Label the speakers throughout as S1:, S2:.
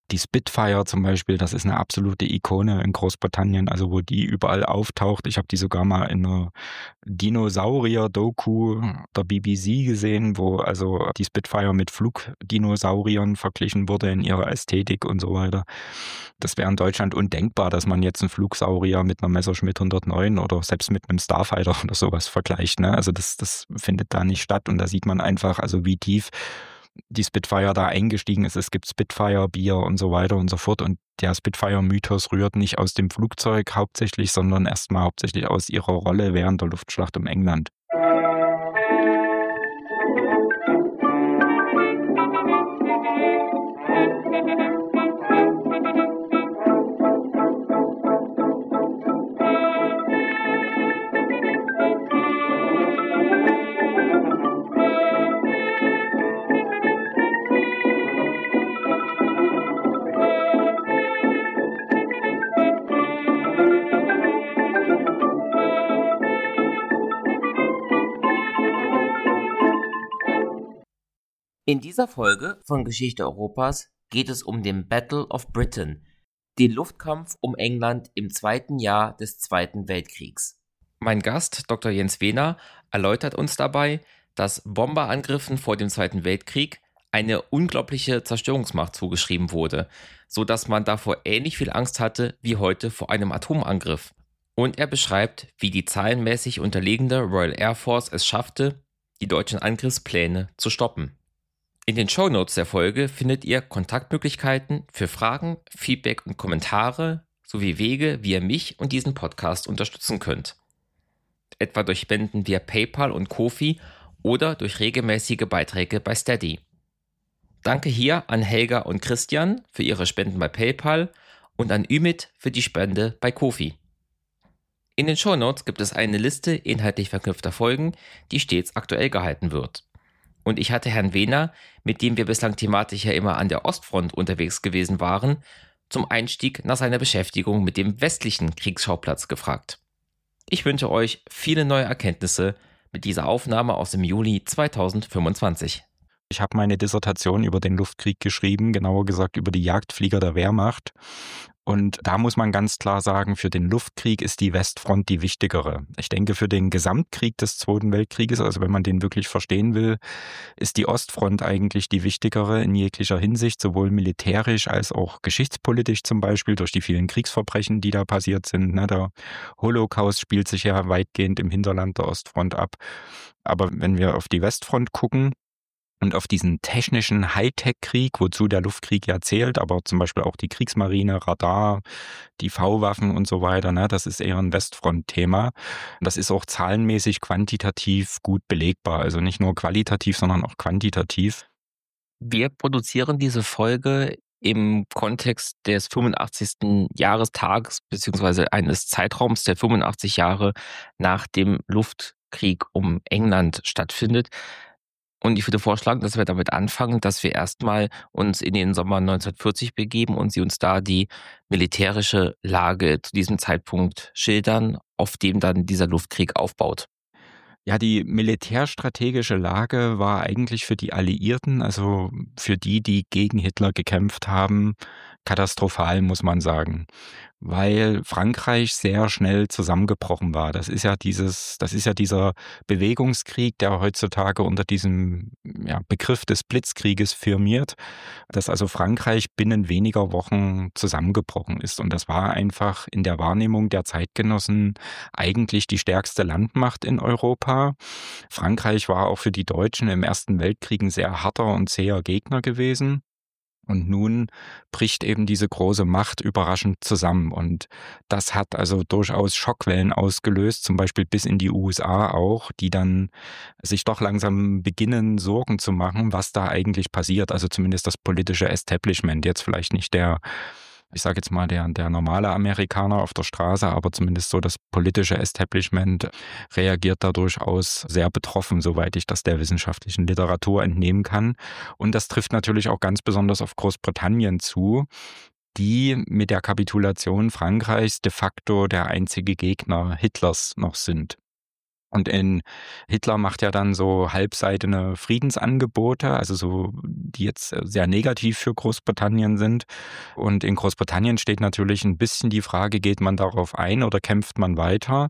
S1: Die Spitfire zum Beispiel, das ist eine absolute Ikone in Großbritannien, also wo die überall auftaucht. Ich habe die sogar mal in einer Dinosaurier-Doku der BBC gesehen, wo also die Spitfire mit Flugdinosauriern verglichen wurde in ihrer Ästhetik und so weiter. Das wäre in Deutschland undenkbar, dass man jetzt einen Flugsaurier mit einer Messerschmitt 109 oder selbst mit einem Starfighter oder sowas vergleicht, ne? Also das findet da nicht statt und da sieht man einfach, also wie tief die Spitfire da eingestiegen ist. Es gibt Spitfire-Bier und so weiter und so fort. Und der Spitfire-Mythos rührt nicht aus dem Flugzeug hauptsächlich, sondern erstmal hauptsächlich aus ihrer Rolle während der Luftschlacht um England.
S2: In dieser Folge von Geschichte Europas geht es um den Battle of Britain, den Luftkampf um England im zweiten Jahr des Zweiten Weltkriegs. Mein Gast, Dr. Jens Wehner, erläutert uns dabei, dass Bomberangriffen vor dem Zweiten Weltkrieg eine unglaubliche Zerstörungsmacht zugeschrieben wurde, sodass man davor ähnlich viel Angst hatte wie heute vor einem Atomangriff. Und er beschreibt, wie die zahlenmäßig unterlegene Royal Air Force es schaffte, die deutschen Angriffspläne zu stoppen. In den Shownotes der Folge findet ihr Kontaktmöglichkeiten für Fragen, Feedback und Kommentare sowie Wege, wie ihr mich und diesen Podcast unterstützen könnt. Etwa durch Spenden via PayPal und Ko-fi oder durch regelmäßige Beiträge bei Steady. Danke hier an Helga und Christian für ihre Spenden bei PayPal und an Ümit für die Spende bei Ko-fi. In den Shownotes gibt es eine Liste inhaltlich verknüpfter Folgen, die stets aktuell gehalten wird. Und ich hatte Herrn Wehner, mit dem wir bislang thematisch ja immer an der Ostfront unterwegs gewesen waren, zum Einstieg nach seiner Beschäftigung mit dem westlichen Kriegsschauplatz gefragt. Ich wünsche euch viele neue Erkenntnisse mit dieser Aufnahme aus dem Juli 2025.
S1: Ich habe meine Dissertation über den Luftkrieg geschrieben, genauer gesagt über die Jagdflieger der Wehrmacht. Und da muss man ganz klar sagen, für den Luftkrieg ist die Westfront die wichtigere. Ich denke, für den Gesamtkrieg des Zweiten Weltkrieges, also wenn man den wirklich verstehen will, ist die Ostfront eigentlich die wichtigere in jeglicher Hinsicht, sowohl militärisch als auch geschichtspolitisch zum Beispiel, durch die vielen Kriegsverbrechen, die da passiert sind. Der Holocaust spielt sich ja weitgehend im Hinterland der Ostfront ab. Aber wenn wir auf die Westfront gucken, und auf diesen technischen Hightech-Krieg, wozu der Luftkrieg ja zählt, aber zum Beispiel auch die Kriegsmarine, Radar, die V-Waffen und so weiter, das ist eher ein Westfront-Thema. Das ist auch zahlenmäßig quantitativ gut belegbar, also nicht nur qualitativ, sondern auch quantitativ.
S2: Wir produzieren diese Folge im Kontext des 85. Jahrestages bzw. eines Zeitraums, der 85 Jahre nach dem Luftkrieg um England stattfindet. Und ich würde vorschlagen, dass wir damit anfangen, dass wir erstmal uns in den Sommer 1940 begeben und Sie uns da die militärische Lage zu diesem Zeitpunkt schildern, auf dem dann dieser Luftkrieg aufbaut.
S1: Ja, die militärstrategische Lage war eigentlich für die Alliierten, also für die, die gegen Hitler gekämpft haben, katastrophal, muss man sagen. Weil Frankreich sehr schnell zusammengebrochen war. Das ist ja dieser Bewegungskrieg, der heutzutage unter diesem Begriff des Blitzkrieges firmiert, dass also Frankreich binnen weniger Wochen zusammengebrochen ist. Und das war einfach in der Wahrnehmung der Zeitgenossen eigentlich die stärkste Landmacht in Europa. Frankreich war auch für die Deutschen im Ersten Weltkrieg ein sehr harter und zäher Gegner gewesen. Und nun bricht eben diese große Macht überraschend zusammen. Und das hat also durchaus Schockwellen ausgelöst, zum Beispiel bis in die USA auch, die dann sich doch langsam beginnen, Sorgen zu machen, was da eigentlich passiert. Also zumindest das politische Establishment, jetzt vielleicht nicht der normale Amerikaner auf der Straße, aber zumindest so das politische Establishment reagiert da durchaus sehr betroffen, soweit ich das der wissenschaftlichen Literatur entnehmen kann. Und das trifft natürlich auch ganz besonders auf Großbritannien zu, die mit der Kapitulation Frankreichs de facto der einzige Gegner Hitlers noch sind. Und Hitler macht ja dann so halbseitene Friedensangebote, also so, die jetzt sehr negativ für Großbritannien sind. Und in Großbritannien steht natürlich ein bisschen die Frage, geht man darauf ein oder kämpft man weiter?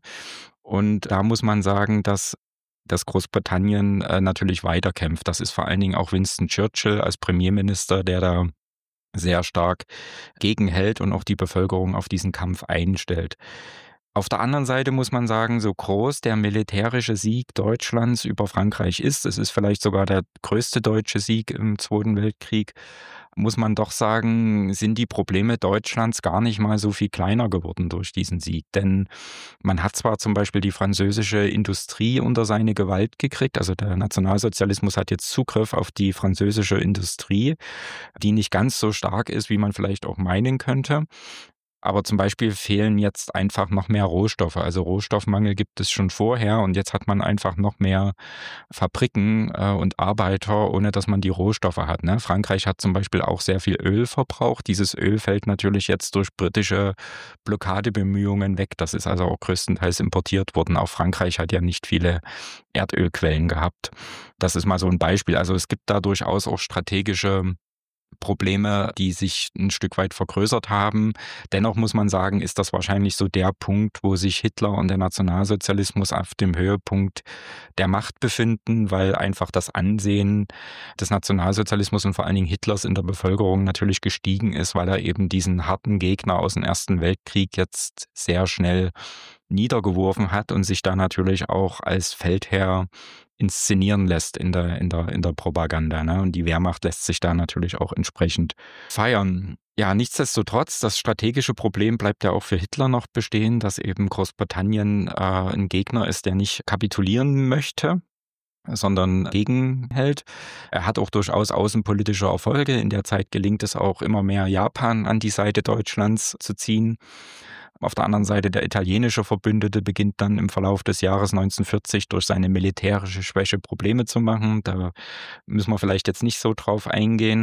S1: Und da muss man sagen, dass Großbritannien natürlich weiterkämpft. Das ist vor allen Dingen auch Winston Churchill als Premierminister, der da sehr stark gegenhält und auch die Bevölkerung auf diesen Kampf einstellt. Auf der anderen Seite muss man sagen, so groß der militärische Sieg Deutschlands über Frankreich ist, es ist vielleicht sogar der größte deutsche Sieg im Zweiten Weltkrieg, muss man doch sagen, sind die Probleme Deutschlands gar nicht mal so viel kleiner geworden durch diesen Sieg. Denn man hat zwar zum Beispiel die französische Industrie unter seine Gewalt gekriegt, also der Nationalsozialismus hat jetzt Zugriff auf die französische Industrie, die nicht ganz so stark ist, wie man vielleicht auch meinen könnte. Aber zum Beispiel fehlen jetzt einfach noch mehr Rohstoffe. Also Rohstoffmangel gibt es schon vorher und jetzt hat man einfach noch mehr Fabriken und Arbeiter, ohne dass man die Rohstoffe hat. Ne? Frankreich hat zum Beispiel auch sehr viel Öl verbraucht. Dieses Öl fällt natürlich jetzt durch britische Blockadebemühungen weg. Das ist also auch größtenteils importiert worden. Auch Frankreich hat ja nicht viele Erdölquellen gehabt. Das ist mal so ein Beispiel. Also es gibt da durchaus auch strategische Probleme, die sich ein Stück weit vergrößert haben. Dennoch muss man sagen, ist das wahrscheinlich so der Punkt, wo sich Hitler und der Nationalsozialismus auf dem Höhepunkt der Macht befinden, weil einfach das Ansehen des Nationalsozialismus und vor allen Dingen Hitlers in der Bevölkerung natürlich gestiegen ist, weil er eben diesen harten Gegner aus dem Ersten Weltkrieg jetzt sehr schnell niedergeworfen hat und sich da natürlich auch als Feldherr inszenieren lässt in der Propaganda. Ne? Und die Wehrmacht lässt sich da natürlich auch entsprechend feiern. Ja, nichtsdestotrotz, das strategische Problem bleibt ja auch für Hitler noch bestehen, dass eben Großbritannien ein Gegner ist, der nicht kapitulieren möchte, sondern gegenhält. Er hat auch durchaus außenpolitische Erfolge. In der Zeit gelingt es auch immer mehr, Japan an die Seite Deutschlands zu ziehen. Auf der anderen Seite der italienische Verbündete beginnt dann im Verlauf des Jahres 1940 durch seine militärische Schwäche Probleme zu machen. Da müssen wir vielleicht jetzt nicht so drauf eingehen.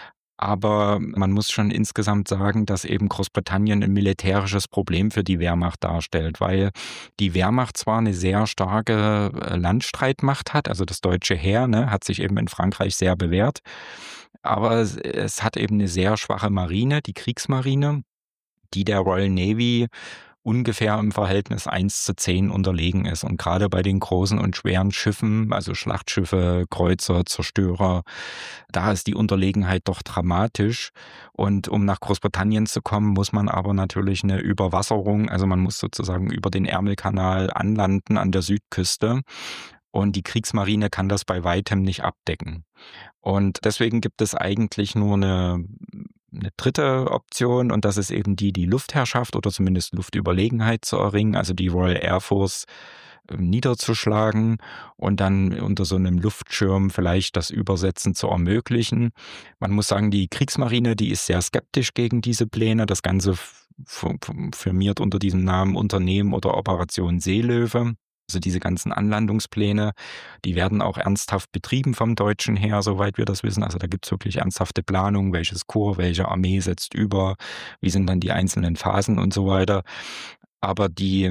S1: Aber man muss schon insgesamt sagen, dass eben Großbritannien ein militärisches Problem für die Wehrmacht darstellt, weil die Wehrmacht zwar eine sehr starke Landstreitmacht hat, also das deutsche Heer, ne, hat sich eben in Frankreich sehr bewährt, aber es hat eben eine sehr schwache Marine, die Kriegsmarine, die der Royal Navy ungefähr im Verhältnis 1:10 unterlegen ist. Und gerade bei den großen und schweren Schiffen, also Schlachtschiffe, Kreuzer, Zerstörer, da ist die Unterlegenheit doch dramatisch. Und um nach Großbritannien zu kommen, muss man aber natürlich eine Überwasserung, also man muss sozusagen über den Ärmelkanal anlanden an der Südküste. Und die Kriegsmarine kann das bei weitem nicht abdecken. Und deswegen gibt es eigentlich nur eine dritte Option und das ist eben die Luftherrschaft oder zumindest Luftüberlegenheit zu erringen, also die Royal Air Force niederzuschlagen und dann unter so einem Luftschirm vielleicht das Übersetzen zu ermöglichen. Man muss sagen, die Kriegsmarine, die ist sehr skeptisch gegen diese Pläne. Das Ganze firmiert unter diesem Namen Unternehmen oder Operation Seelöwe. Also diese ganzen Anlandungspläne, die werden auch ernsthaft betrieben vom deutschen Heer, soweit wir das wissen. Also da gibt es wirklich ernsthafte Planungen, welches Korps, welche Armee setzt über, wie sind dann die einzelnen Phasen und so weiter. Aber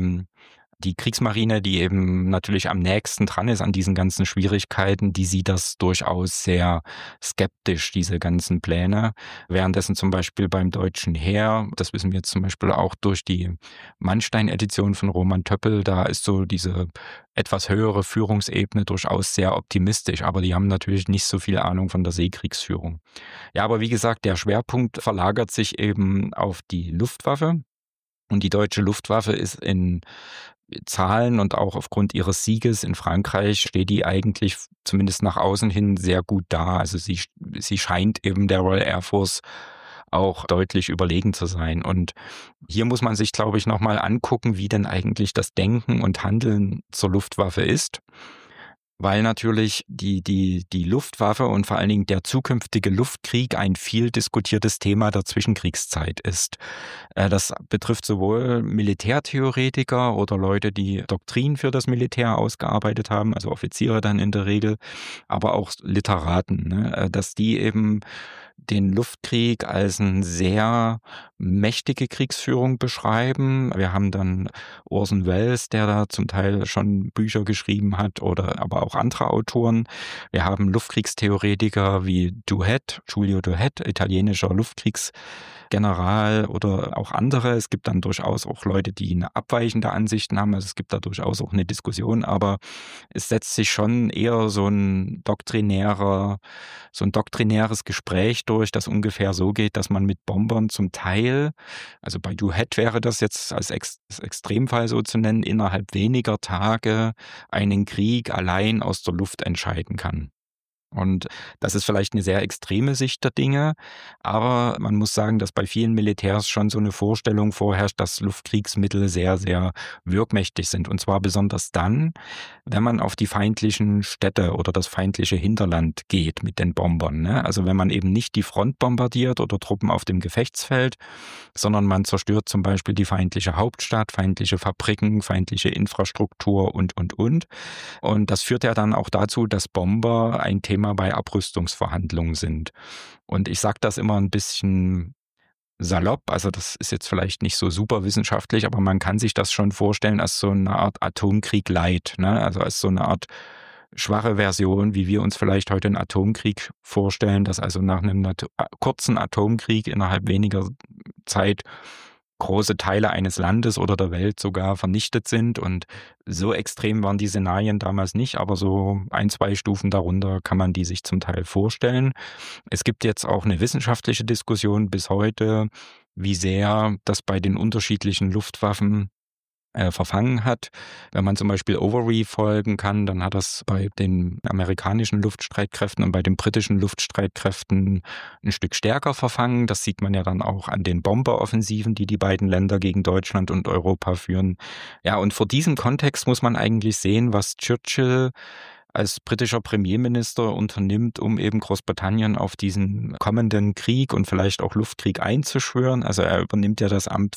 S1: die Kriegsmarine, die eben natürlich am nächsten dran ist an diesen ganzen Schwierigkeiten, die sieht das durchaus sehr skeptisch, diese ganzen Pläne. Währenddessen zum Beispiel beim deutschen Heer, das wissen wir jetzt zum Beispiel auch durch die Manstein-Edition von Roman Töppel, da ist so diese etwas höhere Führungsebene durchaus sehr optimistisch, aber die haben natürlich nicht so viel Ahnung von der Seekriegsführung. Ja, aber wie gesagt, der Schwerpunkt verlagert sich eben auf die Luftwaffe. Und die deutsche Luftwaffe ist in Zahlen und auch aufgrund ihres Sieges in Frankreich steht die eigentlich zumindest nach außen hin sehr gut da. Also sie scheint eben der Royal Air Force auch deutlich überlegen zu sein. Und hier muss man sich, glaube ich, nochmal angucken, wie denn eigentlich das Denken und Handeln zur Luftwaffe ist. Weil natürlich die Luftwaffe und vor allen Dingen der zukünftige Luftkrieg ein viel diskutiertes Thema der Zwischenkriegszeit ist. Das betrifft sowohl Militärtheoretiker oder Leute, die Doktrin für das Militär ausgearbeitet haben, also Offiziere dann in der Regel, aber auch Literaten, ne? Dass die eben den Luftkrieg als eine sehr mächtige Kriegsführung beschreiben. Wir haben dann Orson Welles, der da zum Teil schon Bücher geschrieben hat, oder aber auch andere Autoren. Wir haben Luftkriegstheoretiker wie Giulio Douhet, italienischer Luftkriegsgeneral, oder auch andere. Es gibt dann durchaus auch Leute, die eine abweichende Ansichten haben. Also es gibt da durchaus auch eine Diskussion, aber es setzt sich schon eher so ein doktrinäres Gespräch durch, das ungefähr so geht, dass man mit Bombern zum Teil, also bei Douhet wäre das jetzt als Extremfall so zu nennen, innerhalb weniger Tage einen Krieg allein aus der Luft entscheiden kann. Und das ist vielleicht eine sehr extreme Sicht der Dinge, aber man muss sagen, dass bei vielen Militärs schon so eine Vorstellung vorherrscht, dass Luftkriegsmittel sehr, sehr wirkmächtig sind. Und zwar besonders dann, wenn man auf die feindlichen Städte oder das feindliche Hinterland geht mit den Bombern, ne? Also wenn man eben nicht die Front bombardiert oder Truppen auf dem Gefechtsfeld, sondern man zerstört zum Beispiel die feindliche Hauptstadt, feindliche Fabriken, feindliche Infrastruktur und. Und das führt ja dann auch dazu, dass Bomber ein Thema bei Abrüstungsverhandlungen sind. Und ich sage das immer ein bisschen salopp, also das ist jetzt vielleicht nicht so super wissenschaftlich, aber man kann sich das schon vorstellen als so eine Art Atomkrieg Light, ne? Also als so eine Art schwache Version, wie wir uns vielleicht heute einen Atomkrieg vorstellen, dass also nach einem kurzen Atomkrieg innerhalb weniger Zeit große Teile eines Landes oder der Welt sogar vernichtet sind. Und so extrem waren die Szenarien damals nicht, aber so 1, 2 Stufen darunter kann man die sich zum Teil vorstellen. Es gibt jetzt auch eine wissenschaftliche Diskussion bis heute, wie sehr das bei den unterschiedlichen Luftwaffen verfangen hat. Wenn man zum Beispiel Overy folgen kann, dann hat das bei den amerikanischen Luftstreitkräften und bei den britischen Luftstreitkräften ein Stück stärker verfangen. Das sieht man ja dann auch an den Bomberoffensiven, die die beiden Länder gegen Deutschland und Europa führen. Ja, und vor diesem Kontext muss man eigentlich sehen, was Churchill als britischer Premierminister unternimmt, um eben Großbritannien auf diesen kommenden Krieg und vielleicht auch Luftkrieg einzuschwören. Also er übernimmt ja das Amt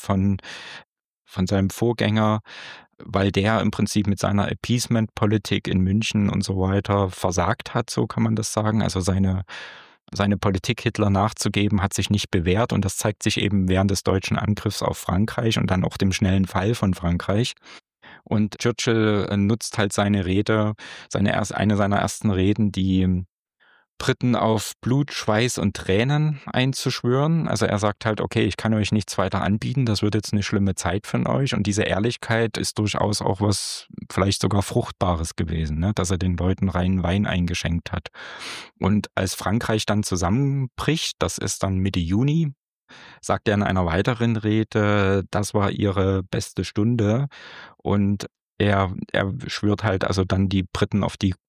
S1: von seinem Vorgänger, weil der im Prinzip mit seiner Appeasement-Politik in München und so weiter versagt hat, so kann man das sagen. Also seine Politik, Hitler nachzugeben, hat sich nicht bewährt, und das zeigt sich eben während des deutschen Angriffs auf Frankreich und dann auch dem schnellen Fall von Frankreich. Und Churchill nutzt halt seine Rede, eine seiner ersten Reden, die Briten auf Blut, Schweiß und Tränen einzuschwören. Also er sagt halt, okay, ich kann euch nichts weiter anbieten, das wird jetzt eine schlimme Zeit von euch. Und diese Ehrlichkeit ist durchaus auch was vielleicht sogar Fruchtbares gewesen, ne? Dass er den Leuten reinen Wein eingeschenkt hat. Und als Frankreich dann zusammenbricht, das ist dann Mitte Juni, sagt er in einer weiteren Rede, das war ihre beste Stunde. Und er schwört halt also dann die Briten auf die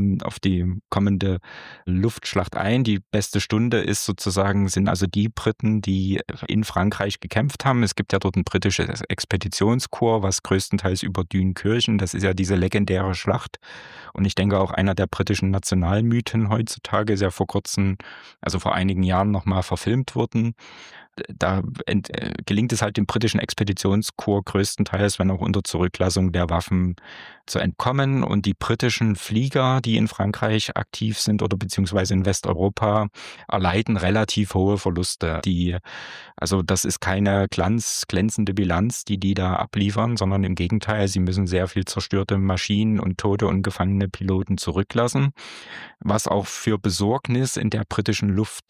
S1: kommende Luftschlacht ein. Die beste Stunde sind also die Briten, die in Frankreich gekämpft haben. Es gibt ja dort ein britisches Expeditionskorps, was größtenteils über Dünkirchen, das ist ja diese legendäre Schlacht. Und ich denke auch einer der britischen Nationalmythen heutzutage, ist ja vor kurzem, also vor einigen Jahren nochmal verfilmt worden. Da gelingt es halt dem britischen Expeditionskorps größtenteils, wenn auch unter Zurücklassung der Waffen, zu entkommen. Und die britischen Flieger, die in Frankreich aktiv sind oder beziehungsweise in Westeuropa, erleiden relativ hohe Verluste. Also das ist keine glänzende Bilanz, die da abliefern, sondern im Gegenteil, sie müssen sehr viel zerstörte Maschinen und tote und gefangene Piloten zurücklassen, was auch für Besorgnis in der britischen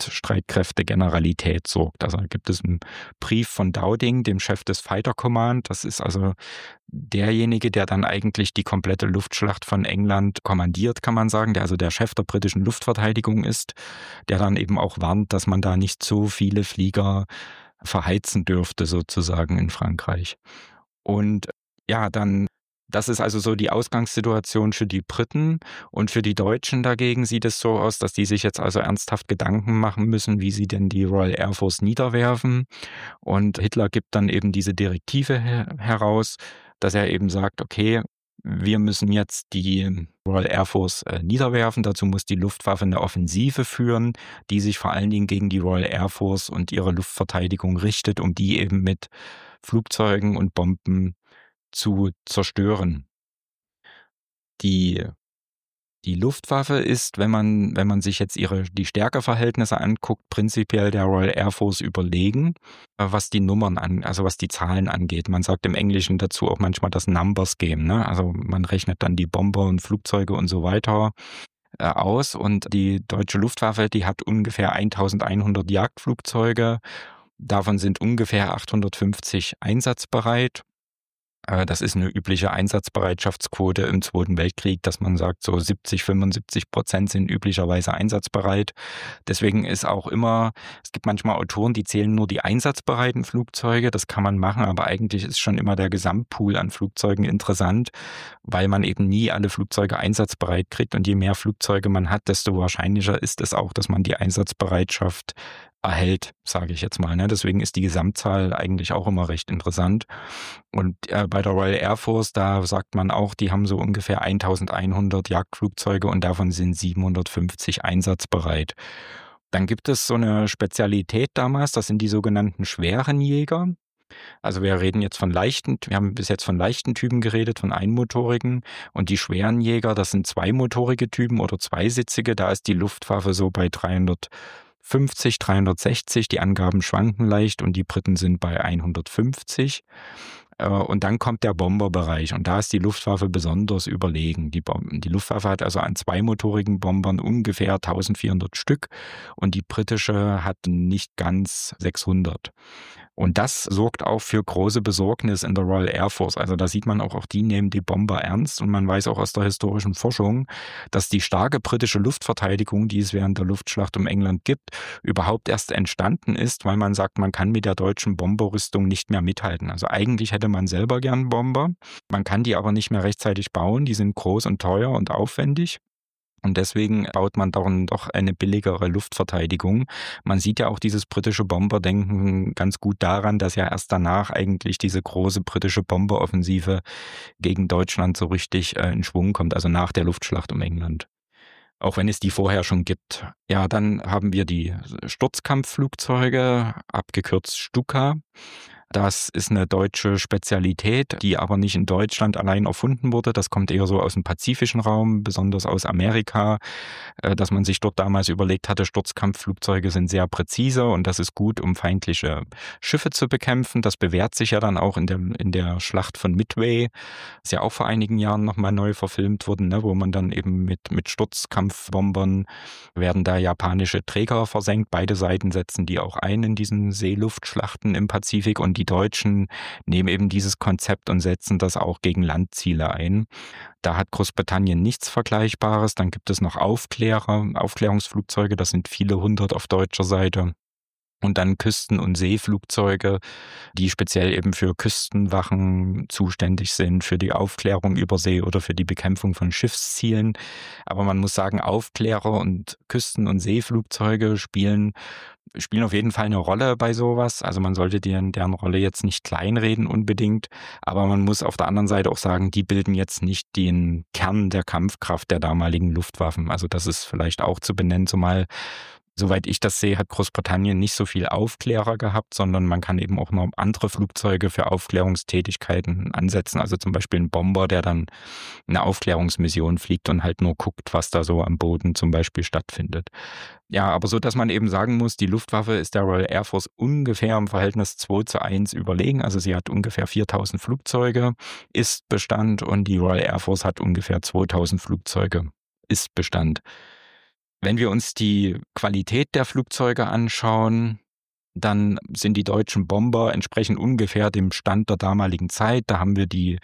S1: Luftstreitkräfte-Generalität sorgt. Also da gibt es einen Brief von Dowding, dem Chef des Fighter Command. Das ist also derjenige, der dann eigentlich die komplette Luftschlacht von England kommandiert, kann man sagen, der also der Chef der britischen Luftverteidigung ist, der dann eben auch warnt, dass man da nicht so viele Flieger verheizen dürfte, sozusagen in Frankreich. Und ja, das ist also so die Ausgangssituation für die Briten. Und für die Deutschen dagegen sieht es so aus, dass die sich jetzt also ernsthaft Gedanken machen müssen, wie sie denn die Royal Air Force niederwerfen. Und Hitler gibt dann eben diese Direktive heraus, dass er eben sagt, okay, wir müssen jetzt die Royal Air Force niederwerfen. Dazu muss die Luftwaffe eine Offensive führen, die sich vor allen Dingen gegen die Royal Air Force und ihre Luftverteidigung richtet, um die eben mit Flugzeugen und Bomben zu zerstören. Die Die Luftwaffe ist, wenn man sich jetzt die Stärkeverhältnisse anguckt, prinzipiell der Royal Air Force überlegen, was die also was die Zahlen angeht. Man sagt im Englischen dazu auch manchmal das Numbers Game, ne? Also man rechnet dann die Bomber und Flugzeuge und so weiter aus, und die deutsche Luftwaffe, die hat ungefähr 1100 Jagdflugzeuge. Davon sind ungefähr 850 einsatzbereit. Das ist eine übliche Einsatzbereitschaftsquote im Zweiten Weltkrieg, dass man sagt, so 75% sind üblicherweise einsatzbereit. Deswegen ist auch immer, es gibt manchmal Autoren, die zählen nur die einsatzbereiten Flugzeuge. Das kann man machen, aber eigentlich ist schon immer der Gesamtpool an Flugzeugen interessant, weil man eben nie alle Flugzeuge einsatzbereit kriegt. Und je mehr Flugzeuge man hat, desto wahrscheinlicher ist es auch, dass man die Einsatzbereitschaft erhält, sage ich jetzt mal. Ne? Deswegen ist die Gesamtzahl eigentlich auch immer recht interessant. Und bei der Royal Air Force, da sagt man auch, die haben so ungefähr 1100 Jagdflugzeuge und davon sind 750 einsatzbereit. Dann gibt es so eine Spezialität damals, das sind die sogenannten schweren Jäger. Also wir haben bis jetzt von leichten Typen geredet, von einmotorigen, und die schweren Jäger, das sind zweimotorige Typen oder zweisitzige, da ist die Luftwaffe so bei 350, 360, die Angaben schwanken leicht, und die Briten sind bei 150. Und dann kommt der Bomberbereich, und da ist die Luftwaffe besonders überlegen. Die Luftwaffe hat also an zweimotorigen Bombern ungefähr 1400 Stück und die britische hat nicht ganz 600. Und das sorgt auch für große Besorgnis in der Royal Air Force. Also da sieht man auch die nehmen die Bomber ernst, und man weiß auch aus der historischen Forschung, dass die starke britische Luftverteidigung, die es während der Luftschlacht um England gibt, überhaupt erst entstanden ist, weil man sagt, man kann mit der deutschen Bomberrüstung nicht mehr mithalten. Also eigentlich hätte man selber gern Bomber, man kann die aber nicht mehr rechtzeitig bauen, die sind groß und teuer und aufwendig. Und deswegen baut man dann doch eine billigere Luftverteidigung. Man sieht ja auch dieses britische Bomberdenken ganz gut daran, dass ja erst danach eigentlich diese große britische Bomberoffensive gegen Deutschland so richtig in Schwung kommt, also nach der Luftschlacht um England. Auch wenn es die vorher schon gibt. Ja, dann haben wir die Sturzkampfflugzeuge, abgekürzt Stuka. Das ist eine deutsche Spezialität, die aber nicht in Deutschland allein erfunden wurde. Das kommt eher so aus dem pazifischen Raum, besonders aus Amerika, dass man sich dort damals überlegt hatte, Sturzkampfflugzeuge sind sehr präzise und das ist gut, um feindliche Schiffe zu bekämpfen. Das bewährt sich ja dann auch in der Schlacht von Midway. Ist ja auch vor einigen Jahren nochmal neu verfilmt worden, ne, wo man dann eben mit Sturzkampfbombern werden da japanische Träger versenkt. Beide Seiten setzen die auch ein in diesen Seeluftschlachten im Pazifik, und die Deutschen nehmen eben dieses Konzept und setzen das auch gegen Landziele ein. Da hat Großbritannien nichts Vergleichbares. Dann gibt es noch Aufklärungsflugzeuge, das sind viele hundert auf deutscher Seite. Und dann Küsten- und Seeflugzeuge, die speziell eben für Küstenwachen zuständig sind, für die Aufklärung über See oder für die Bekämpfung von Schiffszielen. Aber man muss sagen, Aufklärer und Küsten- und Seeflugzeuge spielen auf jeden Fall eine Rolle bei sowas. Also man sollte deren Rolle jetzt nicht kleinreden unbedingt, aber man muss auf der anderen Seite auch sagen, die bilden jetzt nicht den Kern der Kampfkraft der damaligen Luftwaffen. Also das ist vielleicht auch zu benennen, zumal, soweit ich das sehe, hat Großbritannien nicht so viel Aufklärer gehabt, sondern man kann eben auch noch andere Flugzeuge für Aufklärungstätigkeiten ansetzen. Also zum Beispiel ein Bomber, der dann eine Aufklärungsmission fliegt und halt nur guckt, was da so am Boden zum Beispiel stattfindet. Ja, aber so, dass man eben sagen muss, die Luftwaffe ist der Royal Air Force ungefähr im Verhältnis 2:1 überlegen. Also sie hat ungefähr 4000 Flugzeuge, ist Bestand, und die Royal Air Force hat ungefähr 2000 Flugzeuge, ist Bestand. Wenn wir uns die Qualität der Flugzeuge anschauen, dann sind die deutschen Bomber entsprechend ungefähr dem Stand der damaligen Zeit. Da haben wir die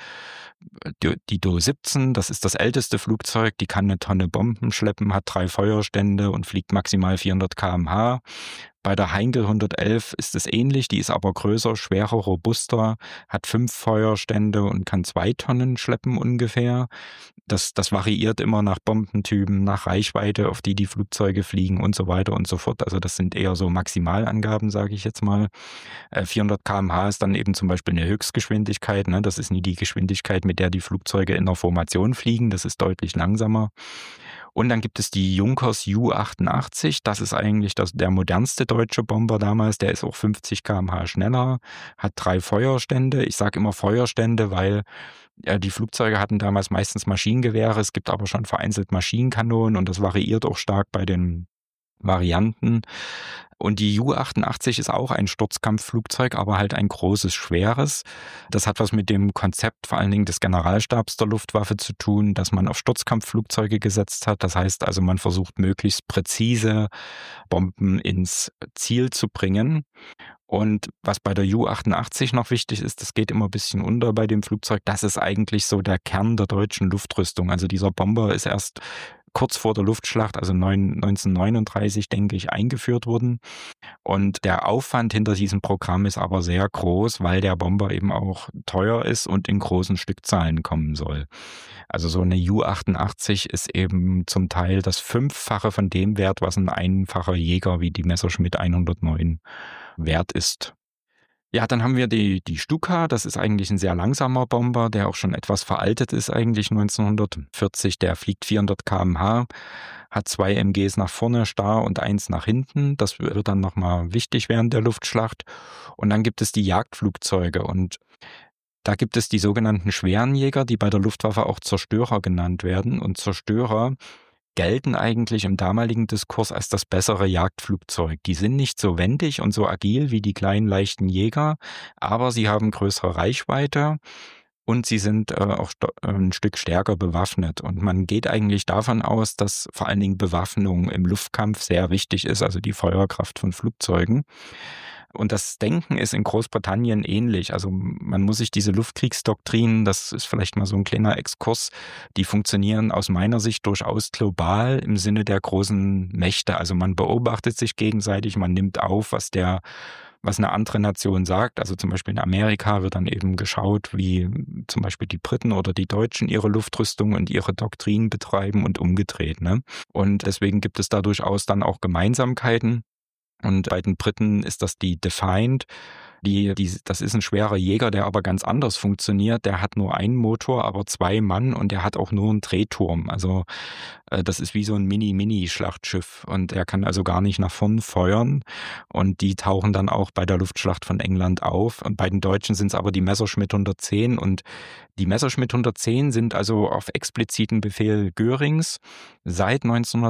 S1: Do-17, das ist das älteste Flugzeug, die kann eine Tonne Bomben schleppen, hat 3 Feuerstände und fliegt maximal 400 km/h. Bei der Heinkel 111 ist es ähnlich, die ist aber größer, schwerer, robuster, hat 5 Feuerstände und kann 2 Tonnen schleppen ungefähr. Das variiert immer nach Bombentypen, nach Reichweite, auf die Flugzeuge fliegen und so weiter und so fort. Also das sind eher so Maximalangaben, sage ich jetzt mal. 400 km/h ist dann eben zum Beispiel eine Höchstgeschwindigkeit. Ne? Das ist nie die Geschwindigkeit, mit der die Flugzeuge in der Formation fliegen. Das ist deutlich langsamer. Und dann gibt es die Junkers Ju-88. Das ist eigentlich der modernste deutsche Bomber damals. Der ist auch 50 km/h schneller, hat 3 Feuerstände. Ich sage immer Feuerstände, weil die Flugzeuge hatten damals meistens Maschinengewehre. Es gibt aber schon vereinzelt Maschinenkanonen und das variiert auch stark bei den Varianten. Und die Ju-88 ist auch ein Sturzkampfflugzeug, aber halt ein großes, schweres. Das hat was mit dem Konzept vor allen Dingen des Generalstabs der Luftwaffe zu tun, dass man auf Sturzkampfflugzeuge gesetzt hat. Das heißt also, man versucht möglichst präzise Bomben ins Ziel zu bringen. Und was bei der Ju-88 noch wichtig ist, das geht immer ein bisschen unter bei dem Flugzeug, das ist eigentlich so der Kern der deutschen Luftrüstung. Also dieser Bomber ist erst kurz vor der Luftschlacht, also 1939, denke ich, eingeführt worden. Und der Aufwand hinter diesem Programm ist aber sehr groß, weil der Bomber eben auch teuer ist und in großen Stückzahlen kommen soll. Also so eine Ju-88 ist eben zum Teil das 5-fache von dem Wert, was ein einfacher Jäger wie die Messerschmitt 109 wert ist. Ja, dann haben wir die Stuka. Das ist eigentlich ein sehr langsamer Bomber, der auch schon etwas veraltet ist eigentlich 1940. Der fliegt 400 km/h, hat 2 MGs nach vorne starr und 1 nach hinten. Das wird dann nochmal wichtig während der Luftschlacht. Und dann gibt es die Jagdflugzeuge und da gibt es die sogenannten schweren Jäger, die bei der Luftwaffe auch Zerstörer genannt werden. Und Zerstörer gelten eigentlich im damaligen Diskurs als das bessere Jagdflugzeug. Die sind nicht so wendig und so agil wie die kleinen, leichten Jäger, aber sie haben größere Reichweite und sie sind auch ein Stück stärker bewaffnet. Und man geht eigentlich davon aus, dass vor allen Dingen Bewaffnung im Luftkampf sehr wichtig ist, also die Feuerkraft von Flugzeugen. Und das Denken ist in Großbritannien ähnlich. Also man muss sich diese Luftkriegsdoktrinen, das ist vielleicht mal so ein kleiner Exkurs, die funktionieren aus meiner Sicht durchaus global im Sinne der großen Mächte. Also man beobachtet sich gegenseitig, man nimmt auf, was eine andere Nation sagt. Also zum Beispiel in Amerika wird dann eben geschaut, wie zum Beispiel die Briten oder die Deutschen ihre Luftrüstung und ihre Doktrin betreiben und umgedreht, ne? Und deswegen gibt es da durchaus dann auch Gemeinsamkeiten. Und bei den Briten ist das die Defiant. Das ist ein schwerer Jäger, der aber ganz anders funktioniert. Der hat nur einen Motor, aber 2 Mann und der hat auch nur einen Drehturm. Also das ist wie so ein Mini-Schlachtschiff und er kann also gar nicht nach vorn feuern. Und die tauchen dann auch bei der Luftschlacht von England auf. Und bei den Deutschen sind es aber die Messerschmitt 110. Und die Messerschmitt 110 sind also auf expliziten Befehl Görings seit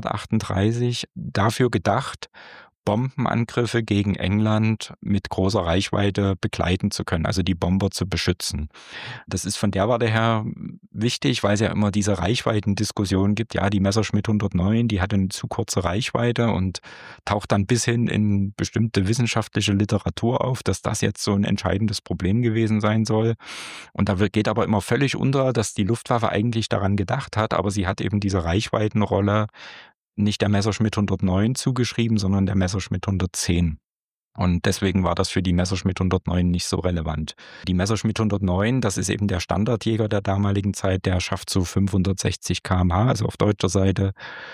S1: 1938 dafür gedacht, Bombenangriffe gegen England mit großer Reichweite begleiten zu können, also die Bomber zu beschützen. Das ist von der Warte her wichtig, weil es ja immer diese Reichweitendiskussion gibt. Ja, die Messerschmitt 109, die hat eine zu kurze Reichweite und taucht dann bis hin in bestimmte wissenschaftliche Literatur auf, dass das jetzt so ein entscheidendes Problem gewesen sein soll. Und da geht aber immer völlig unter, dass die Luftwaffe eigentlich daran gedacht hat, aber sie hat eben diese Reichweitenrolle nicht der Messerschmitt 109 zugeschrieben, sondern der Messerschmitt 110. Und deswegen war das für die Messerschmitt 109 nicht so relevant. Die Messerschmitt 109, das ist eben der Standardjäger der damaligen Zeit, der schafft so 560 km/h, also auf deutscher Seite.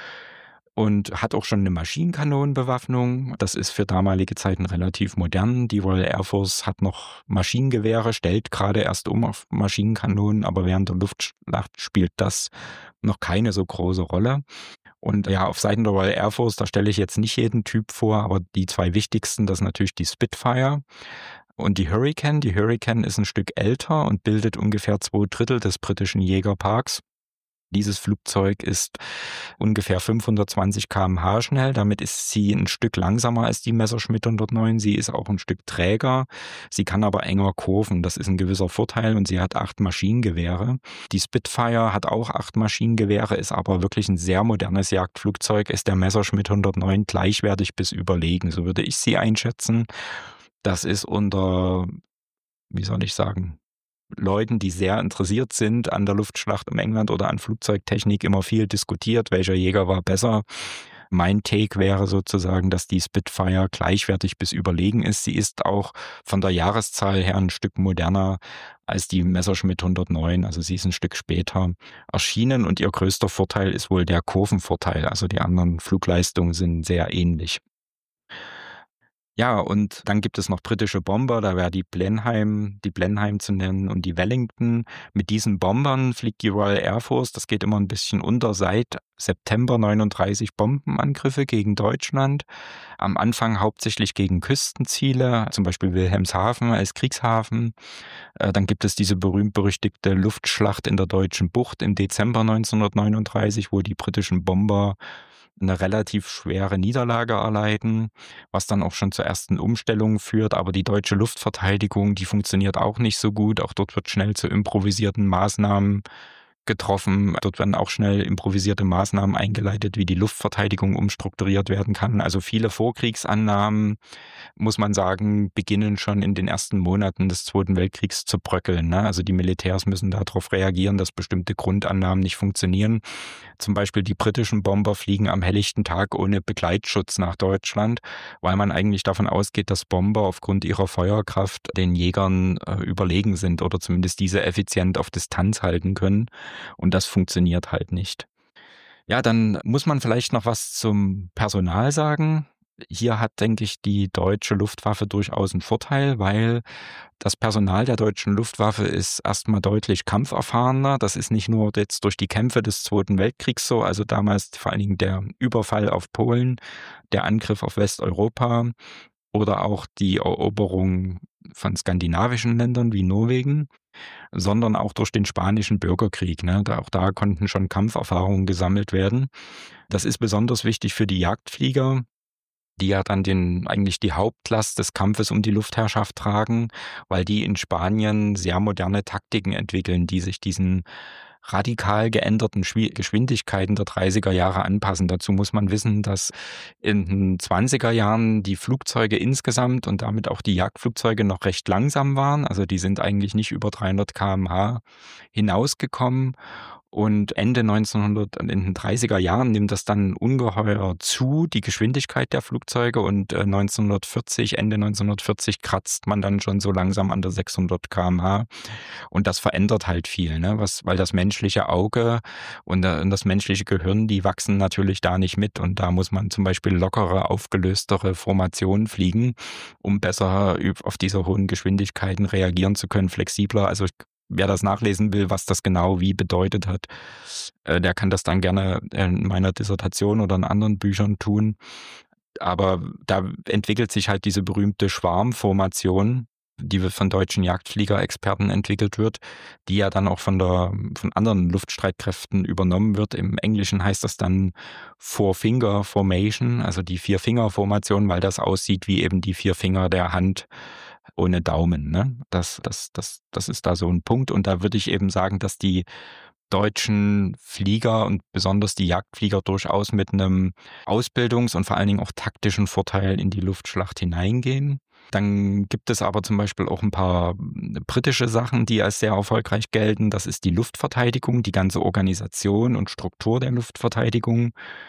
S1: Und hat auch schon eine Maschinenkanonenbewaffnung. Das ist für damalige Zeiten relativ modern. Die Royal Air Force hat noch Maschinengewehre, stellt gerade erst um auf Maschinenkanonen, aber während der Luftschlacht spielt das noch keine so große Rolle. Und ja, auf Seiten der Royal Air Force, da stelle ich jetzt nicht jeden Typ vor, aber die 2 wichtigsten, das ist natürlich die Spitfire und die Hurricane. Die Hurricane ist ein Stück älter und bildet ungefähr 2/3 des britischen Jägerparks. Dieses Flugzeug ist ungefähr 520 km/h schnell. Damit ist sie ein Stück langsamer als die Messerschmitt 109. Sie ist auch ein Stück träger. Sie kann aber enger kurven. Das ist ein gewisser Vorteil und sie hat 8 Maschinengewehre. Die Spitfire hat auch 8 Maschinengewehre, ist aber wirklich ein sehr modernes Jagdflugzeug, ist der Messerschmitt 109 gleichwertig bis überlegen. So würde ich sie einschätzen. Das ist unter, wie soll ich sagen, Leuten, die sehr interessiert sind an der Luftschlacht um England oder an Flugzeugtechnik, immer viel diskutiert, welcher Jäger war besser. Mein Take wäre sozusagen, dass die Spitfire gleichwertig bis überlegen ist. Sie ist auch von der Jahreszahl her ein Stück moderner als die Messerschmitt 109. Also sie ist ein Stück später erschienen und ihr größter Vorteil ist wohl der Kurvenvorteil. Also die anderen Flugleistungen sind sehr ähnlich. Ja, und dann gibt es noch britische Bomber, da wäre die Blenheim zu nennen und die Wellington. Mit diesen Bombern fliegt die Royal Air Force, das geht immer ein bisschen unter, seit September 39 Bombenangriffe gegen Deutschland. Am Anfang hauptsächlich gegen Küstenziele, zum Beispiel Wilhelmshaven als Kriegshafen. Dann gibt es diese berühmt-berüchtigte Luftschlacht in der Deutschen Bucht im Dezember 1939, wo die britischen Bomber eine relativ schwere Niederlage erleiden, was dann auch schon zur ersten Umstellung führt. Aber die deutsche Luftverteidigung, die funktioniert auch nicht so gut. Auch dort wird schnell zu improvisierten Maßnahmen getroffen. Dort werden auch schnell improvisierte Maßnahmen eingeleitet, wie die Luftverteidigung umstrukturiert werden kann. Also viele Vorkriegsannahmen, muss man sagen, beginnen schon in den ersten Monaten des Zweiten Weltkriegs zu bröckeln. Ne? Also die Militärs müssen darauf reagieren, dass bestimmte Grundannahmen nicht funktionieren. Zum Beispiel die britischen Bomber fliegen am helllichten Tag ohne Begleitschutz nach Deutschland, weil man eigentlich davon ausgeht, dass Bomber aufgrund ihrer Feuerkraft den Jägern überlegen sind oder zumindest diese effizient auf Distanz halten können. Und das funktioniert halt nicht. Ja, dann muss man vielleicht noch was zum Personal sagen. Hier hat, denke ich, die deutsche Luftwaffe durchaus einen Vorteil, weil das Personal der deutschen Luftwaffe ist erstmal deutlich kampferfahrener. Das ist nicht nur jetzt durch die Kämpfe des Zweiten Weltkriegs so, also damals vor allen Dingen der Überfall auf Polen, der Angriff auf Westeuropa oder auch die Eroberung von skandinavischen Ländern wie Norwegen, sondern auch durch den Spanischen Bürgerkrieg. Ne? Auch da konnten schon Kampferfahrungen gesammelt werden. Das ist besonders wichtig für die Jagdflieger, die ja dann eigentlich die Hauptlast des Kampfes um die Luftherrschaft tragen, weil die in Spanien sehr moderne Taktiken entwickeln, die sich diesen radikal geänderten Geschwindigkeiten der 30er Jahre anpassen. Dazu muss man wissen, dass in den 20er Jahren die Flugzeuge insgesamt und damit auch die Jagdflugzeuge noch recht langsam waren. Also die sind eigentlich nicht über 300 km/h hinausgekommen. Und Ende 1900, in den 30er Jahren nimmt das dann ungeheuer zu, die Geschwindigkeit der Flugzeuge. Und Ende 1940 kratzt man dann schon so langsam an der 600 km/h. Und das verändert halt viel, ne? Weil das menschliche Auge und das menschliche Gehirn, die wachsen natürlich da nicht mit. Und da muss man zum Beispiel lockere, aufgelöstere Formationen fliegen, um besser auf diese hohen Geschwindigkeiten reagieren zu können, flexibler. Also wer das nachlesen will, was das genau wie bedeutet hat, der kann das dann gerne in meiner Dissertation oder in anderen Büchern tun. Aber da entwickelt sich halt diese berühmte Schwarmformation, die von deutschen Jagdfliegerexperten entwickelt wird, die ja dann auch von anderen Luftstreitkräften übernommen wird. Im Englischen heißt das dann Four-Finger Formation, also die Vier-Finger-Formation, weil das aussieht wie eben die 4 Finger der Hand ohne Daumen. Ne? Das ist da so ein Punkt. Und da würde ich eben sagen, dass die deutschen Flieger und besonders die Jagdflieger durchaus mit einem Ausbildungs- und vor allen Dingen auch taktischen Vorteil in die Luftschlacht hineingehen. Dann gibt es aber zum Beispiel auch ein paar britische Sachen, die als sehr erfolgreich gelten. Das ist die Luftverteidigung, die ganze Organisation und Struktur der Luftverteidigung.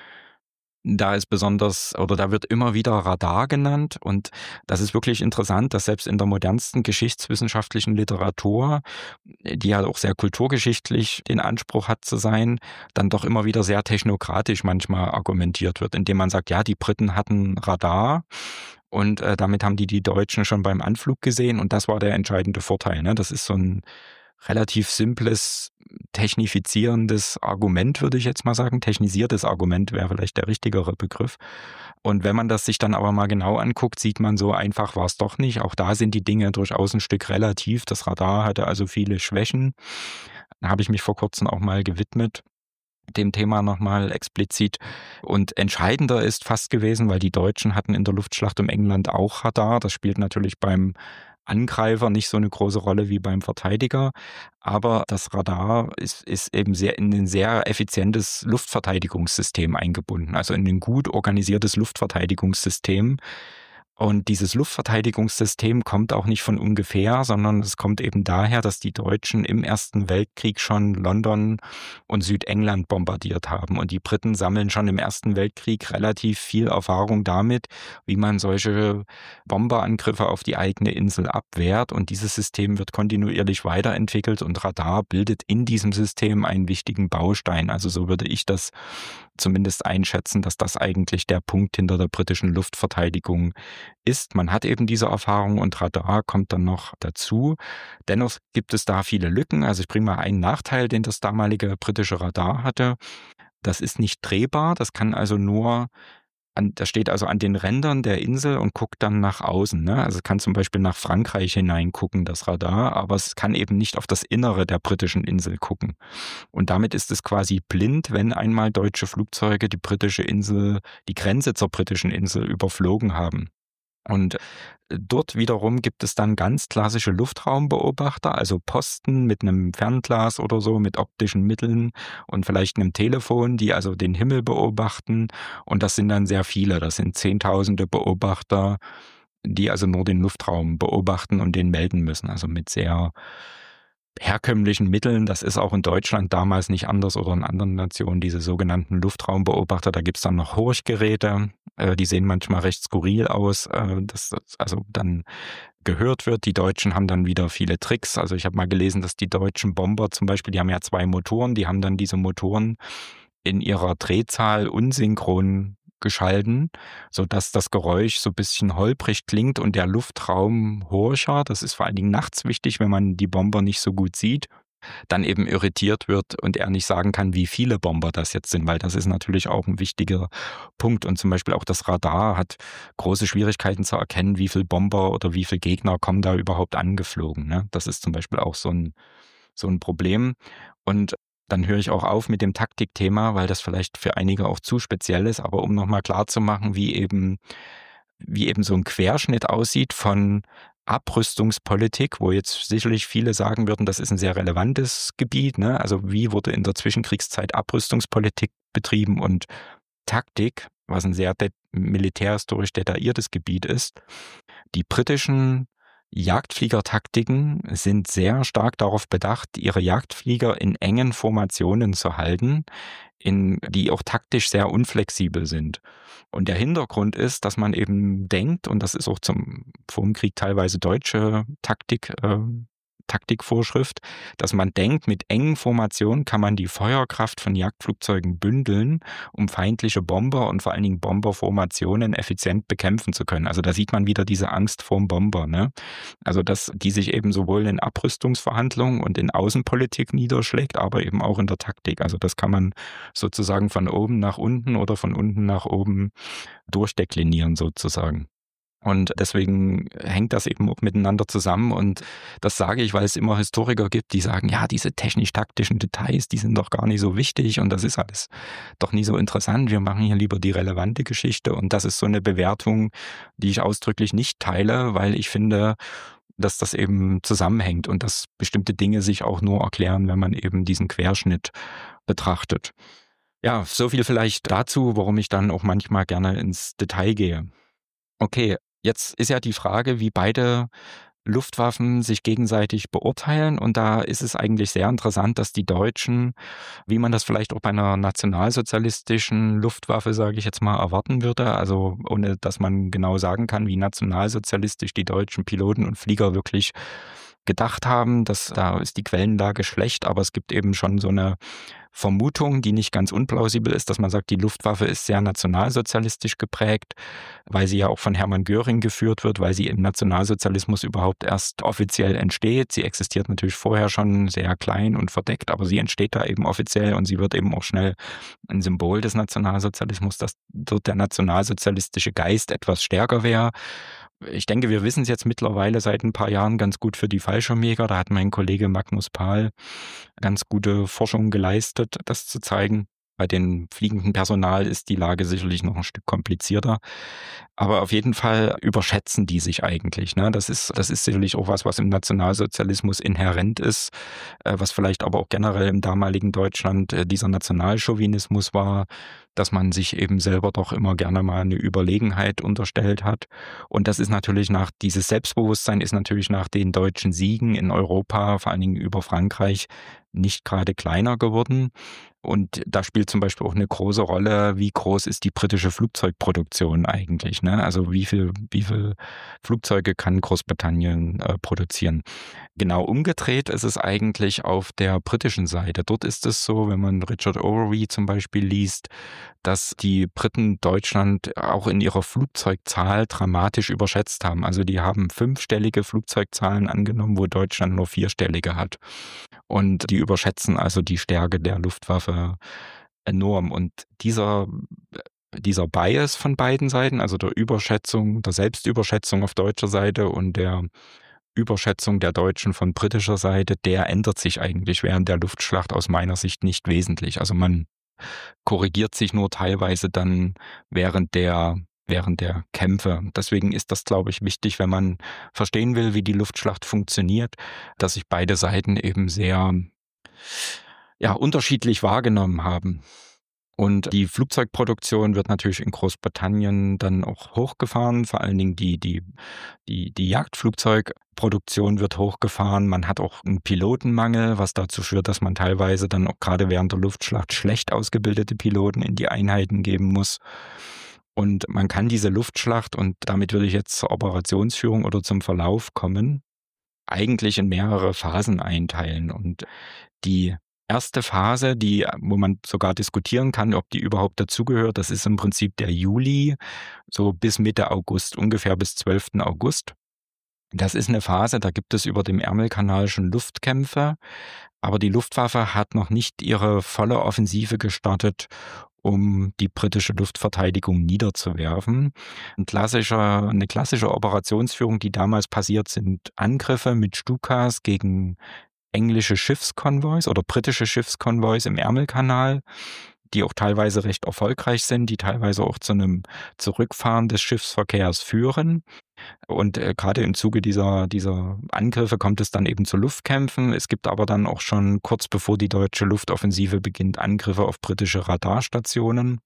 S1: Da wird immer wieder Radar genannt und das ist wirklich interessant, dass selbst in der modernsten geschichtswissenschaftlichen Literatur, die ja auch sehr kulturgeschichtlich den Anspruch hat zu sein, dann doch immer wieder sehr technokratisch manchmal argumentiert wird, indem man sagt, ja, die Briten hatten Radar und damit haben die Deutschen schon beim Anflug gesehen und das war der entscheidende Vorteil. Ne? Das ist so ein relativ simples, technifizierendes Argument, würde ich jetzt mal sagen. Technisiertes Argument wäre vielleicht der richtigere Begriff. Und wenn man das sich dann aber mal genau anguckt, sieht man, so einfach war es doch nicht. Auch da sind die Dinge durchaus ein Stück relativ. Das Radar hatte also viele Schwächen. Da habe ich mich vor kurzem auch mal gewidmet, dem Thema nochmal explizit. Und entscheidender ist fast gewesen, weil die Deutschen hatten in der Luftschlacht um England auch Radar. Das spielt natürlich beim Angreifer nicht so eine große Rolle wie beim Verteidiger, aber das Radar ist eben in ein sehr effizientes Luftverteidigungssystem eingebunden, also in ein gut organisiertes Luftverteidigungssystem. Und dieses Luftverteidigungssystem kommt auch nicht von ungefähr, sondern es kommt eben daher, dass die Deutschen im Ersten Weltkrieg schon London und Südengland bombardiert haben. Und die Briten sammeln schon im Ersten Weltkrieg relativ viel Erfahrung damit, wie man solche Bomberangriffe auf die eigene Insel abwehrt. Und dieses System wird kontinuierlich weiterentwickelt und Radar bildet in diesem System einen wichtigen Baustein. Also so würde ich das zumindest einschätzen, dass das eigentlich der Punkt hinter der britischen Luftverteidigung ist. Man hat eben diese Erfahrung und Radar kommt dann noch dazu. Dennoch gibt es da viele Lücken. Also ich bringe mal einen Nachteil, den das damalige britische Radar hatte. Das ist nicht drehbar, das kann also nur das steht also an den Rändern der Insel und guckt dann nach außen. Ne? Also es kann zum Beispiel nach Frankreich hineingucken, das Radar, aber es kann eben nicht auf das Innere der britischen Insel gucken. Und damit ist es quasi blind, wenn einmal deutsche Flugzeuge die britische Insel, die Grenze zur britischen Insel überflogen haben. Und dort wiederum gibt es dann ganz klassische Luftraumbeobachter, also Posten mit einem Fernglas oder so, mit optischen Mitteln und vielleicht einem Telefon, die also den Himmel beobachten. Und das sind dann sehr viele. Das sind Zehntausende Beobachter, die also nur den Luftraum beobachten und den melden müssen. Also mit sehr herkömmlichen Mitteln. Das ist auch in Deutschland damals nicht anders oder in anderen Nationen, diese sogenannten Luftraumbeobachter. Da gibt's dann noch Horchgeräte, die sehen manchmal recht skurril aus, dass das also dann gehört wird. Die Deutschen haben dann wieder viele Tricks. Also ich habe mal gelesen, dass die deutschen Bomber zum Beispiel, die haben ja 2 Motoren, die haben dann diese Motoren in ihrer Drehzahl unsynchron geschalten, sodass das Geräusch so ein bisschen holprig klingt und der Luftraumhorcher, das ist vor allen Dingen nachts wichtig, wenn man die Bomber nicht so gut sieht, dann eben irritiert wird und er nicht sagen kann, wie viele Bomber das jetzt sind, weil das ist natürlich auch ein wichtiger Punkt. Und zum Beispiel auch das Radar hat große Schwierigkeiten zu erkennen, wie viele Bomber oder wie viele Gegner kommen da überhaupt angeflogen. Ne? Das ist zum Beispiel auch so ein Problem. Und dann höre ich auch auf mit dem Taktikthema, weil das vielleicht für einige auch zu speziell ist, aber um nochmal klarzumachen, wie eben so ein Querschnitt aussieht von Abrüstungspolitik, wo jetzt sicherlich viele sagen würden, das ist ein sehr relevantes Gebiet, ne? Also wie wurde in der Zwischenkriegszeit Abrüstungspolitik betrieben und Taktik, was ein sehr militärhistorisch detailliertes Gebiet ist. Die britischen Jagdfliegertaktiken sind sehr stark darauf bedacht, ihre Jagdflieger in engen Formationen zu halten, die auch taktisch sehr unflexibel sind. Und der Hintergrund ist, dass man eben denkt, und das ist auch vor dem Krieg teilweise deutsche Taktikvorschrift, dass man denkt, mit engen Formationen kann man die Feuerkraft von Jagdflugzeugen bündeln, um feindliche Bomber und vor allen Dingen Bomberformationen effizient bekämpfen zu können. Also da sieht man wieder diese Angst vorm Bomber, ne? Also dass die sich eben sowohl in Abrüstungsverhandlungen und in Außenpolitik niederschlägt, aber eben auch in der Taktik. Also das kann man sozusagen von oben nach unten oder von unten nach oben durchdeklinieren sozusagen. Und deswegen hängt das eben auch miteinander zusammen. Und das sage ich, weil es immer Historiker gibt, die sagen, ja, diese technisch-taktischen Details, die sind doch gar nicht so wichtig und das ist alles doch nie so interessant. Wir machen hier lieber die relevante Geschichte. Und das ist so eine Bewertung, die ich ausdrücklich nicht teile, weil ich finde, dass das eben zusammenhängt und dass bestimmte Dinge sich auch nur erklären, wenn man eben diesen Querschnitt betrachtet. Ja, so viel vielleicht dazu, warum ich dann auch manchmal gerne ins Detail gehe. Okay, jetzt ist ja die Frage, wie beide Luftwaffen sich gegenseitig beurteilen. Und da ist es eigentlich sehr interessant, dass die Deutschen, wie man das vielleicht auch bei einer nationalsozialistischen Luftwaffe, sage ich jetzt mal, erwarten würde, also ohne dass man genau sagen kann, wie nationalsozialistisch die deutschen Piloten und Flieger wirklich gedacht haben, da ist die Quellenlage schlecht, aber es gibt eben schon so eine Vermutung, die nicht ganz unplausibel ist, dass man sagt, die Luftwaffe ist sehr nationalsozialistisch geprägt, weil sie ja auch von Hermann Göring geführt wird, weil sie im Nationalsozialismus überhaupt erst offiziell entsteht. Sie existiert natürlich vorher schon sehr klein und verdeckt, aber sie entsteht da eben offiziell und sie wird eben auch schnell ein Symbol des Nationalsozialismus, dass dort der nationalsozialistische Geist etwas stärker wäre. Ich denke, wir wissen es jetzt mittlerweile seit ein paar Jahren ganz gut für die Fallschirmjäger. Da hat mein Kollege Magnus Pahl ganz gute Forschung geleistet, das zu zeigen. Bei den fliegenden Personal ist die Lage sicherlich noch ein Stück komplizierter. Aber auf jeden Fall überschätzen die sich eigentlich. Ne? Das ist sicherlich auch was im Nationalsozialismus inhärent ist, was vielleicht aber auch generell im damaligen Deutschland dieser Nationalchauvinismus war, dass man sich eben selber doch immer gerne mal eine Überlegenheit unterstellt hat. Und das ist natürlich dieses Selbstbewusstsein ist natürlich nach den deutschen Siegen in Europa, vor allen Dingen über Frankreich, nicht gerade kleiner geworden. Und da spielt zum Beispiel auch eine große Rolle, wie groß ist die britische Flugzeugproduktion eigentlich, ne? Also wie viel Flugzeuge kann Großbritannien produzieren? Genau umgedreht ist es eigentlich auf der britischen Seite. Dort ist es so, wenn man Richard Overy zum Beispiel liest, dass die Briten Deutschland auch in ihrer Flugzeugzahl dramatisch überschätzt haben. Also die haben 5-stellige Flugzeugzahlen angenommen, wo Deutschland nur 4-stellige hat. Und die überschätzen also die Stärke der Luftwaffe enorm. Und dieser Bias von beiden Seiten, also der Selbstüberschätzung auf deutscher Seite und der Überschätzung der Deutschen von britischer Seite, der ändert sich eigentlich während der Luftschlacht aus meiner Sicht nicht wesentlich. Also man korrigiert sich nur teilweise dann während der Kämpfe. Deswegen ist das, glaube ich, wichtig, wenn man verstehen will, wie die Luftschlacht funktioniert, dass sich beide Seiten eben sehr, ja, unterschiedlich wahrgenommen haben. Und die Flugzeugproduktion wird natürlich in Großbritannien dann auch hochgefahren. Vor allen Dingen die Jagdflugzeugproduktion wird hochgefahren. Man hat auch einen Pilotenmangel, was dazu führt, dass man teilweise dann auch gerade während der Luftschlacht schlecht ausgebildete Piloten in die Einheiten geben muss. Und man kann diese Luftschlacht, und damit würde ich jetzt zur Operationsführung oder zum Verlauf kommen, eigentlich in mehrere Phasen einteilen. Und die erste Phase, wo man sogar diskutieren kann, ob die überhaupt dazugehört, das ist im Prinzip der Juli, so bis Mitte August, ungefähr bis 12. August. Das ist eine Phase, da gibt es über dem Ärmelkanal schon Luftkämpfe, aber die Luftwaffe hat noch nicht ihre volle Offensive gestartet, um die britische Luftverteidigung niederzuwerfen. Eine klassische Operationsführung, die damals passiert, sind Angriffe mit Stukas gegen englische Schiffskonvois oder britische Schiffskonvois im Ärmelkanal, die auch teilweise recht erfolgreich sind, die teilweise auch zu einem Zurückfahren des Schiffsverkehrs führen. Und gerade im Zuge dieser Angriffe kommt es dann eben zu Luftkämpfen. Es gibt aber dann auch schon kurz bevor die deutsche Luftoffensive beginnt, Angriffe auf britische Radarstationen.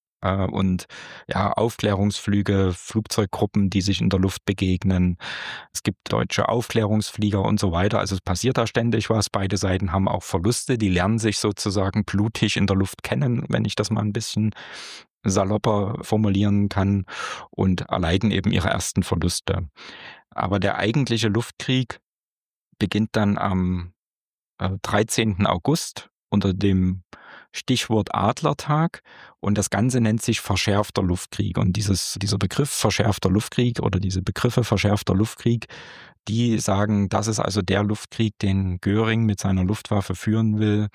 S1: Und ja, Aufklärungsflüge, Flugzeuggruppen, die sich in der Luft begegnen. Es gibt deutsche Aufklärungsflieger und so weiter. Also es passiert da ständig was. Beide Seiten haben auch Verluste. Die lernen sich sozusagen blutig in der Luft kennen, wenn ich das mal ein bisschen salopper formulieren kann, und erleiden eben ihre ersten Verluste. Aber der eigentliche Luftkrieg beginnt dann am 13. August unter dem Stichwort Adlertag, und das Ganze nennt sich verschärfter Luftkrieg. Und dieser Begriff verschärfter Luftkrieg oder diese Begriffe verschärfter Luftkrieg, die sagen, das ist also der Luftkrieg, den Göring mit seiner Luftwaffe führen will,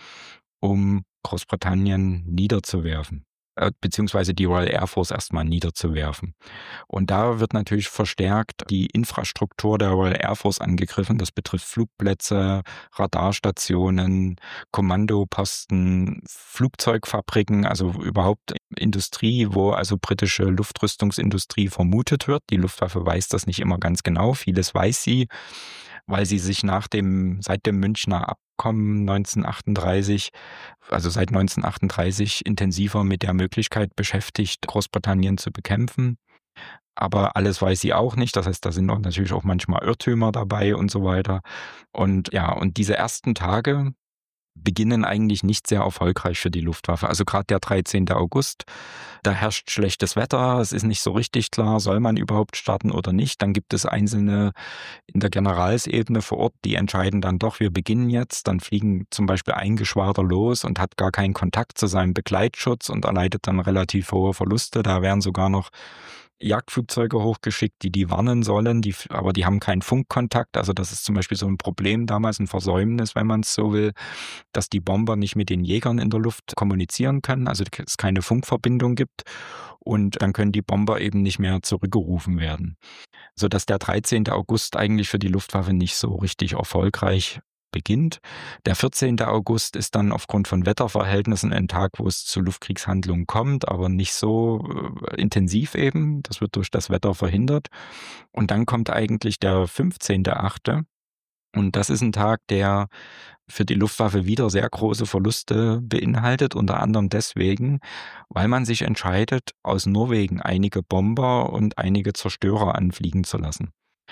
S1: um Großbritannien niederzuwerfen, beziehungsweise die Royal Air Force erstmal niederzuwerfen. Und da wird natürlich verstärkt die Infrastruktur der Royal Air Force angegriffen. Das betrifft Flugplätze, Radarstationen, Kommandoposten, Flugzeugfabriken, also überhaupt Industrie, wo also britische Luftrüstungsindustrie vermutet wird. Die Luftwaffe weiß das nicht immer ganz genau. Vieles weiß sie, weil sie sich seit dem Münchner Abkommen 1938, also seit 1938 intensiver mit der Möglichkeit beschäftigt, Großbritannien zu bekämpfen. Aber alles weiß sie auch nicht. Das heißt, da sind natürlich auch manchmal Irrtümer dabei und so weiter. Und ja, und diese ersten Tage beginnen eigentlich nicht sehr erfolgreich für die Luftwaffe. Also gerade der 13. August, da herrscht schlechtes Wetter, es ist nicht so richtig klar, soll man überhaupt starten oder nicht. Dann gibt es Einzelne in der Generalsebene vor Ort, die entscheiden dann doch, wir beginnen jetzt. Dann fliegen zum Beispiel ein Geschwader los und hat gar keinen Kontakt zu seinem Begleitschutz und erleidet dann relativ hohe Verluste. Da werden sogar noch Jagdflugzeuge hochgeschickt, die warnen sollen, aber die haben keinen Funkkontakt. Also das ist zum Beispiel so ein Problem damals, ein Versäumnis, wenn man es so will, dass die Bomber nicht mit den Jägern in der Luft kommunizieren können, also es keine Funkverbindung gibt, und dann können die Bomber eben nicht mehr zurückgerufen werden. Sodass der 13. August eigentlich für die Luftwaffe nicht so richtig erfolgreich beginnt. Der 14. August ist dann aufgrund von Wetterverhältnissen ein Tag, wo es zu Luftkriegshandlungen kommt, aber nicht so intensiv eben. Das wird durch das Wetter verhindert. Und dann kommt eigentlich der 15.8. Und das ist ein Tag, der für die Luftwaffe wieder sehr große Verluste beinhaltet, unter anderem deswegen, weil man sich entscheidet, aus Norwegen einige Bomber und einige Zerstörer anfliegen zu lassen.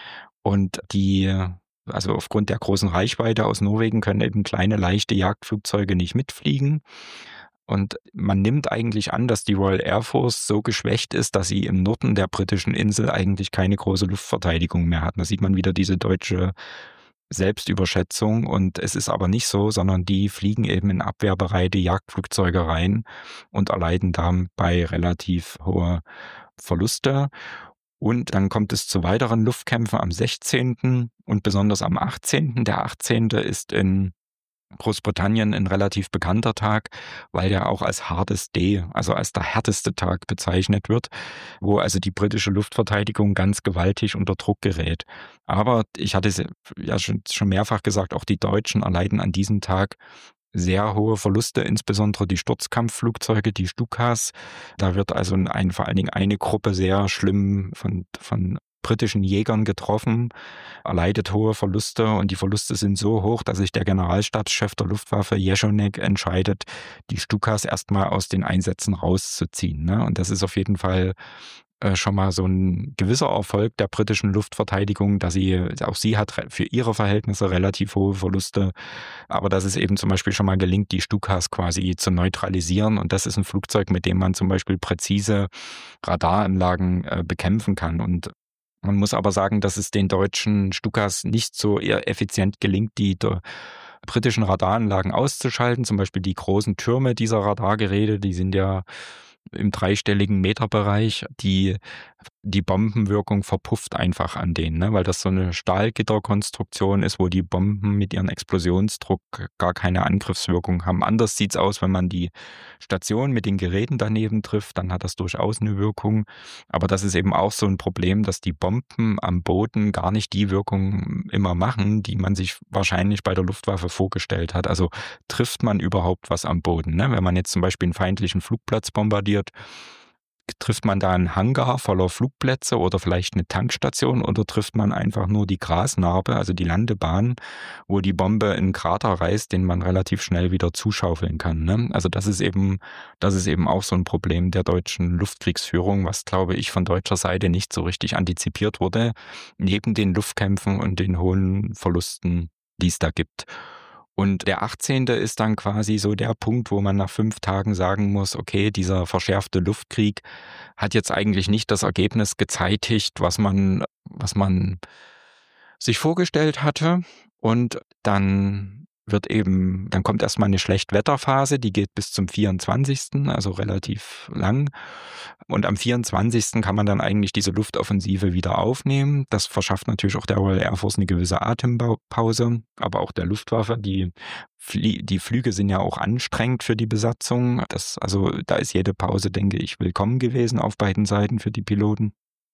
S1: Und also aufgrund der großen Reichweite aus Norwegen können eben kleine, leichte Jagdflugzeuge nicht mitfliegen. Und man nimmt eigentlich an, dass die Royal Air Force so geschwächt ist, dass sie im Norden der britischen Insel eigentlich keine große Luftverteidigung mehr hat. Da sieht man wieder diese deutsche Selbstüberschätzung. Und es ist aber nicht so, sondern die fliegen eben in abwehrbereite Jagdflugzeuge rein und erleiden dabei relativ hohe Verluste. Und dann kommt es zu weiteren Luftkämpfen am 16. und besonders am 18. Der 18. ist in Großbritannien ein relativ bekannter Tag, weil der auch als Hardest Day, also als der härteste Tag bezeichnet wird, wo also die britische Luftverteidigung ganz gewaltig unter Druck gerät. Aber ich hatte es ja schon mehrfach gesagt, auch die Deutschen erleiden an diesem Tag sehr hohe Verluste, insbesondere die Sturzkampfflugzeuge, die Stukas. Da wird also vor allen Dingen eine Gruppe sehr schlimm von britischen Jägern getroffen, erleidet hohe Verluste und die Verluste sind so hoch, dass sich der Generalstabschef der Luftwaffe Jeschonnek entscheidet, die Stukas erstmal aus den Einsätzen rauszuziehen. Ne? Und das ist auf jeden Fall schon mal so ein gewisser Erfolg der britischen Luftverteidigung, dass auch sie hat für ihre Verhältnisse relativ hohe Verluste, aber dass es eben zum Beispiel schon mal gelingt, die Stukas quasi zu neutralisieren. Und das ist ein Flugzeug, mit dem man zum Beispiel präzise Radaranlagen bekämpfen kann. Und man muss aber sagen, dass es den deutschen Stukas nicht so eher effizient gelingt, die britischen Radaranlagen auszuschalten. Zum Beispiel die großen Türme dieser Radargeräte, die sind ja im dreistelligen Meterbereich, die Bombenwirkung verpufft einfach an denen, ne? Weil das so eine Stahlgitterkonstruktion ist, wo die Bomben mit ihrem Explosionsdruck gar keine Angriffswirkung haben. Anders sieht's aus, wenn man die Station mit den Geräten daneben trifft, dann hat das durchaus eine Wirkung. Aber das ist eben auch so ein Problem, dass die Bomben am Boden gar nicht die Wirkung immer machen, die man sich wahrscheinlich bei der Luftwaffe vorgestellt hat. Also trifft man überhaupt was am Boden, ne? Wenn man jetzt zum Beispiel einen feindlichen Flugplatz bombardiert, trifft man da einen Hangar voller Flugplätze oder vielleicht eine Tankstation oder trifft man einfach nur die Grasnarbe, also die Landebahn, wo die Bombe in einen Krater reißt, den man relativ schnell wieder zuschaufeln kann, ne? Also das ist eben auch so ein Problem der deutschen Luftkriegsführung, was, glaube ich, von deutscher Seite nicht so richtig antizipiert wurde, neben den Luftkämpfen und den hohen Verlusten, die es da gibt. Und der 18. ist dann quasi so der Punkt, wo man nach 5 Tagen sagen muss, okay, dieser verschärfte Luftkrieg hat jetzt eigentlich nicht das Ergebnis gezeitigt, was man sich vorgestellt hatte. Und dann kommt erstmal eine Schlechtwetterphase, die geht bis zum 24., also relativ lang. Und am 24. kann man dann eigentlich diese Luftoffensive wieder aufnehmen. Das verschafft natürlich auch der Royal Air Force eine gewisse Atempause, aber auch der Luftwaffe. Die Flüge sind ja auch anstrengend für die Besatzung. Also da ist jede Pause, denke ich, willkommen gewesen auf beiden Seiten für die Piloten.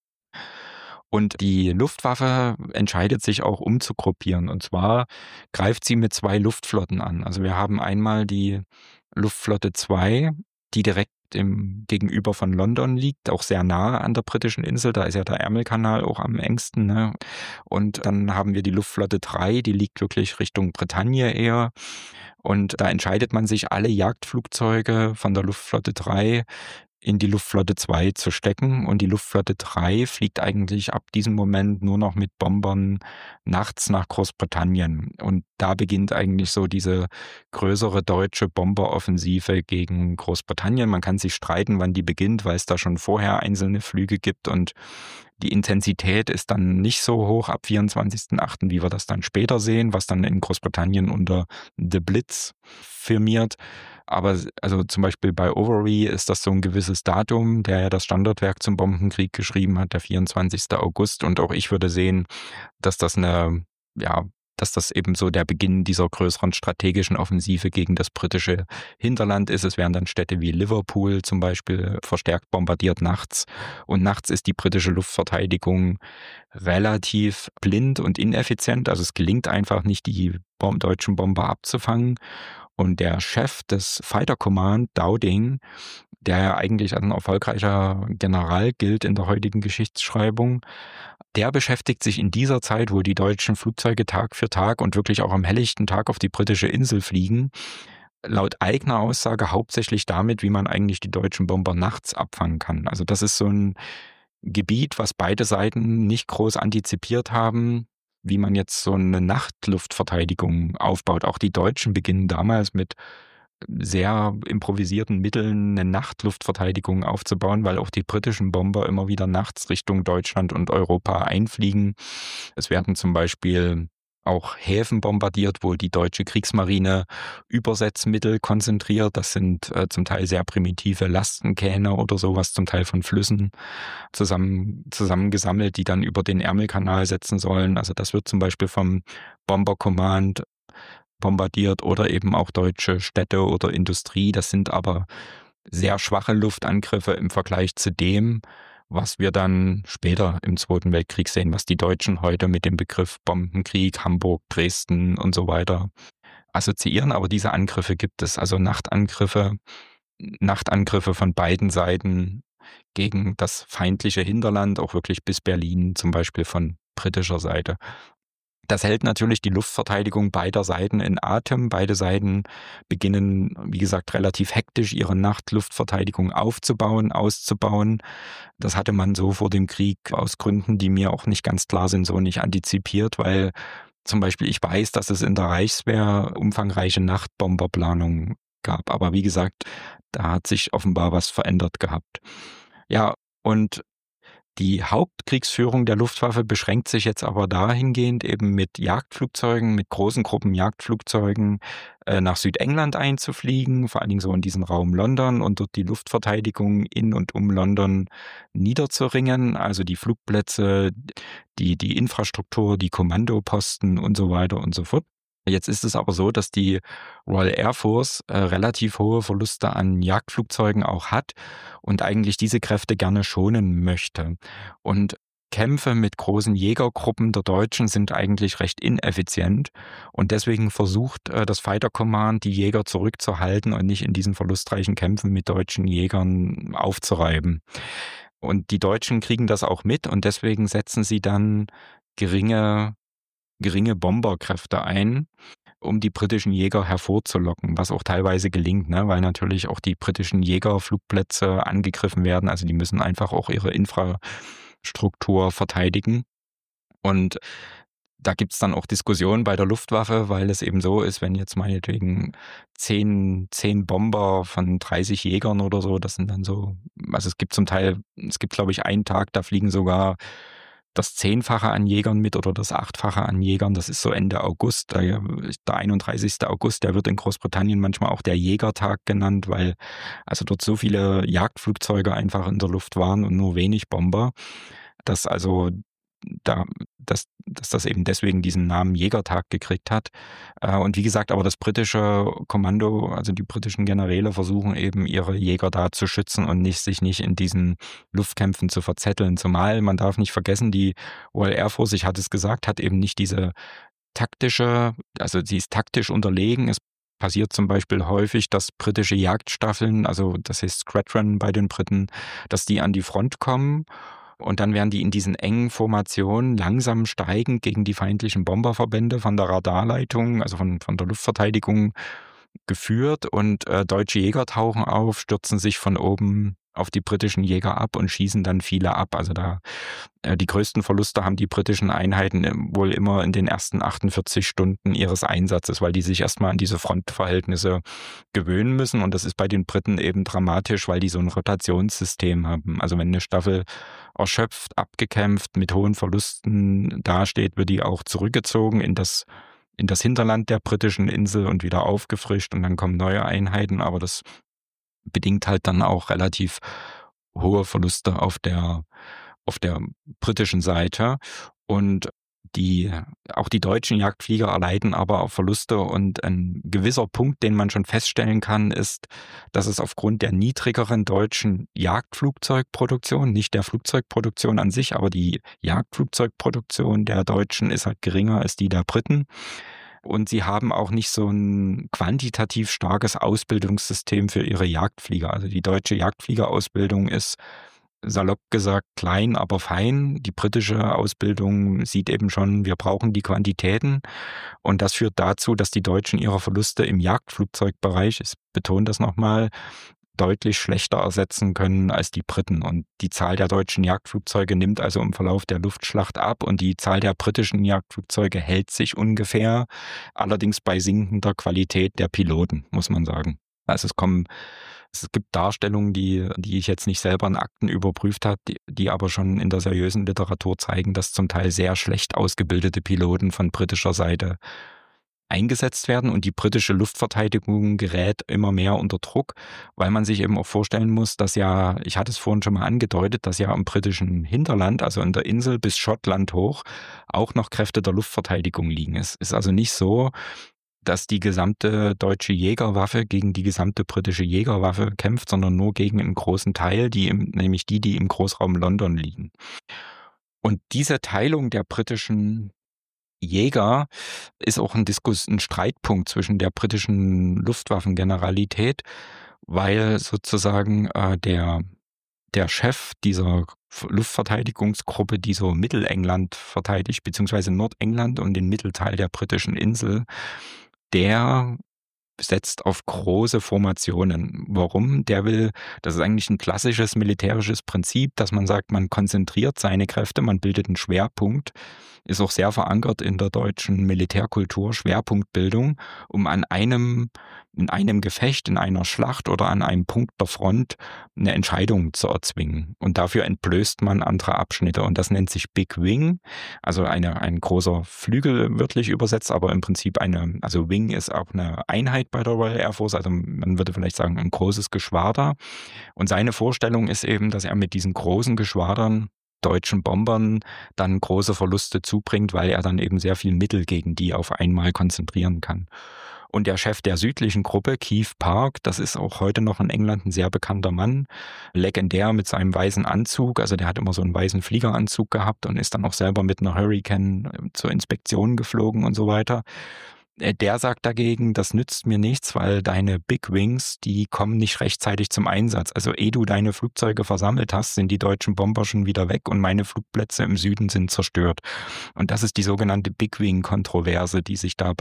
S1: Und die Luftwaffe entscheidet sich auch umzugruppieren. Und zwar greift sie mit 2 Luftflotten an. Also wir haben einmal die Luftflotte 2, die direkt gegenüber von London liegt, auch sehr nahe an der britischen Insel. Da ist ja der Ärmelkanal auch am engsten, ne? Und dann haben wir die Luftflotte 3, die liegt wirklich Richtung Bretagne eher. Und da entscheidet man sich, alle Jagdflugzeuge von der Luftflotte 3 in die Luftflotte 2 zu stecken. Und die Luftflotte 3 fliegt eigentlich ab diesem Moment nur noch mit Bombern nachts nach Großbritannien. Und da beginnt eigentlich so diese größere deutsche Bomberoffensive gegen Großbritannien. Man kann sich streiten, wann die beginnt, weil es da schon vorher einzelne Flüge gibt und die Intensität ist dann nicht so hoch ab 24.08., wie wir das dann später sehen, was dann in Großbritannien unter The Blitz firmiert. Aber also zum Beispiel bei Overy ist das so ein gewisses Datum, der ja das Standardwerk zum Bombenkrieg geschrieben hat, der 24. August. Und auch ich würde sehen, dass das dass das eben so der Beginn dieser größeren strategischen Offensive gegen das britische Hinterland ist. Es werden dann Städte wie Liverpool zum Beispiel verstärkt bombardiert nachts. Und nachts ist die britische Luftverteidigung relativ blind und ineffizient. Also es gelingt einfach nicht, die deutschen Bomber abzufangen. Und der Chef des Fighter Command, Dowding, der ja eigentlich als ein erfolgreicher General gilt in der heutigen Geschichtsschreibung, der beschäftigt sich in dieser Zeit, wo die deutschen Flugzeuge Tag für Tag und wirklich auch am helllichten Tag auf die britische Insel fliegen, laut eigener Aussage hauptsächlich damit, wie man eigentlich die deutschen Bomber nachts abfangen kann. Also das ist so ein Gebiet, was beide Seiten nicht groß antizipiert haben, wie man jetzt so eine Nachtluftverteidigung aufbaut. Auch die Deutschen beginnen damals mit sehr improvisierten Mitteln eine Nachtluftverteidigung aufzubauen, weil auch die britischen Bomber immer wieder nachts Richtung Deutschland und Europa einfliegen. Es werden zum Beispiel auch Häfen bombardiert, wo die deutsche Kriegsmarine Übersetzmittel konzentriert. Das sind zum Teil sehr primitive Lastenkähne oder sowas, zum Teil von Flüssen zusammengesammelt, die dann über den Ärmelkanal setzen sollen. Also das wird zum Beispiel vom Bomber Command bombardiert oder eben auch deutsche Städte oder Industrie. Das sind aber sehr schwache Luftangriffe im Vergleich zu dem, was wir dann später im Zweiten Weltkrieg sehen, was die Deutschen heute mit dem Begriff Bombenkrieg, Hamburg, Dresden und so weiter assoziieren. Aber diese Angriffe gibt es, also Nachtangriffe von beiden Seiten gegen das feindliche Hinterland, auch wirklich bis Berlin zum Beispiel von britischer Seite. Das hält natürlich die Luftverteidigung beider Seiten in Atem. Beide Seiten beginnen, wie gesagt, relativ hektisch ihre Nachtluftverteidigung aufzubauen, auszubauen. Das hatte man so vor dem Krieg aus Gründen, die mir auch nicht ganz klar sind, so nicht antizipiert, weil zum Beispiel ich weiß, dass es in der Reichswehr umfangreiche Nachtbomberplanungen gab. Aber wie gesagt, da hat sich offenbar was verändert gehabt. Ja, und die Hauptkriegsführung der Luftwaffe beschränkt sich jetzt aber dahingehend eben mit Jagdflugzeugen, mit großen Gruppen Jagdflugzeugen nach Südengland einzufliegen, vor allen Dingen so in diesen Raum London und dort die Luftverteidigung in und um London niederzuringen, also die Flugplätze, die Infrastruktur, die Kommandoposten und so weiter und so fort. Jetzt ist es aber so, dass die Royal Air Force relativ hohe Verluste an Jagdflugzeugen auch hat und eigentlich diese Kräfte gerne schonen möchte. Und Kämpfe mit großen Jägergruppen der Deutschen sind eigentlich recht ineffizient und deswegen versucht das Fighter Command, die Jäger zurückzuhalten und nicht in diesen verlustreichen Kämpfen mit deutschen Jägern aufzureiben. Und die Deutschen kriegen das auch mit und deswegen setzen sie dann geringe Bomberkräfte ein, um die britischen Jäger hervorzulocken, was auch teilweise gelingt, ne? Weil natürlich auch die britischen Jägerflugplätze angegriffen werden. Also die müssen einfach auch ihre Infrastruktur verteidigen. Und da gibt's dann auch Diskussionen bei der Luftwaffe, weil es eben so ist, wenn jetzt meinetwegen 10 Bomber von 30 Jägern oder so, das sind dann so, also es gibt glaube ich einen Tag, da fliegen sogar das 10-fache an Jägern mit oder das 8-fache an Jägern. Das ist so Ende August. Der 31. August, der wird in Großbritannien manchmal auch der Jägertag genannt, weil also dort so viele Jagdflugzeuge einfach in der Luft waren und nur wenig Bomber, dass also dass das eben deswegen diesen Namen Jägertag gekriegt hat. Und wie gesagt, aber das britische Kommando, also die britischen Generäle versuchen eben ihre Jäger da zu schützen und sich nicht in diesen Luftkämpfen zu verzetteln. Zumal, man darf nicht vergessen, die Royal Air Force, ich hatte es gesagt, hat eben nicht diese also sie ist taktisch unterlegen. Es passiert zum Beispiel häufig, dass britische Jagdstaffeln, also das heißt Squadron bei den Briten, dass die an die Front kommen. Und dann werden die in diesen engen Formationen langsam steigend gegen die feindlichen Bomberverbände von der Radarleitung, also von der Luftverteidigung geführt. Und deutsche Jäger tauchen auf, stürzen sich von oben auf die britischen Jäger ab und schießen dann viele ab. Also die größten Verluste haben die britischen Einheiten wohl immer in den ersten 48 Stunden ihres Einsatzes, weil die sich erstmal an diese Frontverhältnisse gewöhnen müssen. Und das ist bei den Briten eben dramatisch, weil die so ein Rotationssystem haben. Also wenn eine Staffel erschöpft, abgekämpft, mit hohen Verlusten dasteht, wird die auch zurückgezogen in das Hinterland der britischen Insel und wieder aufgefrischt und dann kommen neue Einheiten. Aber das bedingt halt dann auch relativ hohe Verluste auf der britischen Seite. Und auch die deutschen Jagdflieger erleiden aber auch Verluste. Und ein gewisser Punkt, den man schon feststellen kann, ist, dass es aufgrund der niedrigeren deutschen Jagdflugzeugproduktion, nicht der Flugzeugproduktion an sich, aber die Jagdflugzeugproduktion der Deutschen ist halt geringer als die der Briten. Und sie haben auch nicht so ein quantitativ starkes Ausbildungssystem für ihre Jagdflieger. Also die deutsche Jagdfliegerausbildung ist salopp gesagt klein, aber fein. Die britische Ausbildung sieht eben schon, wir brauchen die Quantitäten. Und das führt dazu, dass die Deutschen ihre Verluste im Jagdflugzeugbereich, ich betone das nochmal, deutlich schlechter ersetzen können als die Briten. Und die Zahl der deutschen Jagdflugzeuge nimmt also im Verlauf der Luftschlacht ab und die Zahl der britischen Jagdflugzeuge hält sich ungefähr, allerdings bei sinkender Qualität der Piloten, muss man sagen. Also es gibt Darstellungen, die ich jetzt nicht selber in Akten überprüft habe, die aber schon in der seriösen Literatur zeigen, dass zum Teil sehr schlecht ausgebildete Piloten von britischer Seite eingesetzt werden und die britische Luftverteidigung gerät immer mehr unter Druck, weil man sich eben auch vorstellen muss, dass ja, ich hatte es vorhin schon mal angedeutet, dass ja im britischen Hinterland, also in der Insel bis Schottland hoch, auch noch Kräfte der Luftverteidigung liegen. Es ist also nicht so, dass die gesamte deutsche Jägerwaffe gegen die gesamte britische Jägerwaffe kämpft, sondern nur gegen einen großen Teil, nämlich die im Großraum London liegen. Und diese Teilung der britischen Jäger ist auch ein Streitpunkt zwischen der britischen Luftwaffengeneralität, weil sozusagen der Chef dieser Luftverteidigungsgruppe, die so Mittelengland verteidigt, beziehungsweise Nordengland und den Mittelteil der britischen Insel, der setzt auf große Formationen. Warum? Das ist eigentlich ein klassisches militärisches Prinzip, dass man sagt, man konzentriert seine Kräfte, man bildet einen Schwerpunkt, ist auch sehr verankert in der deutschen Militärkultur, Schwerpunktbildung, um in einem Gefecht, in einer Schlacht oder an einem Punkt der Front eine Entscheidung zu erzwingen. Und dafür entblößt man andere Abschnitte. Und das nennt sich Big Wing, also ein großer Flügel wörtlich übersetzt, aber im Prinzip also Wing ist auch eine Einheit bei der Royal Air Force, also man würde vielleicht sagen ein großes Geschwader. Und seine Vorstellung ist eben, dass er mit diesen großen Geschwadern deutschen Bombern dann große Verluste zubringt, weil er dann eben sehr viel Mittel gegen die auf einmal konzentrieren kann. Und der Chef der südlichen Gruppe, Keith Park, das ist auch heute noch in England ein sehr bekannter Mann, legendär mit seinem weißen Anzug, also der hat immer so einen weißen Fliegeranzug gehabt und ist dann auch selber mit einer Hurricane zur Inspektion geflogen und so weiter. Der sagt dagegen, das nützt mir nichts, weil deine Big Wings, die kommen nicht rechtzeitig zum Einsatz. Also ehe du deine Flugzeuge versammelt hast, sind die deutschen Bomber schon wieder weg und meine Flugplätze im Süden sind zerstört. Und das ist die sogenannte Big Wing-Kontroverse, die sich da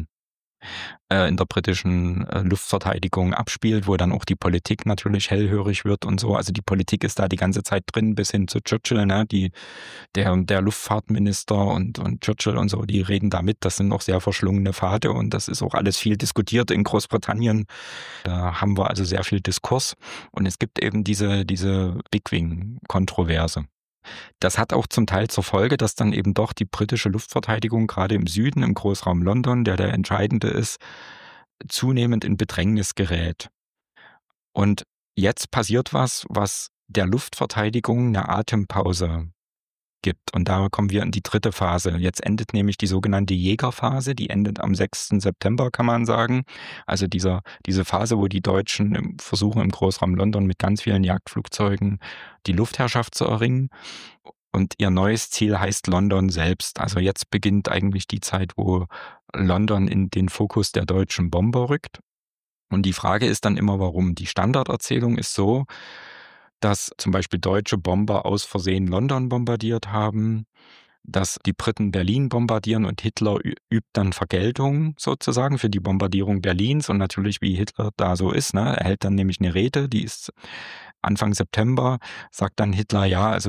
S1: in der britischen Luftverteidigung abspielt, wo dann auch die Politik natürlich hellhörig wird und so. Also die Politik ist da die ganze Zeit drin, bis hin zu Churchill, ne? Der Luftfahrtminister und Churchill und so, die reden da mit. Das sind noch sehr verschlungene Pfade und das ist auch alles viel diskutiert in Großbritannien. Da haben wir also sehr viel Diskurs und es gibt eben diese Big Wing-Kontroverse. Das hat auch zum Teil zur Folge, dass dann eben doch die britische Luftverteidigung gerade im Süden, im Großraum London, der entscheidende ist, zunehmend in Bedrängnis gerät. Und jetzt passiert was der Luftverteidigung eine Atempause gibt. Und da kommen wir in die dritte Phase. Jetzt endet nämlich die sogenannte Jägerphase, die endet am 6. September, kann man sagen. Also diese Phase, wo die Deutschen versuchen, im Großraum London mit ganz vielen Jagdflugzeugen die Luftherrschaft zu erringen. Und ihr neues Ziel heißt London selbst. Also jetzt beginnt eigentlich die Zeit, wo London in den Fokus der deutschen Bomber rückt. Und die Frage ist dann immer, warum. Die Standarderzählung ist so, dass zum Beispiel deutsche Bomber aus Versehen London bombardiert haben, dass die Briten Berlin bombardieren und Hitler übt dann Vergeltung sozusagen für die Bombardierung Berlins und natürlich, wie Hitler da so ist, ne? Er hält dann nämlich eine Rede, die ist Anfang September, sagt dann Hitler, ja, also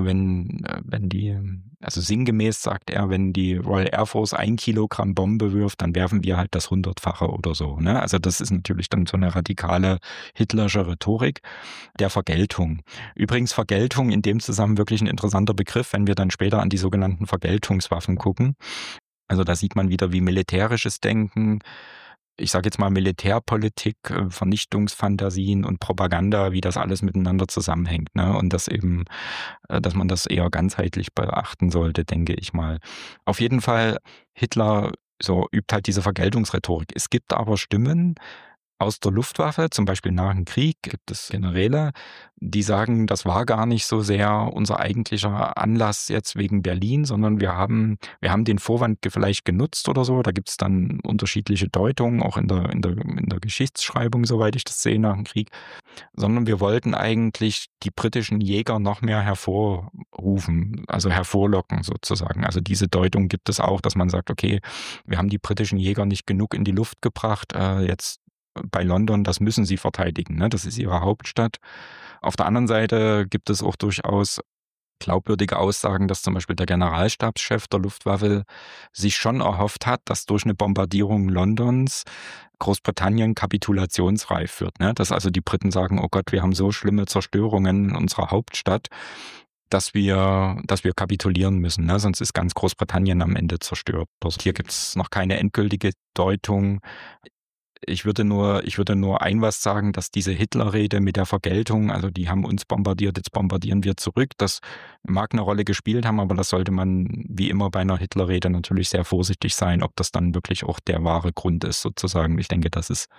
S1: also sinngemäß sagt er, wenn die Royal Air Force 1 Kilogramm Bombe wirft, dann werfen wir halt das 100-fache oder so, ne? Also das ist natürlich dann so eine radikale hitlerische Rhetorik der Vergeltung. Übrigens Vergeltung in dem Zusammenhang wirklich ein interessanter Begriff, wenn wir dann später an die sogenannten Vergeltungswaffen gucken. Also da sieht man wieder, wie militärisches Denken, ich sage jetzt mal Militärpolitik, Vernichtungsfantasien und Propaganda, wie das alles miteinander zusammenhängt, ne? Und dass man das eher ganzheitlich beachten sollte, denke ich mal. Auf jeden Fall, Hitler so übt halt diese Vergeltungsrhetorik. Es gibt aber Stimmen aus der Luftwaffe, zum Beispiel nach dem Krieg, gibt es Generäle, die sagen, das war gar nicht so sehr unser eigentlicher Anlass jetzt wegen Berlin, sondern wir haben den Vorwand vielleicht genutzt oder so. Da gibt es dann unterschiedliche Deutungen, auch in der Geschichtsschreibung, soweit ich das sehe, nach dem Krieg. Sondern wir wollten eigentlich die britischen Jäger noch mehr hervorrufen, also hervorlocken sozusagen. Also diese Deutung gibt es auch, dass man sagt, okay, wir haben die britischen Jäger nicht genug in die Luft gebracht, jetzt bei London, das müssen sie verteidigen, ne? Das ist ihre Hauptstadt. Auf der anderen Seite gibt es auch durchaus glaubwürdige Aussagen, dass zum Beispiel der Generalstabschef der Luftwaffe sich schon erhofft hat, dass durch eine Bombardierung Londons Großbritannien kapitulationsreif wird. Ne? Dass also die Briten sagen, oh Gott, wir haben so schlimme Zerstörungen in unserer Hauptstadt, dass wir kapitulieren müssen. Ne? Sonst ist ganz Großbritannien am Ende zerstört. Also hier gibt es noch keine endgültige Deutung. Ich würde nur ein was sagen, dass diese Hitlerrede mit der Vergeltung, also die haben uns bombardiert, jetzt bombardieren wir zurück, das mag eine Rolle gespielt haben, aber das sollte man wie immer bei einer Hitlerrede natürlich sehr vorsichtig sein, ob das dann wirklich auch der wahre Grund ist sozusagen. Ich denke, das ist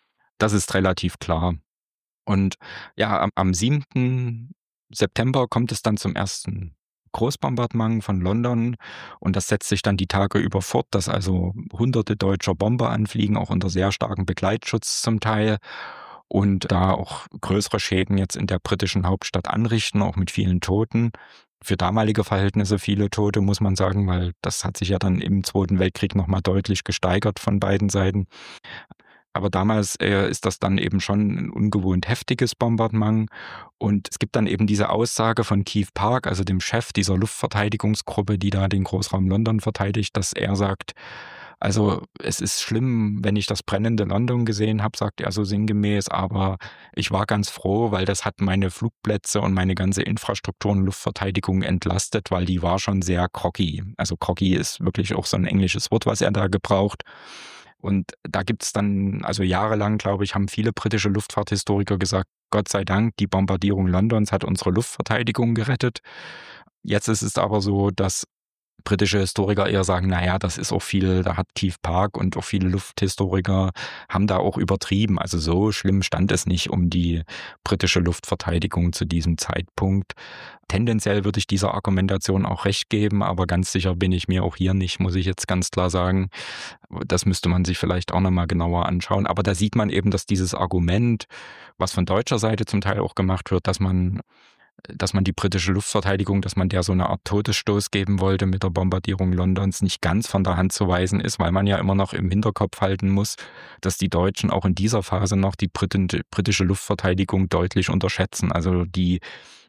S1: relativ klar. Und ja, am 7. September kommt es dann zum ersten Großbombardement von London und das setzt sich dann die Tage über fort, dass also hunderte deutscher Bomber anfliegen, auch unter sehr starkem Begleitschutz zum Teil und da auch größere Schäden jetzt in der britischen Hauptstadt anrichten, auch mit vielen Toten. Für damalige Verhältnisse viele Tote, muss man sagen, weil das hat sich ja dann im Zweiten Weltkrieg nochmal deutlich gesteigert von beiden Seiten. Aber damals ist das dann eben schon ein ungewohnt heftiges Bombardement. Und es gibt dann eben diese Aussage von Keith Park, also dem Chef dieser Luftverteidigungsgruppe, die da den Großraum London verteidigt, dass er sagt, also es ist schlimm, wenn ich das brennende London gesehen habe, sagt er so sinngemäß, aber ich war ganz froh, weil das hat meine Flugplätze und meine ganze Infrastruktur und Luftverteidigung entlastet, weil die war schon sehr groggy. Also groggy ist wirklich auch so ein englisches Wort, was er da gebraucht. Und da gibt's dann, also jahrelang, glaube ich, haben viele britische Luftfahrthistoriker gesagt, Gott sei Dank, die Bombardierung Londons hat unsere Luftverteidigung gerettet. Jetzt ist es aber so, dass britische Historiker eher sagen, naja, das ist auch viel, da hat Keith Park und auch viele Lufthistoriker haben da auch übertrieben. Also so schlimm stand es nicht um die britische Luftverteidigung zu diesem Zeitpunkt. Tendenziell würde ich dieser Argumentation auch recht geben, aber ganz sicher bin ich mir auch hier nicht, muss ich jetzt ganz klar sagen. Das müsste man sich vielleicht auch nochmal genauer anschauen. Aber da sieht man eben, dass dieses Argument, was von deutscher Seite zum Teil auch gemacht wird, dass man die britische Luftverteidigung, dass man der so eine Art Todesstoß geben wollte mit der Bombardierung Londons, nicht ganz von der Hand zu weisen ist, weil man ja immer noch im Hinterkopf halten muss, dass die Deutschen auch in dieser Phase noch die britische Luftverteidigung deutlich unterschätzen. Also die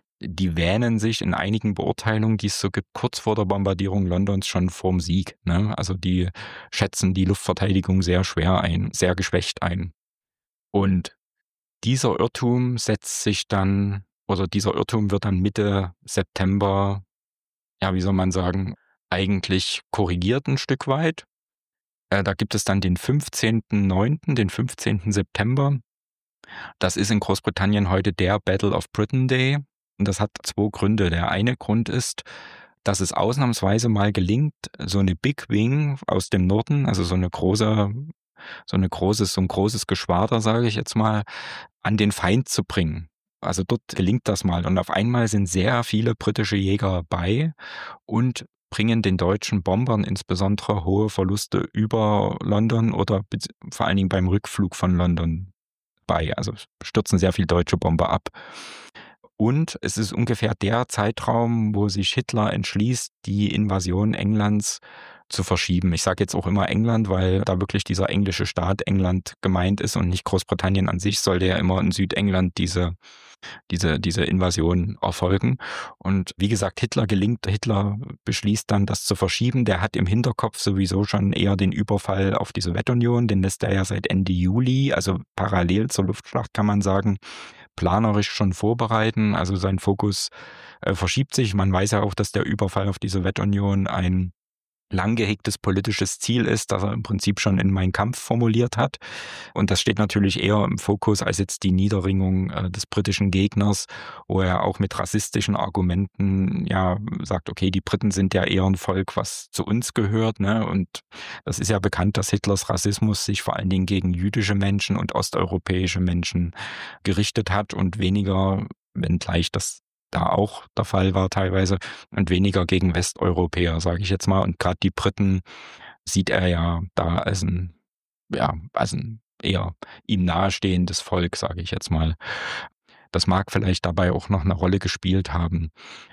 S1: wähnen sich in einigen Beurteilungen, die es so gibt, kurz vor der Bombardierung Londons schon vorm Sieg. Ne? Also die schätzen die Luftverteidigung sehr schwer ein, sehr geschwächt ein. Und dieser Irrtum dieser Irrtum wird dann Mitte September, ja, wie soll man sagen, eigentlich korrigiert ein Stück weit. Da gibt es dann den 15.09., den 15. September. Das ist in Großbritannien heute der Battle of Britain Day. Und das hat 2 Gründe. Der eine Grund ist, dass es ausnahmsweise mal gelingt, so eine Big Wing aus dem Norden, also so ein großes Geschwader, sage ich jetzt mal, an den Feind zu bringen. Also dort gelingt das mal. Und auf einmal sind sehr viele britische Jäger bei und bringen den deutschen Bombern insbesondere hohe Verluste über London oder vor allen Dingen beim Rückflug von London bei. Also stürzen sehr viele deutsche Bomber ab. Und es ist ungefähr der Zeitraum, wo sich Hitler entschließt, die Invasion Englands zu verschieben. Ich sage jetzt auch immer England, weil da wirklich dieser englische Staat England gemeint ist und nicht Großbritannien an sich, sollte ja immer in Südengland diese Invasion erfolgen. Und wie gesagt, Hitler beschließt dann, das zu verschieben. Der hat im Hinterkopf sowieso schon eher den Überfall auf die Sowjetunion. Den lässt er ja seit Ende Juli, also parallel zur Luftschlacht kann man sagen, planerisch schon vorbereiten. Also sein Fokus verschiebt sich. Man weiß ja auch, dass der Überfall auf die Sowjetunion ein lang gehegtes politisches Ziel ist, das er im Prinzip schon in Mein Kampf formuliert hat. Und das steht natürlich eher im Fokus als jetzt die Niederringung des britischen Gegners, wo er auch mit rassistischen Argumenten ja sagt, okay, die Briten sind ja eher ein Volk, was zu uns gehört, ne? Und das ist ja bekannt, dass Hitlers Rassismus sich vor allen Dingen gegen jüdische Menschen und osteuropäische Menschen gerichtet hat und weniger, wenngleich das da auch der Fall war teilweise, und weniger gegen Westeuropäer, sage ich jetzt mal. Und gerade die Briten sieht er ja da als ein eher ihm nahestehendes Volk, sage ich jetzt mal. Das mag vielleicht dabei auch noch eine Rolle gespielt haben.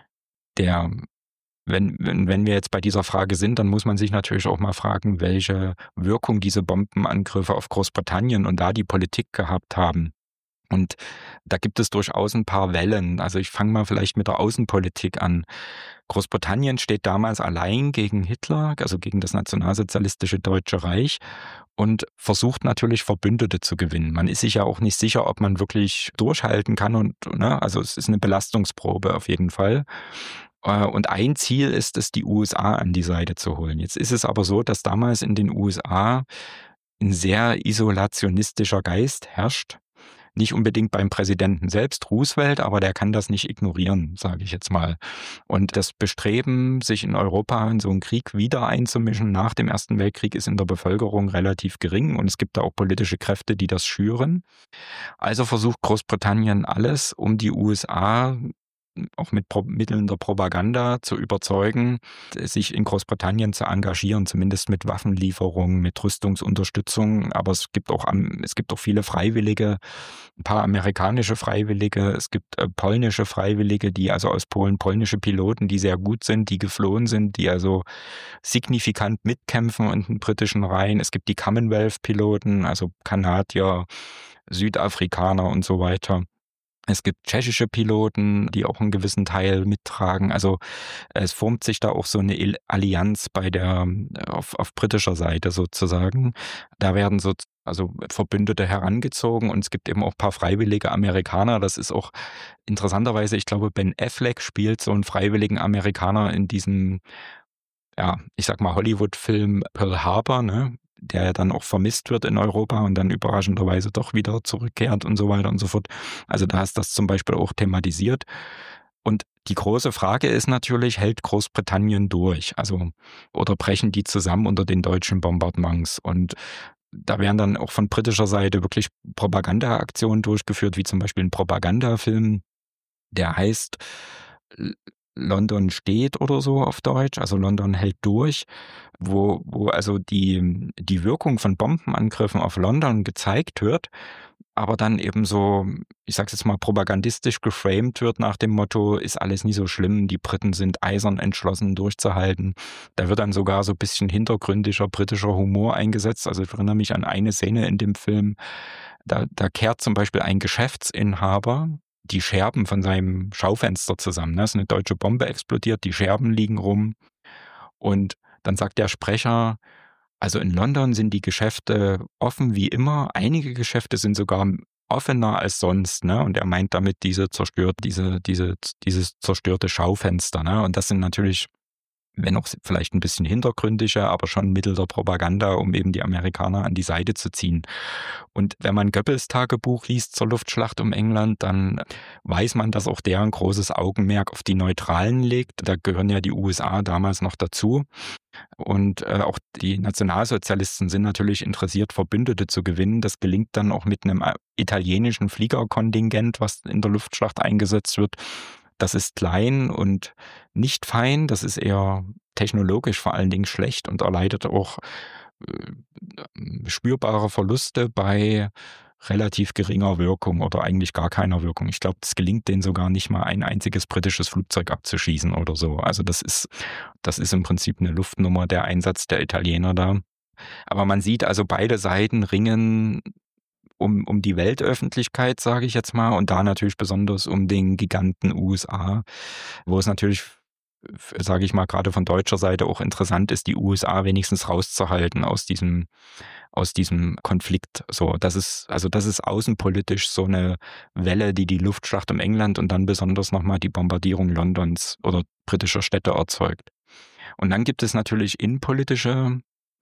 S1: Wenn wir jetzt bei dieser Frage sind, dann muss man sich natürlich auch mal fragen, welche Wirkung diese Bombenangriffe auf Großbritannien und da die Politik gehabt haben. Und da gibt es durchaus ein paar Wellen. Also ich fange mal vielleicht mit der Außenpolitik an. Großbritannien steht damals allein gegen Hitler, also gegen das nationalsozialistische Deutsche Reich und versucht natürlich Verbündete zu gewinnen. Man ist sich ja auch nicht sicher, ob man wirklich durchhalten kann und, ne, also es ist eine Belastungsprobe auf jeden Fall. Und ein Ziel ist es, die USA an die Seite zu holen. Jetzt ist es aber so, dass damals in den USA ein sehr isolationistischer Geist herrscht. Nicht unbedingt beim Präsidenten selbst, Roosevelt, aber der kann das nicht ignorieren, sage ich jetzt mal. Und das Bestreben, sich in Europa in so einen Krieg wieder einzumischen nach dem Ersten Weltkrieg, ist in der Bevölkerung relativ gering und es gibt da auch politische Kräfte, die das schüren. Also versucht Großbritannien alles, um die USA auch mit Mitteln der Propaganda zu überzeugen, sich in Großbritannien zu engagieren, zumindest mit Waffenlieferungen, mit Rüstungsunterstützung. Aber es gibt auch viele Freiwillige, ein paar amerikanische Freiwillige, es gibt polnische Freiwillige, die also aus Polen, polnische Piloten, die sehr gut sind, die geflohen sind, die also signifikant mitkämpfen in den britischen Reihen. Es gibt die Commonwealth-Piloten, also Kanadier, Südafrikaner und so weiter. Es gibt tschechische Piloten, die auch einen gewissen Teil mittragen. Also es formt sich da auch so eine Allianz auf britischer Seite sozusagen. Da werden also Verbündete herangezogen und es gibt eben auch ein paar freiwillige Amerikaner. Das ist auch interessanterweise, ich glaube, Ben Affleck spielt so einen freiwilligen Amerikaner in diesem, ja, ich sag mal Hollywood-Film Pearl Harbor, ne? Der dann auch vermisst wird in Europa und dann überraschenderweise doch wieder zurückkehrt und so weiter und so fort. Also da ist das zum Beispiel auch thematisiert. Und die große Frage ist natürlich, hält Großbritannien durch? Also, oder brechen die zusammen unter den deutschen Bombardements? Und da werden dann auch von britischer Seite wirklich Propagandaaktionen durchgeführt, wie zum Beispiel ein Propagandafilm, der heißt London steht oder so auf Deutsch, also London hält durch, wo also die Wirkung von Bombenangriffen auf London gezeigt wird, aber dann eben so, ich sag's jetzt mal, propagandistisch geframed wird nach dem Motto, ist alles nie so schlimm, die Briten sind eisern entschlossen durchzuhalten. Da wird dann sogar so ein bisschen hintergründiger britischer Humor eingesetzt. Also ich erinnere mich an eine Szene in dem Film, da kehrt zum Beispiel ein Geschäftsinhaber die Scherben von seinem Schaufenster zusammen. Da ist eine deutsche Bombe explodiert, die Scherben liegen rum. Und dann sagt der Sprecher, also in London sind die Geschäfte offen wie immer. Einige Geschäfte sind sogar offener als sonst, ne? Und er meint damit dieses zerstörte Schaufenster, ne? Und das sind natürlich, wenn auch vielleicht ein bisschen hintergründiger, aber schon Mittel der Propaganda, um eben die Amerikaner an die Seite zu ziehen. Und wenn man Goebbels Tagebuch liest zur Luftschlacht um England, dann weiß man, dass auch der ein großes Augenmerk auf die Neutralen legt. Da gehören ja die USA damals noch dazu. Und auch die Nationalsozialisten sind natürlich interessiert, Verbündete zu gewinnen. Das gelingt dann auch mit einem italienischen Fliegerkontingent, was in der Luftschlacht eingesetzt wird. Das ist klein und nicht fein, das ist eher technologisch vor allen Dingen schlecht und erleidet auch spürbare Verluste bei relativ geringer Wirkung oder eigentlich gar keiner Wirkung. Ich glaube, es gelingt denen sogar nicht mal ein einziges britisches Flugzeug abzuschießen oder so. Also das ist im Prinzip eine Luftnummer, der Einsatz der Italiener da. Aber man sieht also, beide Seiten ringen um die Weltöffentlichkeit, sage ich jetzt mal, und da natürlich besonders um den Giganten USA, wo es natürlich, sage ich mal, gerade von deutscher Seite auch interessant ist, die USA wenigstens rauszuhalten aus diesem Konflikt. So, das ist außenpolitisch so eine Welle, die Luftschlacht um England und dann besonders nochmal die Bombardierung Londons oder britischer Städte erzeugt. Und dann gibt es natürlich innenpolitische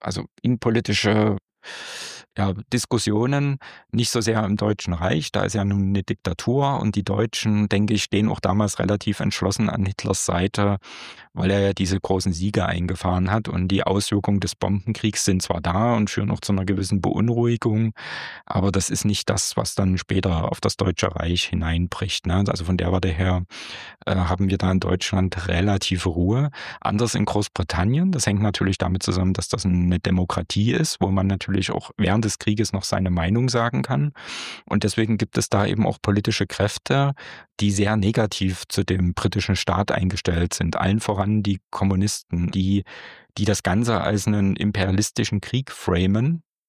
S1: Diskussionen, nicht so sehr im Deutschen Reich, da ist ja nun eine Diktatur und die Deutschen, denke ich, stehen auch damals relativ entschlossen an Hitlers Seite, weil er ja diese großen Siege eingefahren hat und die Auswirkungen des Bombenkriegs sind zwar da und führen auch zu einer gewissen Beunruhigung, aber das ist nicht das, was dann später auf das Deutsche Reich hineinbricht, ne? Also von der Warte her haben wir da in Deutschland relative Ruhe. Anders in Großbritannien, das hängt natürlich damit zusammen, dass das eine Demokratie ist, wo man natürlich auch während des Krieges noch seine Meinung sagen kann. Und deswegen gibt es da eben auch politische Kräfte, die sehr negativ zu dem britischen Staat eingestellt sind. Allen voran die Kommunisten, die das Ganze als einen imperialistischen Krieg framen.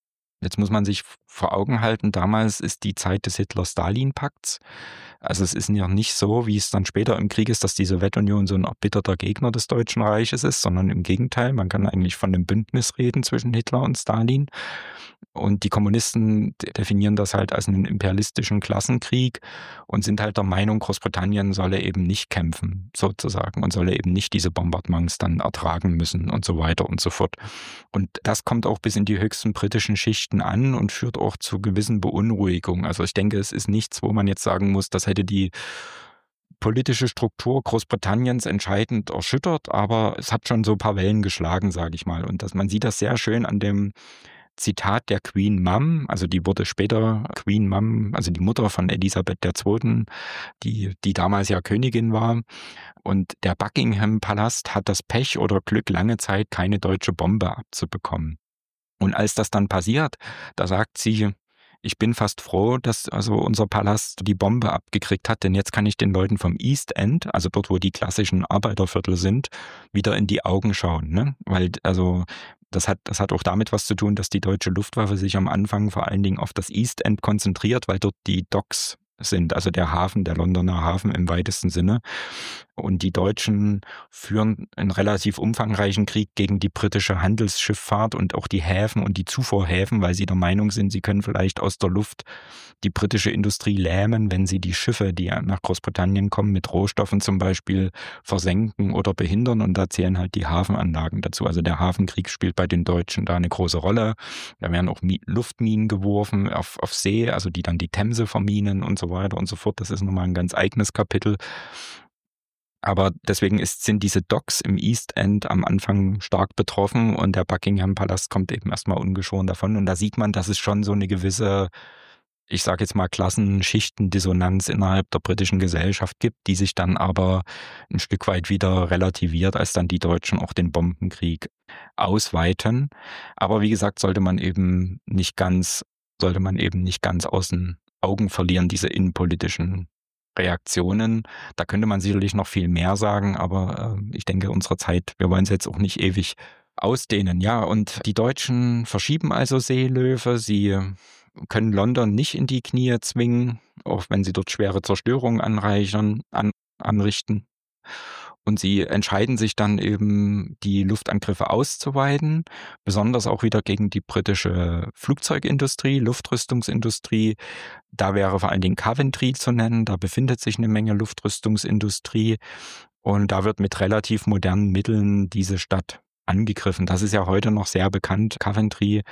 S1: Jetzt muss man sich vor Augen halten, damals ist die Zeit des Hitler-Stalin-Pakts. Also es ist ja nicht so, wie es dann später im Krieg ist, dass die Sowjetunion so ein erbitterter Gegner des Deutschen Reiches ist, sondern im Gegenteil, man kann eigentlich von einem Bündnis reden zwischen Hitler und Stalin. Und die Kommunisten definieren das halt als einen imperialistischen Klassenkrieg und sind halt der Meinung, Großbritannien solle eben nicht kämpfen, sozusagen, und solle eben nicht diese Bombardements dann ertragen müssen und so weiter und so fort. Und das kommt auch bis in die höchsten britischen Schichten an und führt auch zu gewissen Beunruhigungen. Also ich denke, es ist nichts, wo man jetzt sagen muss, das hätte die politische Struktur Großbritanniens entscheidend erschüttert, aber es hat schon so ein paar Wellen geschlagen, sage ich mal. Und man sieht das sehr schön an dem Zitat der Queen Mum, also die wurde später Queen Mum, also die Mutter von Elisabeth II., die damals ja Königin war. Und der Buckingham-Palast hat das Pech oder Glück, lange Zeit keine deutsche Bombe abzubekommen. Und als das dann passiert, da sagt sie, ich bin fast froh, dass also unser Palast die Bombe abgekriegt hat, denn jetzt kann ich den Leuten vom East End, also dort, wo die klassischen Arbeiterviertel sind, wieder in die Augen schauen. Ne? Weil also das hat auch damit was zu tun, dass die deutsche Luftwaffe sich am Anfang vor allen Dingen auf das East End konzentriert, weil dort die Docks sind, also der Hafen, der Londoner Hafen im weitesten Sinne. Und die Deutschen führen einen relativ umfangreichen Krieg gegen die britische Handelsschifffahrt und auch die Häfen und die Zufuhrhäfen, weil sie der Meinung sind, sie können vielleicht aus der Luft die britische Industrie lähmen, wenn sie die Schiffe, die nach Großbritannien kommen, mit Rohstoffen zum Beispiel versenken oder behindern. Und da zählen halt die Hafenanlagen dazu. Also der Hafenkrieg spielt bei den Deutschen da eine große Rolle. Da werden auch Luftminen geworfen auf See, also die dann die Themse verminen und so weiter und so fort. Das ist nochmal ein ganz eigenes Kapitel. Aber deswegen sind diese Docks im East End am Anfang stark betroffen und der Buckingham Palast kommt eben erstmal ungeschoren davon. Und da sieht man, dass es schon so eine gewisse, ich sage jetzt mal, Klassenschichtendissonanz innerhalb der britischen Gesellschaft gibt, die sich dann aber ein Stück weit wieder relativiert, als dann die Deutschen auch den Bombenkrieg ausweiten. Aber wie gesagt, sollte man eben nicht ganz aus den Augen verlieren, diese innenpolitischen Reaktionen. Da könnte man sicherlich noch viel mehr sagen, aber ich denke, unsere Zeit, wir wollen es jetzt auch nicht ewig ausdehnen. Ja, und die Deutschen verschieben also Seelöwe. Sie können London nicht in die Knie zwingen, auch wenn sie dort schwere Zerstörungen anrichten. Und sie entscheiden sich dann eben, die Luftangriffe auszuweiten, besonders auch wieder gegen die britische Flugzeugindustrie, Luftrüstungsindustrie. Da wäre vor allen Dingen Coventry zu nennen, da befindet sich eine Menge Luftrüstungsindustrie und da wird mit relativ modernen Mitteln diese Stadt angegriffen. Das ist ja heute noch sehr bekannt, Coventry,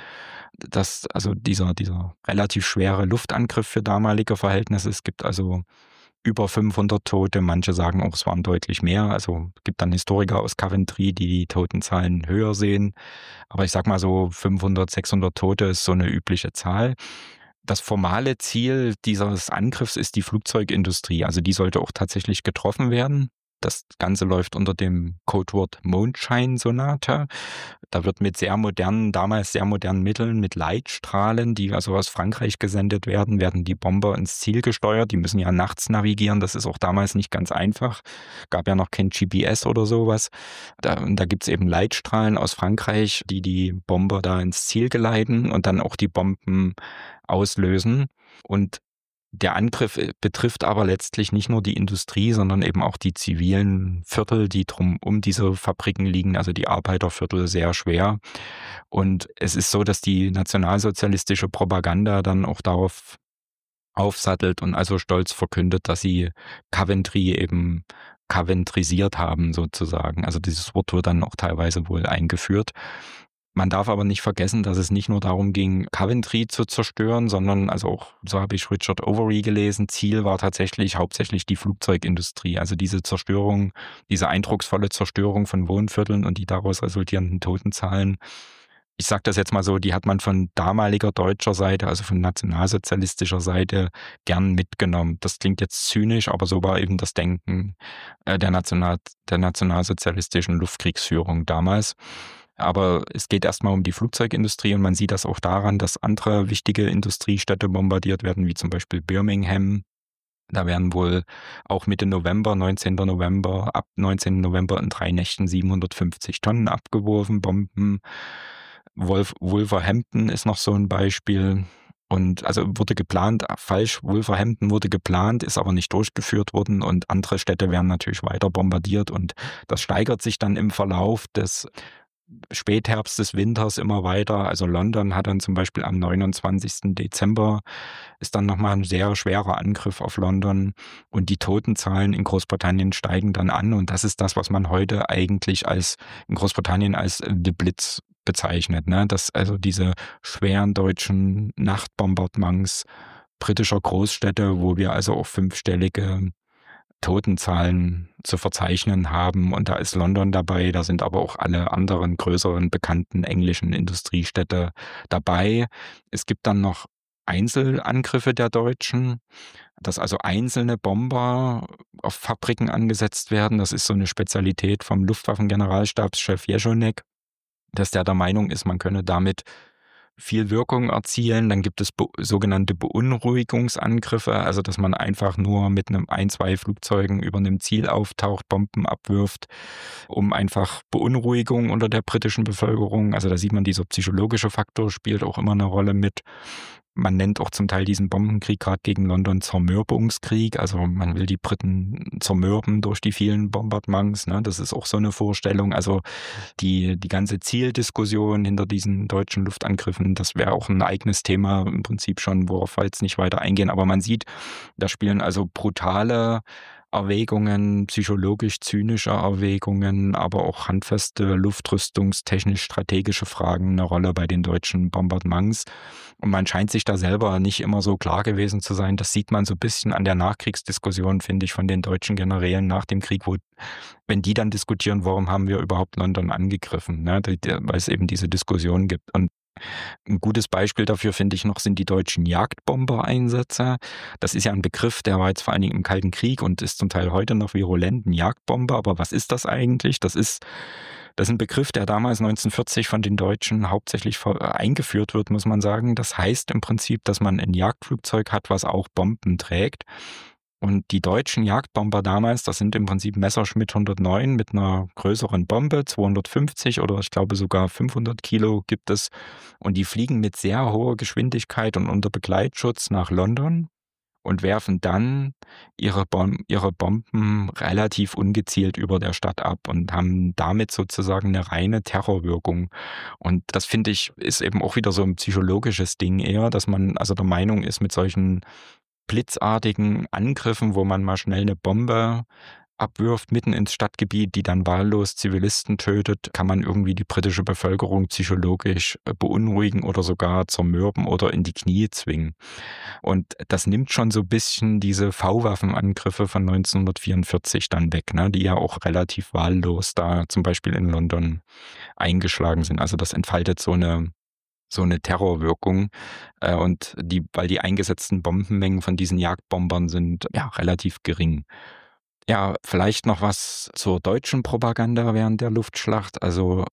S1: also dieser relativ schwere Luftangriff für damalige Verhältnisse. Es gibt also über 500 Tote, manche sagen auch, es waren deutlich mehr. Also es gibt dann Historiker aus Coventry, die die Totenzahlen höher sehen. Aber ich sag mal so 500, 600 Tote ist so eine übliche Zahl. Das formale Ziel dieses Angriffs ist die Flugzeugindustrie. Also die sollte auch tatsächlich getroffen werden. Das Ganze läuft unter dem Codewort Mondscheinsonate. Da wird mit damals sehr modernen Mitteln, mit Leitstrahlen, die also aus Frankreich gesendet werden die Bomber ins Ziel gesteuert. Die müssen ja nachts navigieren. Das ist auch damals nicht ganz einfach. Gab ja noch kein GPS oder sowas. Da gibt's eben Leitstrahlen aus Frankreich, die Bomber da ins Ziel geleiten und dann auch die Bomben auslösen. Und der Angriff betrifft aber letztlich nicht nur die Industrie, sondern eben auch die zivilen Viertel, die um diese Fabriken liegen, also die Arbeiterviertel, sehr schwer. Und es ist so, dass die nationalsozialistische Propaganda dann auch darauf aufsattelt und also stolz verkündet, dass sie Coventry eben coventrisiert haben sozusagen. Also dieses Wort wird dann auch teilweise wohl eingeführt. Man darf aber nicht vergessen, dass es nicht nur darum ging, Coventry zu zerstören, sondern, also auch, so habe ich Richard Overy gelesen, Ziel war tatsächlich hauptsächlich die Flugzeugindustrie. Also diese Zerstörung, diese eindrucksvolle Zerstörung von Wohnvierteln und die daraus resultierenden Totenzahlen. Ich sage das jetzt mal so, die hat man von damaliger deutscher Seite, also von nationalsozialistischer Seite, gern mitgenommen. Das klingt jetzt zynisch, aber so war eben das Denken der nationalsozialistischen Luftkriegsführung damals. Aber es geht erstmal um die Flugzeugindustrie und man sieht das auch daran, dass andere wichtige Industriestädte bombardiert werden, wie zum Beispiel Birmingham. Da werden wohl auch Mitte November, 19. November, ab 19. November in 3 Nächten 750 Tonnen abgeworfen, Bomben. Wolverhampton ist noch so ein Beispiel. Und also wurde geplant, falsch, Wolverhampton wurde geplant, ist aber nicht durchgeführt worden und andere Städte werden natürlich weiter bombardiert und das steigert sich dann im Verlauf des Spätherbst des Winters immer weiter. Also London hat dann zum Beispiel am 29. Dezember ist dann nochmal ein sehr schwerer Angriff auf London und die Totenzahlen in Großbritannien steigen dann an und das ist das, was man heute eigentlich in Großbritannien als The Blitz bezeichnet, ne? Dass also diese schweren deutschen Nachtbombardements britischer Großstädte, wo wir also auch 5-stellige Totenzahlen zu verzeichnen haben. Und da ist London dabei, da sind aber auch alle anderen größeren bekannten englischen Industriestädte dabei. Es gibt dann noch Einzelangriffe der Deutschen, dass also einzelne Bomber auf Fabriken angesetzt werden. Das ist so eine Spezialität vom Luftwaffengeneralstabschef Jeschonnek, dass der Meinung ist, man könne damit viel Wirkung erzielen. Dann gibt es sogenannte Beunruhigungsangriffe, also dass man einfach nur mit ein, zwei Flugzeugen über einem Ziel auftaucht, Bomben abwirft, um einfach Beunruhigung unter der britischen Bevölkerung. Also da sieht man, dieser psychologische Faktor spielt auch immer eine Rolle mit. Man nennt auch zum Teil diesen Bombenkrieg gerade gegen London Zermürbungskrieg. Also man will die Briten zermürben durch die vielen Bombardements. Ne? Das ist auch so eine Vorstellung. Also die ganze Zieldiskussion hinter diesen deutschen Luftangriffen, das wäre auch ein eigenes Thema im Prinzip schon, worauf wir jetzt nicht weiter eingehen. Aber man sieht, da spielen also brutale Erwägungen, psychologisch zynische Erwägungen, aber auch handfeste luftrüstungstechnisch-strategische Fragen eine Rolle bei den deutschen Bombardements. Und man scheint sich da selber nicht immer so klar gewesen zu sein. Das sieht man so ein bisschen an der Nachkriegsdiskussion, finde ich, von den deutschen Generälen nach dem Krieg, wenn die dann diskutieren, warum haben wir überhaupt London angegriffen, ne? Weil es eben diese Diskussion gibt. Und ein gutes Beispiel dafür, finde ich noch, sind die deutschen Jagdbomber-Einsätze. Das ist ja ein Begriff, der war jetzt vor allen Dingen im Kalten Krieg und ist zum Teil heute noch virulent, ein Jagdbomber. Aber was ist das eigentlich? Das ist ein Begriff, der damals 1940 von den Deutschen hauptsächlich eingeführt wird, muss man sagen. Das heißt im Prinzip, dass man ein Jagdflugzeug hat, was auch Bomben trägt. Und die deutschen Jagdbomber damals, das sind im Prinzip Messerschmitt 109 mit einer größeren Bombe, 250 oder ich glaube sogar 500 Kilo gibt es. Und die fliegen mit sehr hoher Geschwindigkeit und unter Begleitschutz nach London und werfen dann ihre Bomben relativ ungezielt über der Stadt ab und haben damit sozusagen eine reine Terrorwirkung. Und das, finde ich, ist eben auch wieder so ein psychologisches Ding eher, dass man also der Meinung ist, mit solchen blitzartigen Angriffen, wo man mal schnell eine Bombe abwirft mitten ins Stadtgebiet, die dann wahllos Zivilisten tötet, kann man irgendwie die britische Bevölkerung psychologisch beunruhigen oder sogar zermürben oder in die Knie zwingen. Und das nimmt schon so ein bisschen diese V-Waffenangriffe von 1944 dann weg, ne, die ja auch relativ wahllos da zum Beispiel in London eingeschlagen sind. Also das entfaltet so eine Terrorwirkung und weil die eingesetzten Bombenmengen von diesen Jagdbombern sind ja relativ gering. Ja, vielleicht noch was zur deutschen Propaganda während der Luftschlacht. Also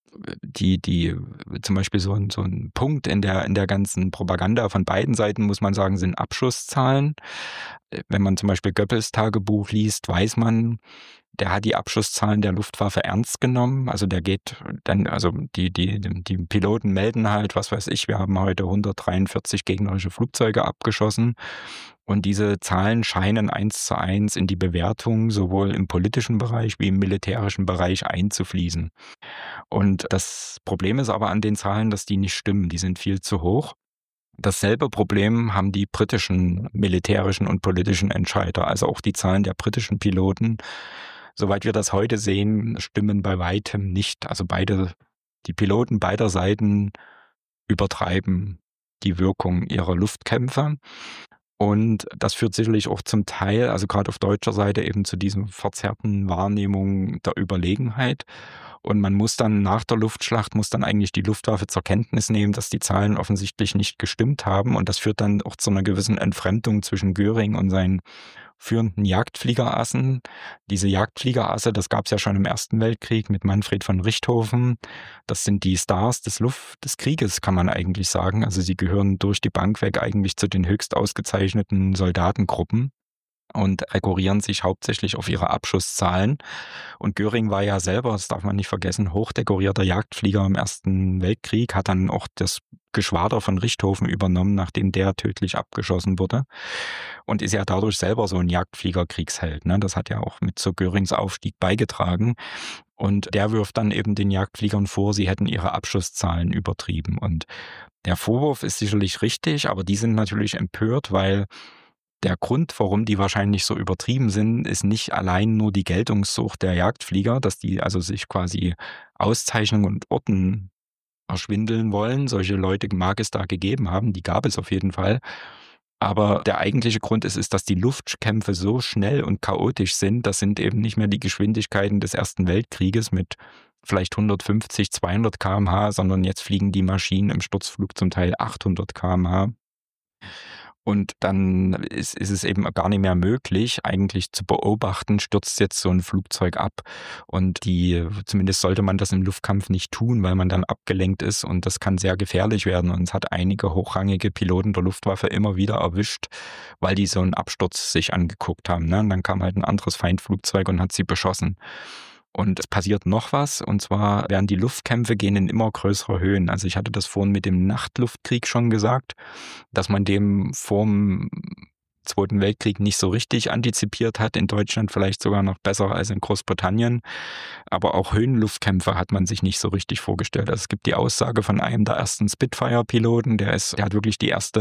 S1: die zum Beispiel so ein Punkt in der ganzen Propaganda von beiden Seiten, muss man sagen, sind Abschusszahlen. Wenn man zum Beispiel Goebbels Tagebuch liest, weiß man, der hat die Abschusszahlen der Luftwaffe ernst genommen. Also der geht dann, also die Piloten melden halt, was weiß ich, wir haben heute 143 gegnerische Flugzeuge abgeschossen. Und diese Zahlen scheinen 1:1 in die Bewertung sowohl im politischen Bereich wie im militärischen Bereich einzufließen. Und das Problem ist aber an den Zahlen, dass die nicht stimmen. Die sind viel zu hoch. Dasselbe Problem haben die britischen militärischen und politischen Entscheider, also auch die Zahlen der britischen Piloten. Soweit wir das heute sehen, stimmen bei weitem nicht. Also die Piloten beider Seiten übertreiben die Wirkung ihrer Luftkämpfe. Und das führt sicherlich auch zum Teil, also gerade auf deutscher Seite, eben zu diesem verzerrten Wahrnehmung der Überlegenheit. Und man muss dann nach der Luftschlacht, eigentlich die Luftwaffe zur Kenntnis nehmen, dass die Zahlen offensichtlich nicht gestimmt haben. Und das führt dann auch zu einer gewissen Entfremdung zwischen Göring und seinen führenden Jagdfliegerassen. Diese Jagdfliegerasse, das gab es ja schon im Ersten Weltkrieg mit Manfred von Richthofen. Das sind die Stars des Krieges, kann man eigentlich sagen. Also sie gehören durch die Bank weg eigentlich zu den höchst ausgezeichneten Soldatengruppen. und rekurrieren sich hauptsächlich auf ihre Abschusszahlen. Und Göring war ja selber, das darf man nicht vergessen, hochdekorierter Jagdflieger im Ersten Weltkrieg, hat dann auch das Geschwader von Richthofen übernommen, nachdem der tödlich abgeschossen wurde, und ist ja dadurch selber so ein Jagdfliegerkriegsheld, ne? Das hat ja auch mit zu Görings Aufstieg beigetragen. Und der wirft dann eben den Jagdfliegern vor, sie hätten ihre Abschusszahlen übertrieben. Und der Vorwurf ist sicherlich richtig, aber die sind natürlich empört, weil der Grund, warum die wahrscheinlich so übertrieben sind, ist nicht allein nur die Geltungssucht der Jagdflieger, dass die also sich quasi Auszeichnungen und Orden erschwindeln wollen. Solche Leute mag es da gegeben haben, die gab es auf jeden Fall. Aber der eigentliche Grund ist, dass die Luftkämpfe so schnell und chaotisch sind. Das sind eben nicht mehr die Geschwindigkeiten des Ersten Weltkrieges mit vielleicht 150, 200 km/h, sondern jetzt fliegen die Maschinen im Sturzflug zum Teil 800 km/h. Und dann ist es eben gar nicht mehr möglich, eigentlich zu beobachten, stürzt jetzt so ein Flugzeug ab. Und zumindest sollte man das im Luftkampf nicht tun, weil man dann abgelenkt ist, und das kann sehr gefährlich werden. Und es hat einige hochrangige Piloten der Luftwaffe immer wieder erwischt, weil die so einen Absturz sich angeguckt haben, ne? Und dann kam halt ein anderes Feindflugzeug und hat sie beschossen. Und es passiert noch was, und zwar werden die Luftkämpfe gehen in immer größere Höhen. Also ich hatte das vorhin mit dem Nachtluftkrieg schon gesagt, dass man dem vorm Zweiten Weltkrieg nicht so richtig antizipiert hat, in Deutschland vielleicht sogar noch besser als in Großbritannien. Aber auch Höhenluftkämpfe hat man sich nicht so richtig vorgestellt. Also es gibt die Aussage von einem der ersten Spitfire-Piloten, der hat wirklich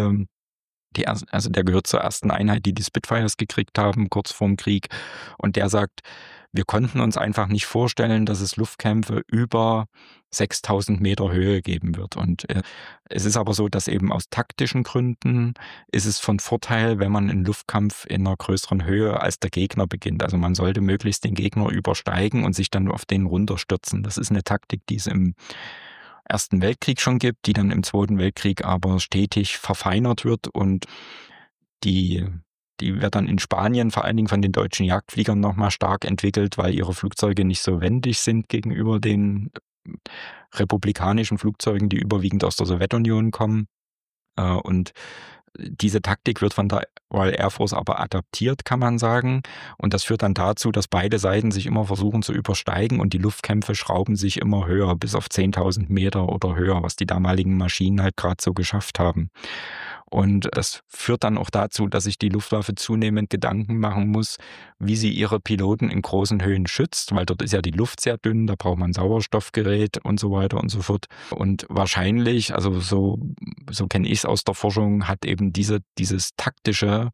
S1: also der gehört zur ersten Einheit, die Spitfires gekriegt haben, kurz vorm Krieg. Und der sagt, wir konnten uns einfach nicht vorstellen, dass es Luftkämpfe über 6000 Meter Höhe geben wird. Und es ist aber so, dass eben aus taktischen Gründen ist es von Vorteil, wenn man einen Luftkampf in einer größeren Höhe als der Gegner beginnt. Also man sollte möglichst den Gegner übersteigen und sich dann auf den runterstürzen. Das ist eine Taktik, die es im Ersten Weltkrieg schon gibt, die dann im Zweiten Weltkrieg aber stetig verfeinert wird, und die wird dann in Spanien vor allen Dingen von den deutschen Jagdfliegern nochmal stark entwickelt, weil ihre Flugzeuge nicht so wendig sind gegenüber den republikanischen Flugzeugen, die überwiegend aus der Sowjetunion kommen. Und diese Taktik wird von der Royal Air Force aber adaptiert, kann man sagen. Und das führt dann dazu, dass beide Seiten sich immer versuchen zu übersteigen, und die Luftkämpfe schrauben sich immer höher, bis auf 10.000 Meter oder höher, was die damaligen Maschinen halt gerade so geschafft haben. Und das führt dann auch dazu, dass sich die Luftwaffe zunehmend Gedanken machen muss, wie sie ihre Piloten in großen Höhen schützt, weil dort ist ja die Luft sehr dünn, da braucht man ein Sauerstoffgerät und so weiter und so fort. Und wahrscheinlich, also so kenne ich es aus der Forschung, hat eben dieses taktische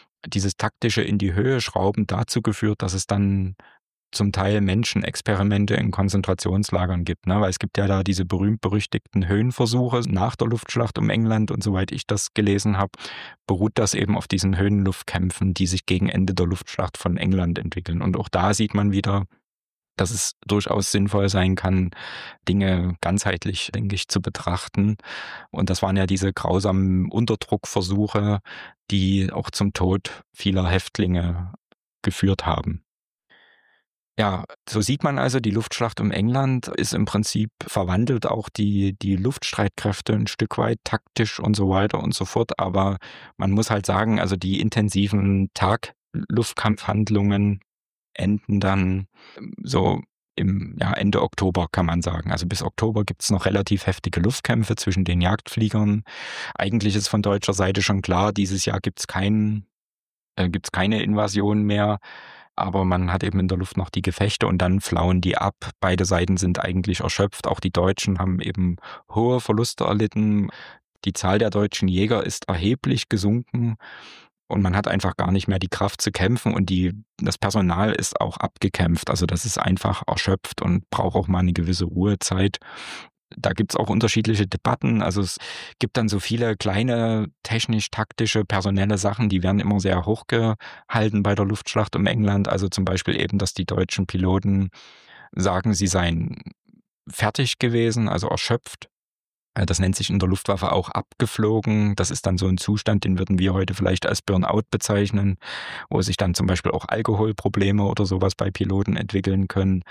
S1: in die Höhe schrauben dazu geführt, dass es dann zum Teil Menschenexperimente in Konzentrationslagern gibt, ne? Weil es gibt ja da diese berühmt-berüchtigten Höhenversuche nach der Luftschlacht um England, und soweit ich das gelesen habe, beruht das eben auf diesen Höhenluftkämpfen, die sich gegen Ende der Luftschlacht von England entwickeln. Und auch da sieht man wieder, dass es durchaus sinnvoll sein kann, Dinge ganzheitlich, denke ich, zu betrachten. Und das waren ja diese grausamen Unterdruckversuche, die auch zum Tod vieler Häftlinge geführt haben. Ja, so sieht man also, die Luftschlacht um England ist im Prinzip verwandelt auch die Luftstreitkräfte ein Stück weit taktisch und so weiter und so fort. Aber man muss halt sagen, also die intensiven Tagluftkampfhandlungen enden dann so im Ende Oktober, kann man sagen. Also bis Oktober gibt's noch relativ heftige Luftkämpfe zwischen den Jagdfliegern. Eigentlich ist von deutscher Seite schon klar, dieses Jahr gibt's keine Invasion mehr. Aber man hat eben in der Luft noch die Gefechte, und dann flauen die ab. Beide Seiten sind eigentlich erschöpft. Auch die Deutschen haben eben hohe Verluste erlitten. Die Zahl der deutschen Jäger ist erheblich gesunken, und man hat einfach gar nicht mehr die Kraft zu kämpfen, und das Personal ist auch abgekämpft. Also das ist einfach erschöpft und braucht auch mal eine gewisse Ruhezeit. Da gibt's auch unterschiedliche Debatten. Also es gibt dann so viele kleine technisch-taktische, personelle Sachen, die werden immer sehr hochgehalten bei der Luftschlacht um England. Also zum Beispiel eben, dass die deutschen Piloten sagen, sie seien fertig gewesen, also erschöpft. Das nennt sich in der Luftwaffe auch abgeflogen. Das ist dann so ein Zustand, den würden wir heute vielleicht als Burnout bezeichnen, wo sich dann zum Beispiel auch Alkoholprobleme oder sowas bei Piloten entwickeln können.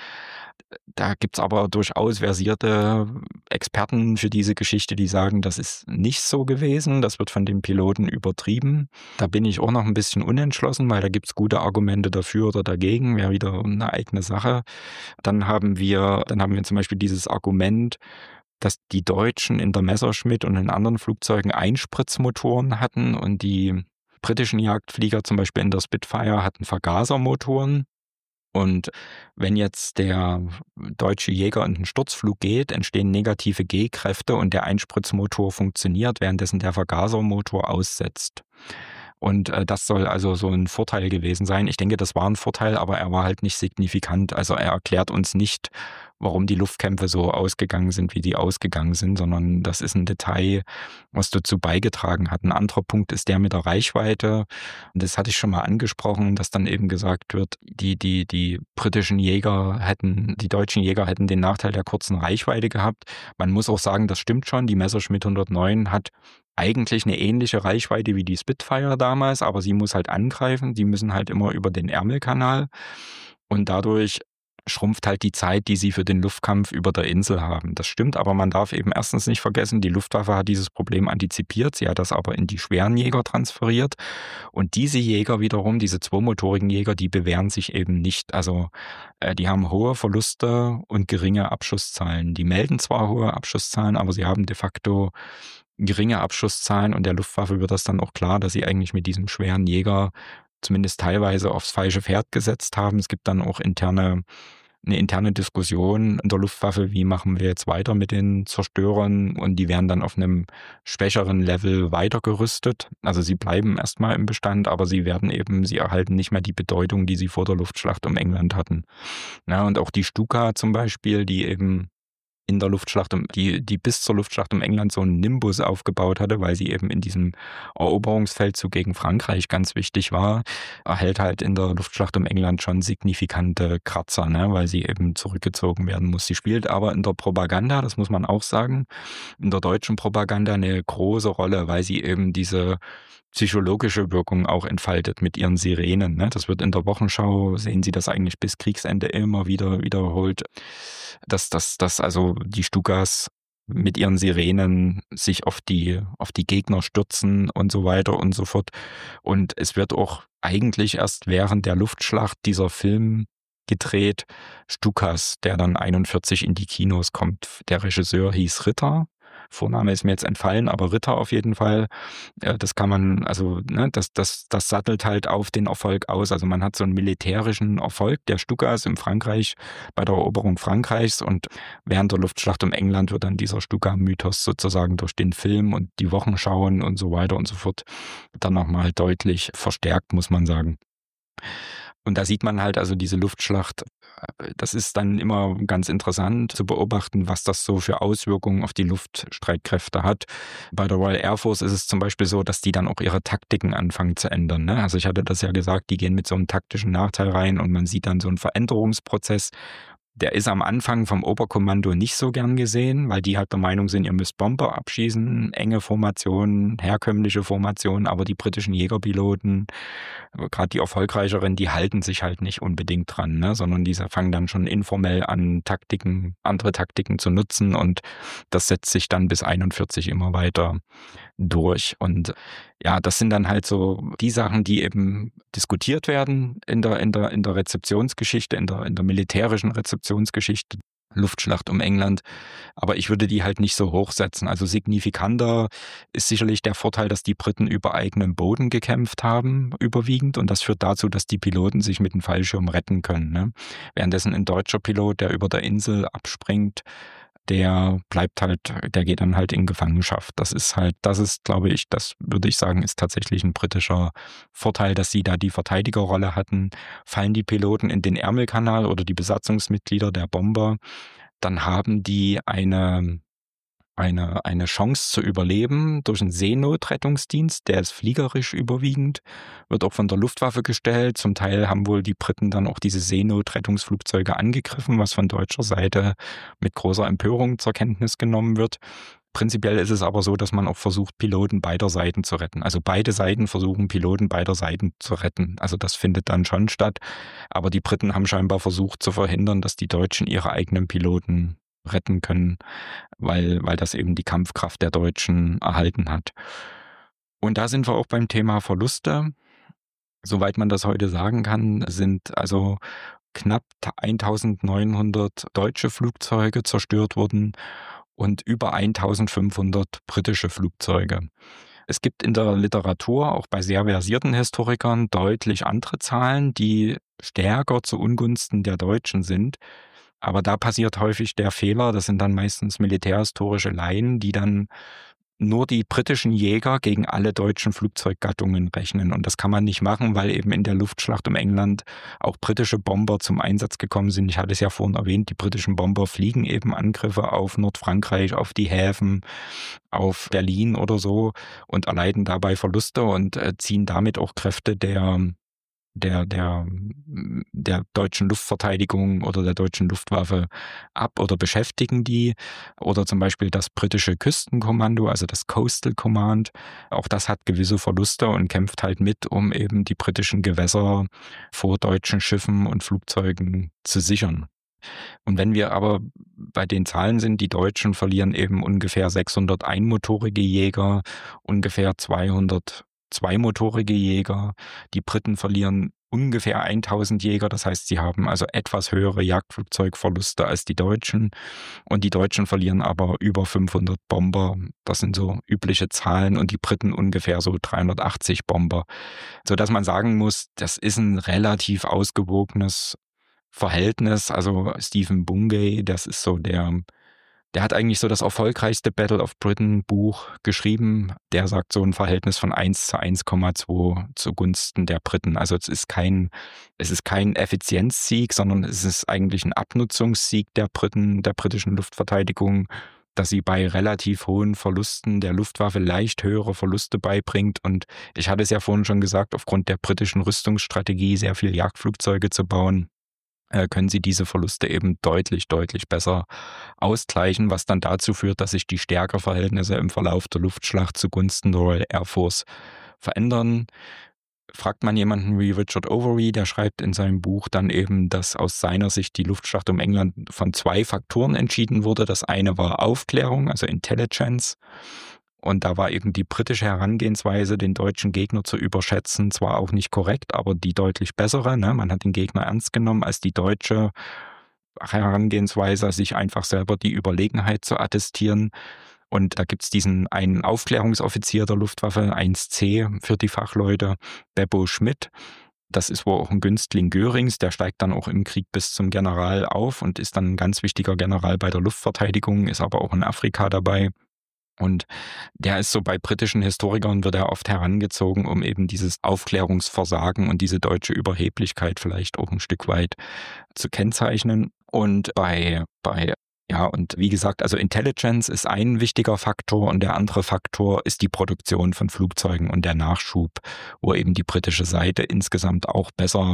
S1: Da gibt's aber durchaus versierte Experten für diese Geschichte, die sagen, das ist nicht so gewesen, das wird von den Piloten übertrieben. Da bin ich auch noch ein bisschen unentschlossen, weil da gibt's gute Argumente dafür oder dagegen, wäre wieder eine eigene Sache. Dann haben wir zum Beispiel dieses Argument, dass die Deutschen in der Messerschmitt und in anderen Flugzeugen Einspritzmotoren hatten und die britischen Jagdflieger zum Beispiel in der Spitfire hatten Vergasermotoren. Und wenn jetzt der deutsche Jäger in den Sturzflug geht, entstehen negative G-Kräfte und der Einspritzmotor funktioniert, währenddessen der Vergasermotor aussetzt. Und das soll also so ein Vorteil gewesen sein. Ich denke, das war ein Vorteil, aber er war halt nicht signifikant. Also er erklärt uns nicht, warum die Luftkämpfe so ausgegangen sind, wie die ausgegangen sind, sondern das ist ein Detail, was dazu beigetragen hat. Ein anderer Punkt ist der mit der Reichweite. Und das hatte ich schon mal angesprochen, dass dann eben gesagt wird, die britischen Jäger die deutschen Jäger hätten den Nachteil der kurzen Reichweite gehabt. Man muss auch sagen, das stimmt schon. Die Messerschmitt 109 hat eigentlich eine ähnliche Reichweite wie die Spitfire damals, aber sie muss halt angreifen. Die müssen halt immer über den Ärmelkanal und dadurch schrumpft halt die Zeit, die sie für den Luftkampf über der Insel haben. Das stimmt, aber man darf eben erstens nicht vergessen, die Luftwaffe hat dieses Problem antizipiert, sie hat das aber in die schweren Jäger transferiert und diese Jäger wiederum, diese zweimotorigen Jäger, die bewähren sich eben nicht. Also die haben hohe Verluste und geringe Abschusszahlen. Die melden zwar hohe Abschusszahlen, aber sie haben de facto geringe Abschusszahlen und der Luftwaffe wird das dann auch klar, dass sie eigentlich mit diesem schweren Jäger zumindest teilweise aufs falsche Pferd gesetzt haben. Es gibt dann auch eine interne Diskussion in der Luftwaffe, wie machen wir jetzt weiter mit den Zerstörern und die werden dann auf einem schwächeren Level weitergerüstet. Also sie bleiben erstmal im Bestand, aber sie erhalten nicht mehr die Bedeutung, die sie vor der Luftschlacht um England hatten. Ja, und auch die Stuka zum Beispiel, die eben in der Luftschlacht, die bis zur Luftschlacht um England so einen Nimbus aufgebaut hatte, weil sie eben in diesem Eroberungsfeldzug gegen Frankreich ganz wichtig war, erhält halt in der Luftschlacht um England schon signifikante Kratzer, ne, weil sie eben zurückgezogen werden muss. Sie spielt aber in der Propaganda, das muss man auch sagen, in der deutschen Propaganda eine große Rolle, weil sie eben diese psychologische Wirkung auch entfaltet mit ihren Sirenen. Ne? Das wird in der Wochenschau, sehen Sie das eigentlich bis Kriegsende immer wieder wiederholt, dass also die Stukas mit ihren Sirenen sich auf die Gegner stürzen und so weiter und so fort. Und es wird auch eigentlich erst während der Luftschlacht dieser Film gedreht, Stukas, der dann 41 in die Kinos kommt. Der Regisseur hieß Ritter. Vorname ist mir jetzt entfallen, aber Ritter auf jeden Fall. Das kann man, also ne, das sattelt halt auf den Erfolg aus. Also man hat so einen militärischen Erfolg der Stukas in Frankreich bei der Eroberung Frankreichs und während der Luftschlacht um England wird dann dieser Stuka-Mythos sozusagen durch den Film und die Wochenschauen und so weiter und so fort dann nochmal deutlich verstärkt, muss man sagen. Und da sieht man halt also diese Luftschlacht, das ist dann immer ganz interessant zu beobachten, was das so für Auswirkungen auf die Luftstreitkräfte hat. Bei der Royal Air Force ist es zum Beispiel so, dass die dann auch ihre Taktiken anfangen zu ändern. Ne? Also ich hatte das ja gesagt, die gehen mit so einem taktischen Nachteil rein und man sieht dann so einen Veränderungsprozess. Der ist am Anfang vom Oberkommando nicht so gern gesehen, weil die halt der Meinung sind, ihr müsst Bomber abschießen, enge Formationen, herkömmliche Formationen, aber die britischen Jägerpiloten, gerade die erfolgreicheren, die halten sich halt nicht unbedingt dran, ne? Sondern die fangen dann schon informell an, andere Taktiken zu nutzen und das setzt sich dann bis 41 immer weiter durch. Und ja, das sind dann halt so die Sachen, die eben diskutiert werden in der Rezeptionsgeschichte, in der militärischen Rezeptionsgeschichte, Luftschlacht um England. Aber ich würde die halt nicht so hochsetzen. Also signifikanter ist sicherlich der Vorteil, dass die Briten über eigenen Boden gekämpft haben, überwiegend. Und das führt dazu, dass die Piloten sich mit dem Fallschirm retten können. Ne? Währenddessen ein deutscher Pilot, der über der Insel abspringt, der geht dann halt in Gefangenschaft. Das ist, glaube ich, das würde ich sagen, ist tatsächlich ein britischer Vorteil, dass sie da die Verteidigerrolle hatten. Fallen die Piloten in den Ärmelkanal oder die Besatzungsmitglieder der Bomber, dann haben die eine Chance zu überleben durch einen Seenotrettungsdienst, der ist fliegerisch überwiegend, wird auch von der Luftwaffe gestellt. Zum Teil haben wohl die Briten dann auch diese Seenotrettungsflugzeuge angegriffen, was von deutscher Seite mit großer Empörung zur Kenntnis genommen wird. Prinzipiell ist es aber so, dass man auch versucht, Piloten beider Seiten zu retten. Also beide Seiten versuchen, Piloten beider Seiten zu retten. Also das findet dann schon statt. Aber die Briten haben scheinbar versucht zu verhindern, dass die Deutschen ihre eigenen Piloten retten können, weil das eben die Kampfkraft der Deutschen erhalten hat. Und da sind wir auch beim Thema Verluste. Soweit man das heute sagen kann, sind also knapp 1900 deutsche Flugzeuge zerstört worden und über 1500 britische Flugzeuge. Es gibt in der Literatur, auch bei sehr versierten Historikern, deutlich andere Zahlen, die stärker zu Ungunsten der Deutschen sind. Aber da passiert häufig der Fehler, das sind dann meistens militärhistorische Laien, die dann nur die britischen Jäger gegen alle deutschen Flugzeuggattungen rechnen. Und das kann man nicht machen, weil eben in der Luftschlacht um England auch britische Bomber zum Einsatz gekommen sind. Ich hatte es ja vorhin erwähnt, die britischen Bomber fliegen eben Angriffe auf Nordfrankreich, auf die Häfen, auf Berlin oder so und erleiden dabei Verluste und ziehen damit auch Kräfte der deutschen Luftverteidigung oder der deutschen Luftwaffe ab oder beschäftigen die. Oder zum Beispiel das britische Küstenkommando, also das Coastal Command. Auch das hat gewisse Verluste und kämpft halt mit, um eben die britischen Gewässer vor deutschen Schiffen und Flugzeugen zu sichern. Und wenn wir aber bei den Zahlen sind, die Deutschen verlieren eben ungefähr 600 einmotorige Jäger, ungefähr 200 zweimotorige Jäger. Die Briten verlieren ungefähr 1000 Jäger, das heißt, sie haben also etwas höhere Jagdflugzeugverluste als die Deutschen. Und die Deutschen verlieren aber über 500 Bomber. Das sind so übliche Zahlen und die Briten ungefähr so 380 Bomber. Sodass man sagen muss, das ist ein relativ ausgewogenes Verhältnis. Also Stephen Bungay, das ist so der hat eigentlich so das erfolgreichste Battle of Britain Buch geschrieben. Der sagt so ein Verhältnis von 1 zu 1,2 zugunsten der Briten. Also es ist kein Effizienzsieg, sondern es ist eigentlich ein Abnutzungssieg der Briten, der britischen Luftverteidigung, dass sie bei relativ hohen Verlusten der Luftwaffe leicht höhere Verluste beibringt. Und ich hatte es ja vorhin schon gesagt, aufgrund der britischen Rüstungsstrategie, sehr viele Jagdflugzeuge zu bauen, können sie diese Verluste eben deutlich, deutlich besser ausgleichen, was dann dazu führt, dass sich die Stärkeverhältnisse im Verlauf der Luftschlacht zugunsten der Royal Air Force verändern. Fragt man jemanden wie Richard Overy, der schreibt in seinem Buch dann eben, dass aus seiner Sicht die Luftschlacht um England von 2 Faktoren entschieden wurde. Das eine war Aufklärung, also Intelligence. Und da war eben die britische Herangehensweise, den deutschen Gegner zu überschätzen, zwar auch nicht korrekt, aber die deutlich bessere. Ne? Man hat den Gegner ernst genommen als die deutsche Herangehensweise, sich einfach selber die Überlegenheit zu attestieren. Und da gibt's diesen einen Aufklärungsoffizier der Luftwaffe, 1C für die Fachleute, Beppo Schmidt. Das ist wohl auch ein Günstling Görings, der steigt dann auch im Krieg bis zum General auf und ist dann ein ganz wichtiger General bei der Luftverteidigung, ist aber auch in Afrika dabei. Und der ist so bei britischen Historikern, wird er oft herangezogen, um eben dieses Aufklärungsversagen und diese deutsche Überheblichkeit vielleicht auch ein Stück weit zu kennzeichnen. Und und wie gesagt, also Intelligence ist ein wichtiger Faktor und der andere Faktor ist die Produktion von Flugzeugen und der Nachschub, wo eben die britische Seite insgesamt auch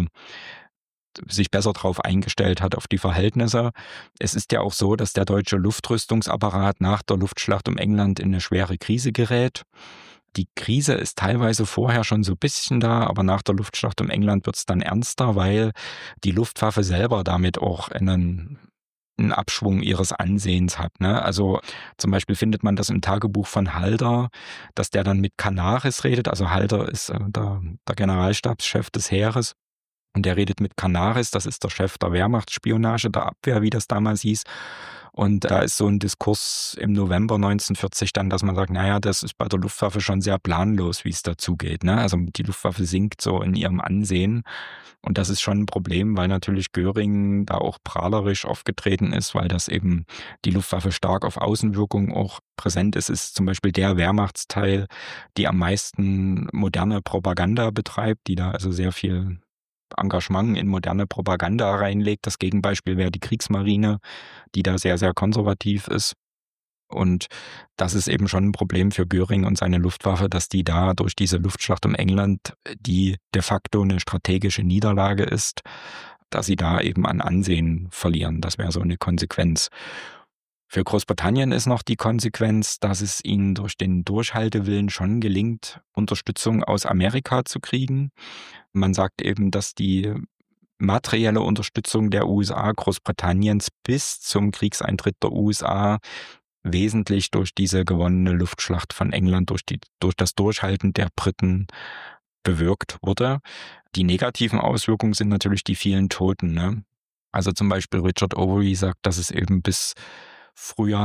S1: sich besser darauf eingestellt hat, auf die Verhältnisse. Es ist ja auch so, dass der deutsche Luftrüstungsapparat nach der Luftschlacht um England in eine schwere Krise gerät. Die Krise ist teilweise vorher schon so ein bisschen da, aber nach der Luftschlacht um England wird es dann ernster, weil die Luftwaffe selber damit auch einen Abschwung ihres Ansehens hat. Ne? Also zum Beispiel findet man das im Tagebuch von Halder, dass der dann mit Canaris redet. Also Halder ist der Generalstabschef des Heeres. Und der redet mit Canaris, das ist der Chef der Wehrmachtsspionage, der Abwehr, wie das damals hieß. Und da ist so ein Diskurs im November 1940 dann, dass man sagt, naja, das ist bei der Luftwaffe schon sehr planlos, wie es dazugeht. Ne? Also die Luftwaffe sinkt so in ihrem Ansehen. Und das ist schon ein Problem, weil natürlich Göring da auch prahlerisch aufgetreten ist, weil das eben die Luftwaffe stark auf Außenwirkung auch präsent ist. Ist zum Beispiel der Wehrmachtsteil, die am meisten moderne Propaganda betreibt, die da also sehr viel Engagement in moderne Propaganda reinlegt. Das Gegenbeispiel wäre die Kriegsmarine, die da sehr, sehr konservativ ist. Und das ist eben schon ein Problem für Göring und seine Luftwaffe, dass die da durch diese Luftschlacht um England, die de facto eine strategische Niederlage ist, dass sie da eben an Ansehen verlieren. Das wäre so eine Konsequenz. Für Großbritannien ist noch die Konsequenz, dass es ihnen durch den Durchhaltewillen schon gelingt, Unterstützung aus Amerika zu kriegen. Man sagt eben, dass die materielle Unterstützung der USA Großbritanniens bis zum Kriegseintritt der USA wesentlich durch diese gewonnene Luftschlacht von England, durch das Durchhalten der Briten bewirkt wurde. Die negativen Auswirkungen sind natürlich die vielen Toten, ne? Also zum Beispiel Richard Overy sagt, dass es eben bis Frühjahr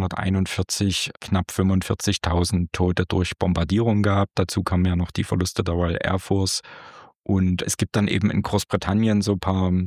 S1: 1941 knapp 45.000 Tote durch Bombardierung gab. Dazu kamen ja noch die Verluste der Royal Air Force. Und es gibt dann eben in Großbritannien so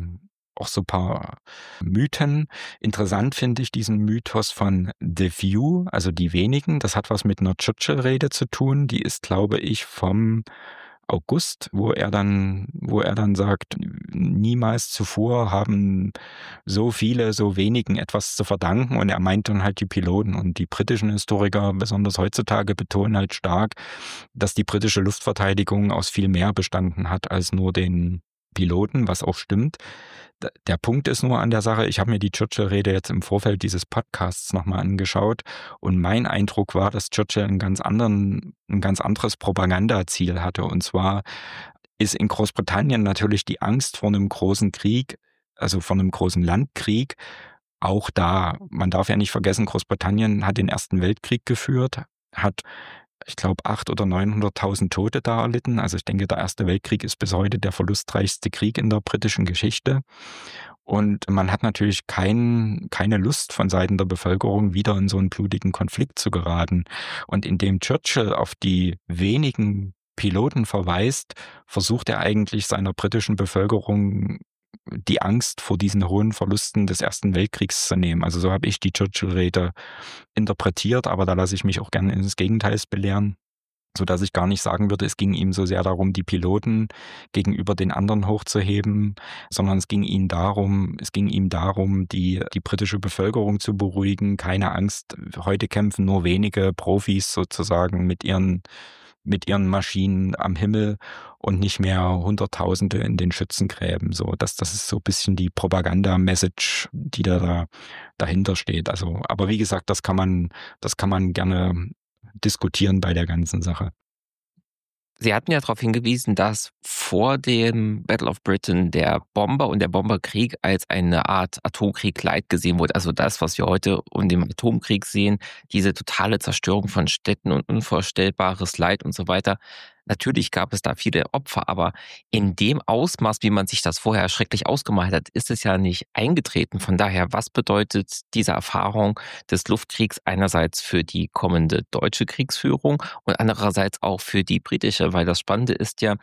S1: ein paar Mythen. Interessant finde ich diesen Mythos von The Few, also die wenigen. Das hat was mit einer Churchill-Rede zu tun. Die ist, glaube ich, vom August, wo er dann sagt, niemals zuvor haben so viele, so wenigen etwas zu verdanken. Und er meint dann halt die Piloten. Und die britischen Historiker, besonders heutzutage, betonen halt stark, dass die britische Luftverteidigung aus viel mehr bestanden hat als nur den Piloten, was auch stimmt. Der Punkt ist nur an der Sache, ich habe mir die Churchill-Rede jetzt im Vorfeld dieses Podcasts nochmal angeschaut und mein Eindruck war, dass Churchill ein ganz anderes Propagandaziel hatte. Und zwar ist in Großbritannien natürlich die Angst vor einem großen Krieg, also vor einem großen Landkrieg, auch da. Man darf ja nicht vergessen, Großbritannien hat den Ersten Weltkrieg geführt, hat, ich glaube, 800.000 oder 900.000 Tote da erlitten. Also ich denke, der Erste Weltkrieg ist bis heute der verlustreichste Krieg in der britischen Geschichte. Und man hat natürlich keine Lust von Seiten der Bevölkerung, wieder in so einen blutigen Konflikt zu geraten. Und indem Churchill auf die wenigen Piloten verweist, versucht er eigentlich seiner britischen Bevölkerung die Angst vor diesen hohen Verlusten des Ersten Weltkriegs zu nehmen. Also so habe ich die Churchill-Rede interpretiert, aber da lasse ich mich auch gerne ins Gegenteil belehren, sodass ich gar nicht sagen würde, es ging ihm so sehr darum, die Piloten gegenüber den anderen hochzuheben, sondern es ging ihm darum, die britische Bevölkerung zu beruhigen. Keine Angst, heute kämpfen nur wenige Profis sozusagen mit ihren Maschinen am Himmel und nicht mehr Hunderttausende in den Schützengräben. So, das ist so ein bisschen die Propaganda-Message, die da dahinter steht. Also, aber wie gesagt, das kann man gerne diskutieren bei der ganzen Sache.
S2: Sie hatten ja darauf hingewiesen, dass vor dem Battle of Britain der Bomber und der Bomberkrieg als eine Art Atomkrieg Light gesehen wurde. Also das, was wir heute um den Atomkrieg sehen, diese totale Zerstörung von Städten und unvorstellbares Leid und so weiter. Natürlich gab es da viele Opfer, aber in dem Ausmaß, wie man sich das vorher schrecklich ausgemalt hat, ist es ja nicht eingetreten. Von daher, was bedeutet diese Erfahrung des Luftkriegs einerseits für die kommende deutsche Kriegsführung und andererseits auch für die britische? Weil das Spannende ist ja,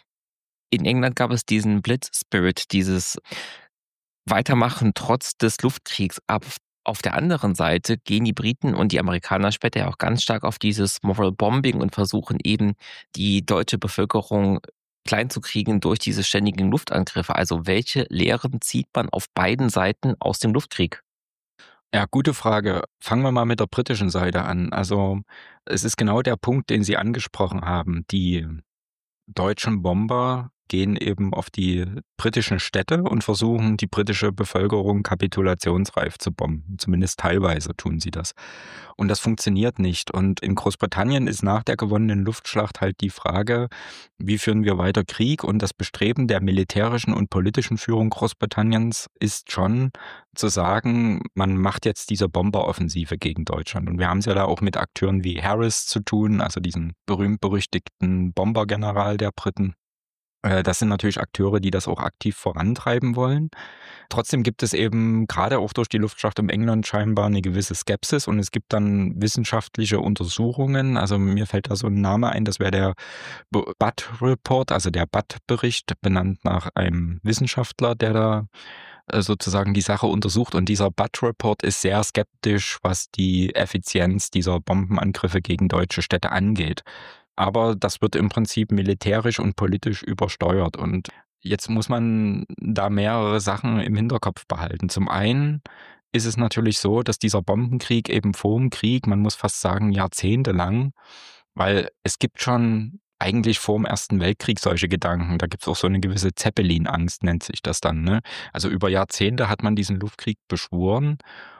S2: in England gab es diesen Blitz-Spirit, dieses Weitermachen trotz des Luftkriegs. Aber auf der anderen Seite gehen die Briten und die Amerikaner später ja auch ganz stark auf dieses Moral Bombing und versuchen eben, die deutsche Bevölkerung klein zu kriegen durch diese ständigen Luftangriffe. Also welche Lehren zieht man auf beiden Seiten aus dem Luftkrieg?
S1: Ja, gute Frage. Fangen wir mal mit der britischen Seite an. Also es ist genau der Punkt, den Sie angesprochen haben. Die deutschen Bomber gehen eben auf die britischen Städte und versuchen, die britische Bevölkerung kapitulationsreif zu bomben. Zumindest teilweise tun sie das. Und das funktioniert nicht. Und in Großbritannien ist nach der gewonnenen Luftschlacht halt die Frage, wie führen wir weiter Krieg? Und das Bestreben der militärischen und politischen Führung Großbritanniens ist schon zu sagen, man macht jetzt diese Bomberoffensive gegen Deutschland. Und wir haben es ja da auch mit Akteuren wie Harris zu tun, also diesen berühmt-berüchtigten Bombergeneral der Briten. Das sind natürlich Akteure, die das auch aktiv vorantreiben wollen. Trotzdem gibt es eben gerade auch durch die Luftschlacht um England scheinbar eine gewisse Skepsis und es gibt dann wissenschaftliche Untersuchungen. Also mir fällt da so ein Name ein, das wäre der Butt Report, also der Butt-Bericht, benannt nach einem Wissenschaftler, der da sozusagen die Sache untersucht. Und dieser Butt Report ist sehr skeptisch, was die Effizienz dieser Bombenangriffe gegen deutsche Städte angeht. Aber das wird im Prinzip militärisch und politisch übersteuert. Und jetzt muss man da mehrere Sachen im Hinterkopf behalten. Zum einen ist es natürlich so, dass dieser Bombenkrieg eben vor dem Krieg, man muss fast sagen jahrzehntelang, weil es gibt schon eigentlich vor dem Ersten Weltkrieg solche Gedanken. Da gibt es auch so eine gewisse Zeppelin-Angst, nennt sich das dann, ne? Also über Jahrzehnte hat man diesen Luftkrieg beschworen.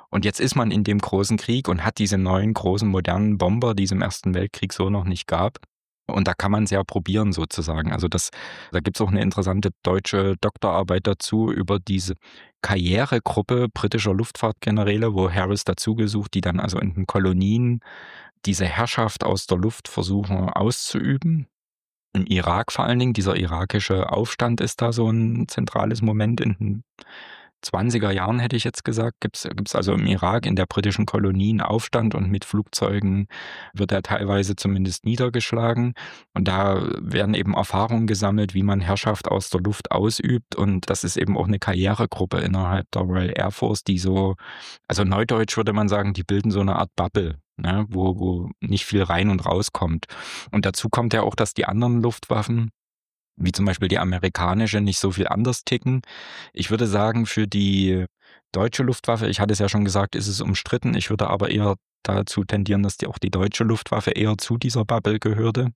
S1: Und jetzt ist man in dem großen Krieg und hat diese neuen großen modernen Bomber, die es im Ersten Weltkrieg so noch nicht gab. Und da kann man es ja probieren sozusagen. Also da gibt es auch eine interessante deutsche Doktorarbeit dazu über diese Karrieregruppe britischer Luftfahrtgeneräle, wo Harris dazugesucht, die dann also in den Kolonien diese Herrschaft aus der Luft versuchen auszuüben. Im Irak vor allen Dingen, dieser irakische Aufstand ist da so ein zentrales Moment in den 20er Jahren, hätte ich jetzt gesagt, gibt's also im Irak in der britischen Kolonie einen Aufstand und mit Flugzeugen wird er teilweise zumindest niedergeschlagen. Und da werden eben Erfahrungen gesammelt, wie man Herrschaft aus der Luft ausübt. Und das ist eben auch eine Karrieregruppe innerhalb der Royal Air Force, die so, also neudeutsch würde man sagen, die bilden so eine Art Bubble, ne, wo nicht viel rein und rauskommt. Und dazu kommt ja auch, dass die anderen Luftwaffen, wie zum Beispiel die amerikanische, nicht so viel anders ticken. Ich würde sagen, für die deutsche Luftwaffe, ich hatte es ja schon gesagt, ist es umstritten. Ich würde aber eher dazu tendieren, dass auch die deutsche Luftwaffe eher zu dieser Bubble gehörte.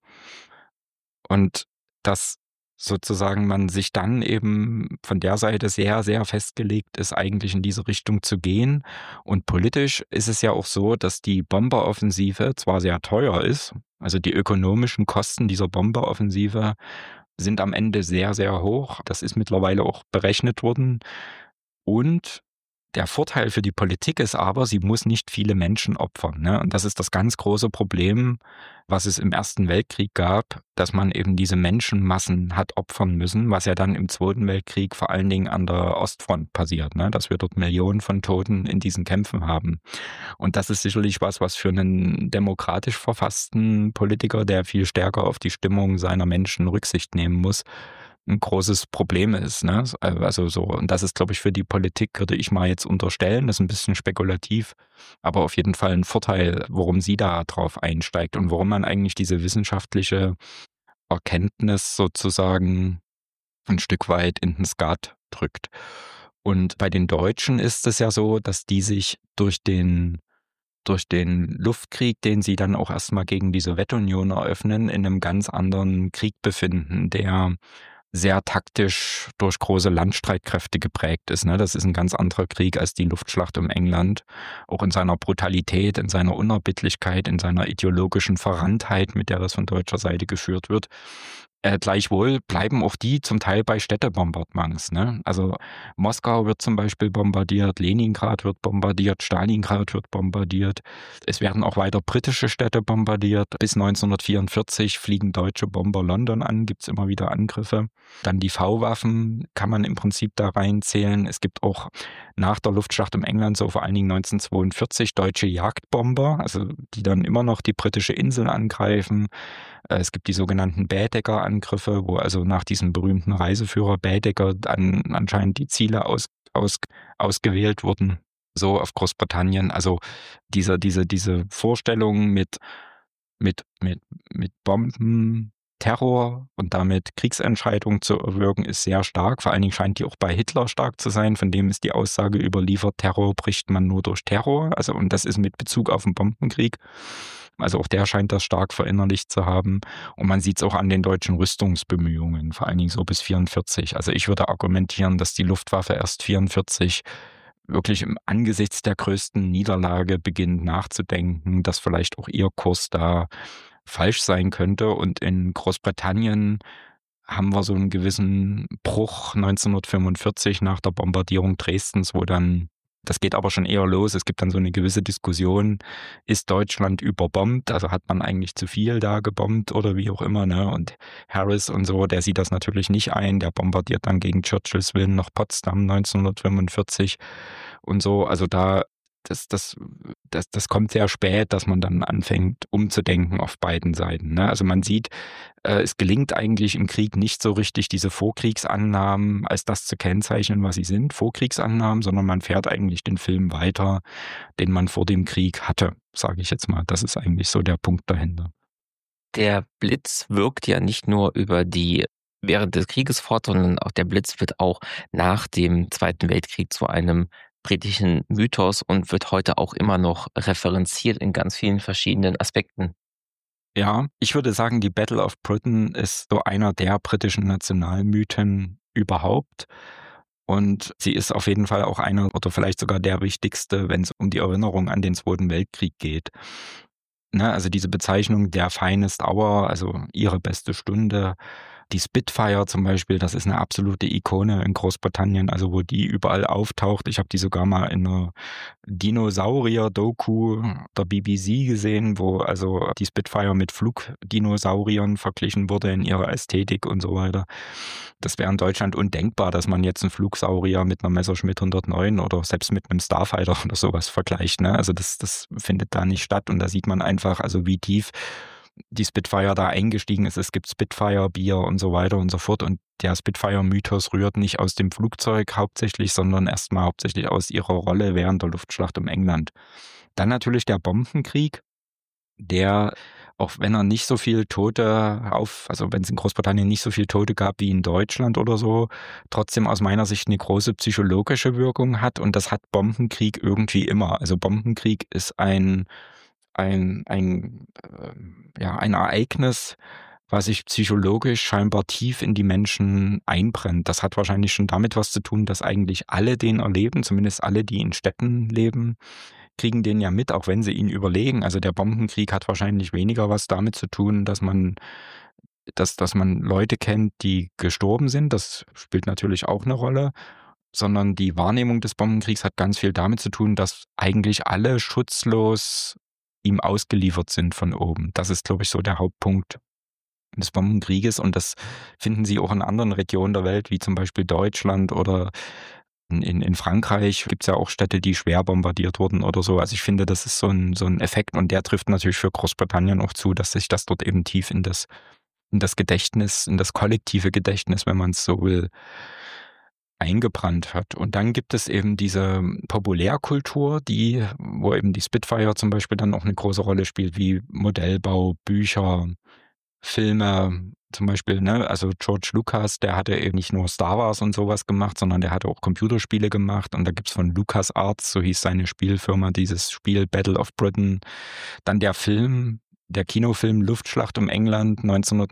S1: Und dass sozusagen man sich dann eben von der Seite sehr, sehr festgelegt ist, eigentlich in diese Richtung zu gehen. Und politisch ist es ja auch so, dass die Bomberoffensive zwar sehr teuer ist, also die ökonomischen Kosten dieser Bomberoffensive sind am Ende sehr, sehr hoch. Das ist mittlerweile auch berechnet worden. Und der Vorteil für die Politik ist aber, sie muss nicht viele Menschen opfern. Ne? Und das ist das ganz große Problem, was es im Ersten Weltkrieg gab, dass man eben diese Menschenmassen hat opfern müssen, was ja dann im Zweiten Weltkrieg vor allen Dingen an der Ostfront passiert, ne? Dass wir dort Millionen von Toten in diesen Kämpfen haben. Und das ist sicherlich was für einen demokratisch verfassten Politiker, der viel stärker auf die Stimmung seiner Menschen Rücksicht nehmen muss, ein großes Problem ist. Ne? Also so, und das ist, glaube ich, für die Politik, würde ich mal jetzt unterstellen, das ist ein bisschen spekulativ, aber auf jeden Fall ein Vorteil, warum sie da drauf einsteigt und warum man eigentlich diese wissenschaftliche Erkenntnis sozusagen ein Stück weit in den Skat drückt. Und bei den Deutschen ist es ja so, dass die sich durch den Luftkrieg, den sie dann auch erstmal gegen die Sowjetunion eröffnen, in einem ganz anderen Krieg befinden, der sehr taktisch durch große Landstreitkräfte geprägt ist. Ne? Das ist ein ganz anderer Krieg als die Luftschlacht um England. Auch in seiner Brutalität, in seiner Unerbittlichkeit, in seiner ideologischen Verranntheit, mit der das von deutscher Seite geführt wird. Gleichwohl bleiben auch die zum Teil bei Städtebombardements. Ne? Also Moskau wird zum Beispiel bombardiert, Leningrad wird bombardiert, Stalingrad wird bombardiert. Es werden auch weiter britische Städte bombardiert. Bis 1944 fliegen deutsche Bomber London an, gibt's immer wieder Angriffe. Dann die V-Waffen kann man im Prinzip da reinzählen. Es gibt auch nach der Luftschlacht um England, so vor allen Dingen 1942, deutsche Jagdbomber, also die dann immer noch die britische Insel angreifen. Es gibt die sogenannten Baedeker-Angriffe, wo also nach diesem berühmten Reiseführer Baedeker dann anscheinend die Ziele ausgewählt wurden, so auf Großbritannien. Also diese Vorstellung mit Bomben, Terror und damit Kriegsentscheidungen zu erwirken, ist sehr stark. Vor allen Dingen scheint die auch bei Hitler stark zu sein. Von dem ist die Aussage überliefert, Terror bricht man nur durch Terror. Also, und das ist mit Bezug auf den Bombenkrieg. Also auch der scheint das stark verinnerlicht zu haben. Und man sieht es auch an den deutschen Rüstungsbemühungen, vor allen Dingen so bis 44. Also ich würde argumentieren, dass die Luftwaffe erst 44 wirklich im Angesichts der größten Niederlage beginnt nachzudenken, dass vielleicht auch ihr Kurs da falsch sein könnte. Und in Großbritannien haben wir so einen gewissen Bruch 1945 nach der Bombardierung Dresdens, wo dann, das geht aber schon eher los, es gibt dann so eine gewisse Diskussion, ist Deutschland überbombt, also hat man eigentlich zu viel da gebombt oder wie auch immer, ne? Und Harris und so, der sieht das natürlich nicht ein, der bombardiert dann gegen Churchills Willen noch Potsdam 1945 und so, also das kommt sehr spät, dass man dann anfängt umzudenken auf beiden Seiten. Ne? Also man sieht, es gelingt eigentlich im Krieg nicht so richtig, diese Vorkriegsannahmen als das zu kennzeichnen, was sie sind, Vorkriegsannahmen, sondern man fährt eigentlich den Film weiter, den man vor dem Krieg hatte, sage ich jetzt mal. Das ist eigentlich so der Punkt dahinter.
S2: Der Blitz wirkt ja nicht nur während des Krieges fort, sondern auch der Blitz wird auch nach dem Zweiten Weltkrieg zu einem britischen Mythos und wird heute auch immer noch referenziert in ganz vielen verschiedenen Aspekten.
S1: Ja, ich würde sagen, die Battle of Britain ist so einer der britischen Nationalmythen überhaupt. Und sie ist auf jeden Fall auch einer oder vielleicht sogar der wichtigste, wenn es um die Erinnerung an den Zweiten Weltkrieg geht. Ne, also diese Bezeichnung der Finest Hour, also ihre beste Stunde. Die Spitfire zum Beispiel, das ist eine absolute Ikone in Großbritannien, also wo die überall auftaucht. Ich habe die sogar mal in einer Dinosaurier-Doku der BBC gesehen, wo also die Spitfire mit Flugdinosauriern verglichen wurde in ihrer Ästhetik und so weiter. Das wäre in Deutschland undenkbar, dass man jetzt einen Flugsaurier mit einer Messerschmitt 109 oder selbst mit einem Starfighter oder sowas vergleicht. Ne? Also das findet da nicht statt und da sieht man einfach, also wie tief die Spitfire da eingestiegen ist. Es gibt Spitfire-Bier und so weiter und so fort. Und der Spitfire-Mythos rührt nicht aus dem Flugzeug hauptsächlich, sondern erstmal hauptsächlich aus ihrer Rolle während der Luftschlacht um England. Dann natürlich der Bombenkrieg, der, auch wenn er nicht so viel Tote also wenn es in Großbritannien nicht so viel Tote gab wie in Deutschland oder so, trotzdem aus meiner Sicht eine große psychologische Wirkung hat. Und das hat Bombenkrieg irgendwie immer. Also Bombenkrieg ist ein Ereignis, was sich psychologisch scheinbar tief in die Menschen einbrennt. Das hat wahrscheinlich schon damit was zu tun, dass eigentlich alle den erleben, zumindest alle, die in Städten leben, kriegen den ja mit, auch wenn sie ihn überlegen. Also der Bombenkrieg hat wahrscheinlich weniger was damit zu tun, dass man Leute kennt, die gestorben sind. Das spielt natürlich auch eine Rolle. Sondern die Wahrnehmung des Bombenkriegs hat ganz viel damit zu tun, dass eigentlich alle schutzlos ihm ausgeliefert sind von oben. Das ist, glaube ich, so der Hauptpunkt des Bombenkrieges. Und das finden Sie auch in anderen Regionen der Welt, wie zum Beispiel Deutschland oder in Frankreich gibt es ja auch Städte, die schwer bombardiert wurden oder so. Also ich finde, das ist so ein Effekt und der trifft natürlich für Großbritannien auch zu, dass sich das dort eben tief in das Gedächtnis, in das kollektive Gedächtnis, wenn man es so will, eingebrannt hat. Und dann gibt es eben diese Populärkultur, wo eben die Spitfire zum Beispiel dann auch eine große Rolle spielt, wie Modellbau, Bücher, Filme, zum Beispiel, ne, also George Lucas, der hatte eben nicht nur Star Wars und sowas gemacht, sondern der hatte auch Computerspiele gemacht und da gibt's von LucasArts, so hieß seine Spielfirma, dieses Spiel Battle of Britain. Dann der Kinofilm Luftschlacht um England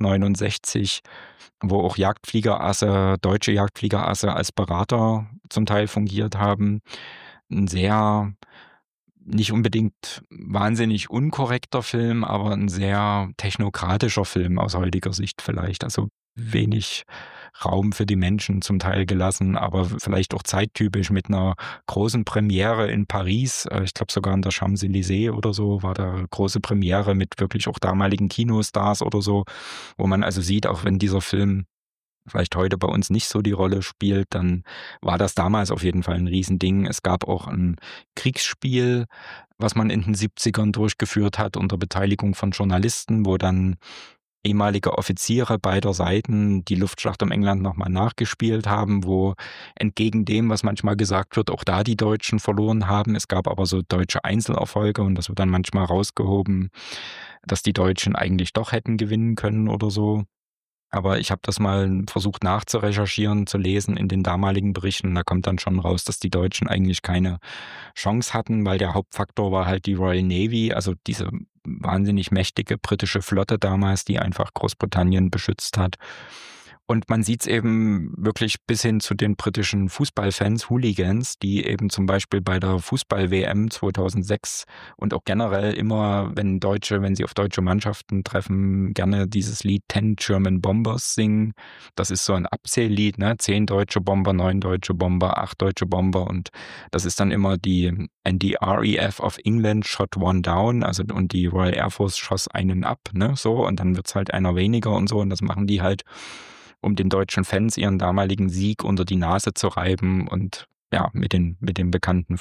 S1: 1969, wo auch deutsche Jagdfliegerasse als Berater zum Teil fungiert haben. Ein sehr, nicht unbedingt wahnsinnig unkorrekter Film, aber ein sehr technokratischer Film aus heutiger Sicht vielleicht. Also wenig Raum für die Menschen zum Teil gelassen, aber vielleicht auch zeittypisch mit einer großen Premiere in Paris. Ich glaube sogar in der Champs-Élysées oder so war da große Premiere mit wirklich auch damaligen Kinostars oder so, wo man also sieht, auch wenn dieser Film vielleicht heute bei uns nicht so die Rolle spielt, dann war das damals auf jeden Fall ein Riesending. Es gab auch ein Kriegsspiel, was man in den 70ern durchgeführt hat unter Beteiligung von Journalisten, wo dann ehemalige Offiziere beider Seiten die Luftschlacht um England nochmal nachgespielt haben, wo entgegen dem, was manchmal gesagt wird, auch da die Deutschen verloren haben. Es gab aber so deutsche Einzelerfolge und das wird dann manchmal rausgehoben, dass die Deutschen eigentlich doch hätten gewinnen können oder so. Aber ich habe das mal versucht nachzurecherchieren, zu lesen in den damaligen Berichten. Da kommt dann schon raus, dass die Deutschen eigentlich keine Chance hatten, weil der Hauptfaktor war halt die Royal Navy, also diese wahnsinnig mächtige britische Flotte damals, die einfach Großbritannien beschützt hat. Und man sieht es eben wirklich bis hin zu den britischen Fußballfans, Hooligans, die eben zum Beispiel bei der Fußball-WM 2006 und auch generell immer, wenn sie auf deutsche Mannschaften treffen, gerne dieses Lied 10 German Bombers singen. Das ist so ein Abzähllied, ne? 10 deutsche Bomber, 9 deutsche Bomber, 8 deutsche Bomber und das ist dann immer and the RAF of England shot one down, also und die Royal Air Force schoss einen ab, ne? So, und dann wird's halt einer weniger und so und das machen die halt, um den deutschen Fans ihren damaligen Sieg unter die Nase zu reiben und ja, mit den bekannten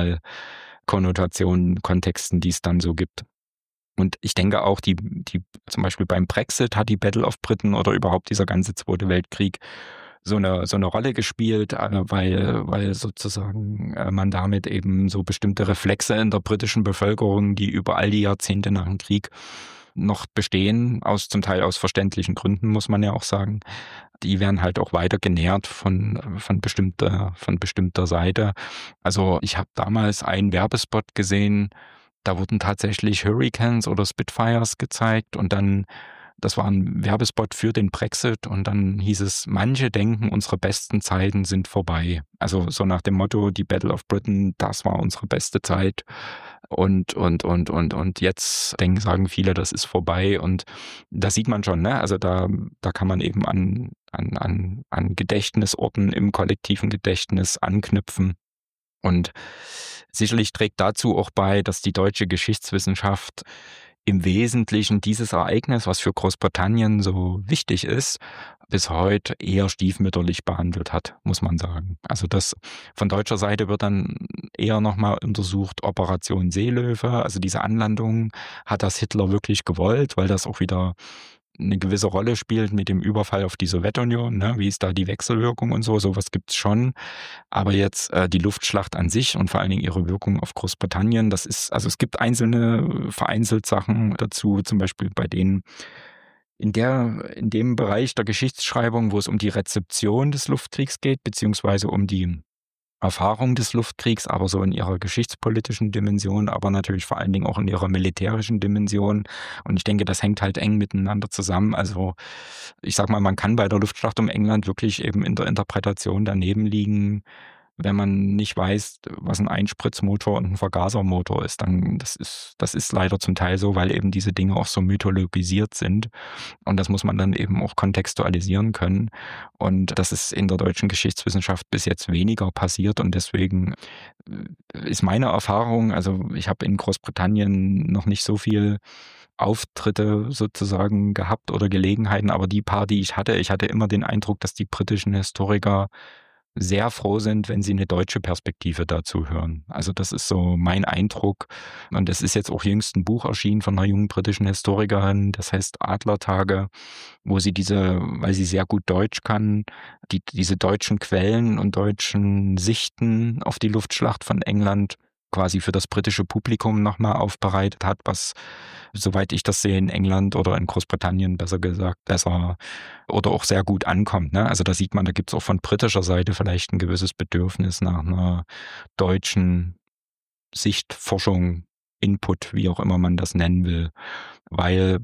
S1: Fußballkonnotationen, Kontexten, die es dann so gibt. Und ich denke auch, die zum Beispiel beim Brexit hat die Battle of Britain oder überhaupt dieser ganze Zweite Weltkrieg so eine Rolle gespielt, weil sozusagen man damit eben so bestimmte Reflexe in der britischen Bevölkerung, die über all die Jahrzehnte nach dem Krieg noch bestehen, zum Teil aus verständlichen Gründen, muss man ja auch sagen. Die werden halt auch weiter genährt von bestimmter Seite. Also ich habe damals einen Werbespot gesehen, da wurden tatsächlich Hurricanes oder Spitfires gezeigt und dann Das war ein Werbespot für den Brexit und dann hieß es, manche denken, unsere besten Zeiten sind vorbei. Also so nach dem Motto, die Battle of Britain, das war unsere beste Zeit. Und jetzt sagen viele, das ist vorbei. Und das sieht man schon, ne? Also da kann man eben an Gedächtnisorten im kollektiven Gedächtnis anknüpfen. Und sicherlich trägt dazu auch bei, dass die deutsche Geschichtswissenschaft im Wesentlichen dieses Ereignis, was für Großbritannien so wichtig ist, bis heute eher stiefmütterlich behandelt hat, muss man sagen. Also das von deutscher Seite wird dann eher nochmal untersucht, Operation Seelöwe, also diese Anlandung, hat das Hitler wirklich gewollt, weil das auch wieder eine gewisse Rolle spielt mit dem Überfall auf die Sowjetunion, ne? Wie ist da die Wechselwirkung und so, sowas gibt's schon. Aber jetzt die Luftschlacht an sich und vor allen Dingen ihre Wirkung auf Großbritannien, das ist, also es gibt vereinzelt Sachen dazu, zum Beispiel bei denen in dem Bereich der Geschichtsschreibung, wo es um die Rezeption des Luftkriegs geht, beziehungsweise um die Erfahrung des Luftkriegs, aber so in ihrer geschichtspolitischen Dimension, aber natürlich vor allen Dingen auch in ihrer militärischen Dimension. Und ich denke, das hängt halt eng miteinander zusammen. Also ich sag mal, man kann bei der Luftschlacht um England wirklich eben in der Interpretation daneben liegen, wenn man nicht weiß, was ein Einspritzmotor und ein Vergasermotor ist. Dann das ist leider zum Teil so, weil eben diese Dinge auch so mythologisiert sind. Und das muss man dann eben auch kontextualisieren können. Und das ist in der deutschen Geschichtswissenschaft bis jetzt weniger passiert. Und deswegen ist meine Erfahrung, also ich habe in Großbritannien noch nicht so viel Auftritte sozusagen gehabt oder Gelegenheiten, aber die paar, die ich hatte immer den Eindruck, dass die britischen Historiker sehr froh sind, wenn sie eine deutsche Perspektive dazu hören. Also das ist so mein Eindruck. Und es ist jetzt auch jüngst ein Buch erschienen von einer jungen britischen Historikerin, das heißt Adlertage, wo sie weil sie sehr gut Deutsch kann, diese deutschen Quellen und deutschen Sichten auf die Luftschlacht von England quasi für das britische Publikum nochmal aufbereitet hat, was, soweit ich das sehe, in England oder in Großbritannien besser oder auch sehr gut ankommt. Ne? Also da sieht man, da gibt es auch von britischer Seite vielleicht ein gewisses Bedürfnis nach einer deutschen Sichtforschung, Input, wie auch immer man das nennen will, weil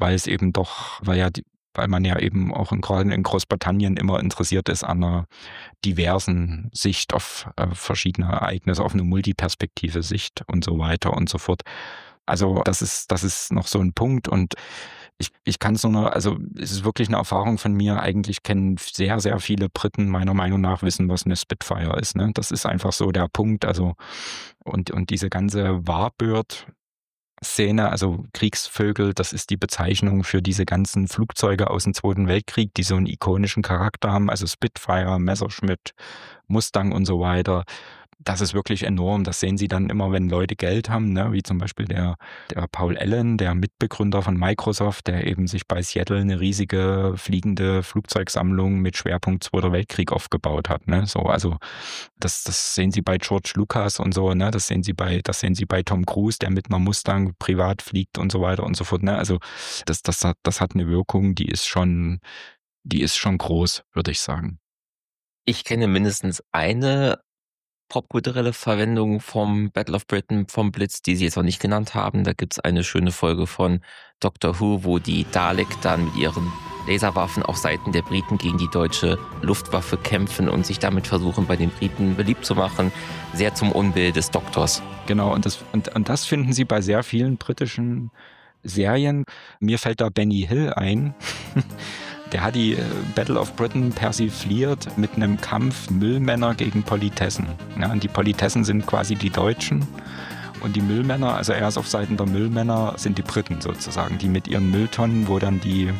S1: man ja eben auch gerade in Großbritannien immer interessiert ist an einer diversen Sicht auf verschiedene Ereignisse, auf eine multiperspektive Sicht und so weiter und so fort. Also das ist noch so ein Punkt und ich kann es also es ist wirklich eine Erfahrung von mir. Eigentlich kennen sehr, sehr viele Briten meiner Meinung nach wissen, was eine Spitfire ist. Ne? Das ist einfach so der Punkt. Also und diese ganze Warbird-Szene, also Kriegsvögel, das ist die Bezeichnung für diese ganzen Flugzeuge aus dem Zweiten Weltkrieg, die so einen ikonischen Charakter haben. Also Spitfire, Messerschmitt, Mustang und so weiter. Das ist wirklich enorm. Das sehen Sie dann immer, wenn Leute Geld haben, ne? Wie zum Beispiel der Paul Allen, der Mitbegründer von Microsoft, der eben sich bei Seattle eine riesige fliegende Flugzeugsammlung mit Schwerpunkt Zweiter Weltkrieg aufgebaut hat. Ne? So, also das sehen Sie bei George Lucas und so, ne? Das sehen Sie bei Tom Cruise, der mit einer Mustang privat fliegt und so weiter und so fort. Ne? Also das hat eine Wirkung, die ist schon groß, würde ich sagen.
S2: Ich kenne mindestens eine popkulturelle Verwendung vom Battle of Britain, vom Blitz, die Sie jetzt noch nicht genannt haben. Da gibt's eine schöne Folge von Doctor Who, wo die Dalek dann mit ihren Laserwaffen auf Seiten der Briten gegen die deutsche Luftwaffe kämpfen und sich damit versuchen, bei den Briten beliebt zu machen. Sehr zum Unbill des Doktors.
S1: Genau, und das finden Sie bei sehr vielen britischen Serien. Mir fällt da Benny Hill ein. Der hat die Battle of Britain persifliert mit einem Kampf Müllmänner gegen Politessen. Ja, und die Politessen sind quasi die Deutschen und die Müllmänner, also er ist auf Seiten der Müllmänner, sind die Briten sozusagen, die mit ihren Mülltonnen, wo dann die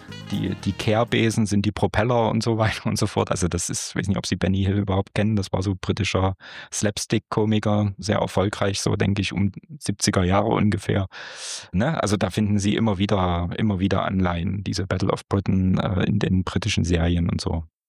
S1: Kehrbesen sind die Propeller und so weiter und so fort. Also das ist, ich weiß nicht, ob Sie Benny Hill überhaupt kennen, das war so britischer Slapstick-Komiker, sehr erfolgreich, so denke ich, um 70er Jahre ungefähr. Ne? Also da finden Sie immer wieder Anleihen, diese Battle of Britain in den britischen Serien und so.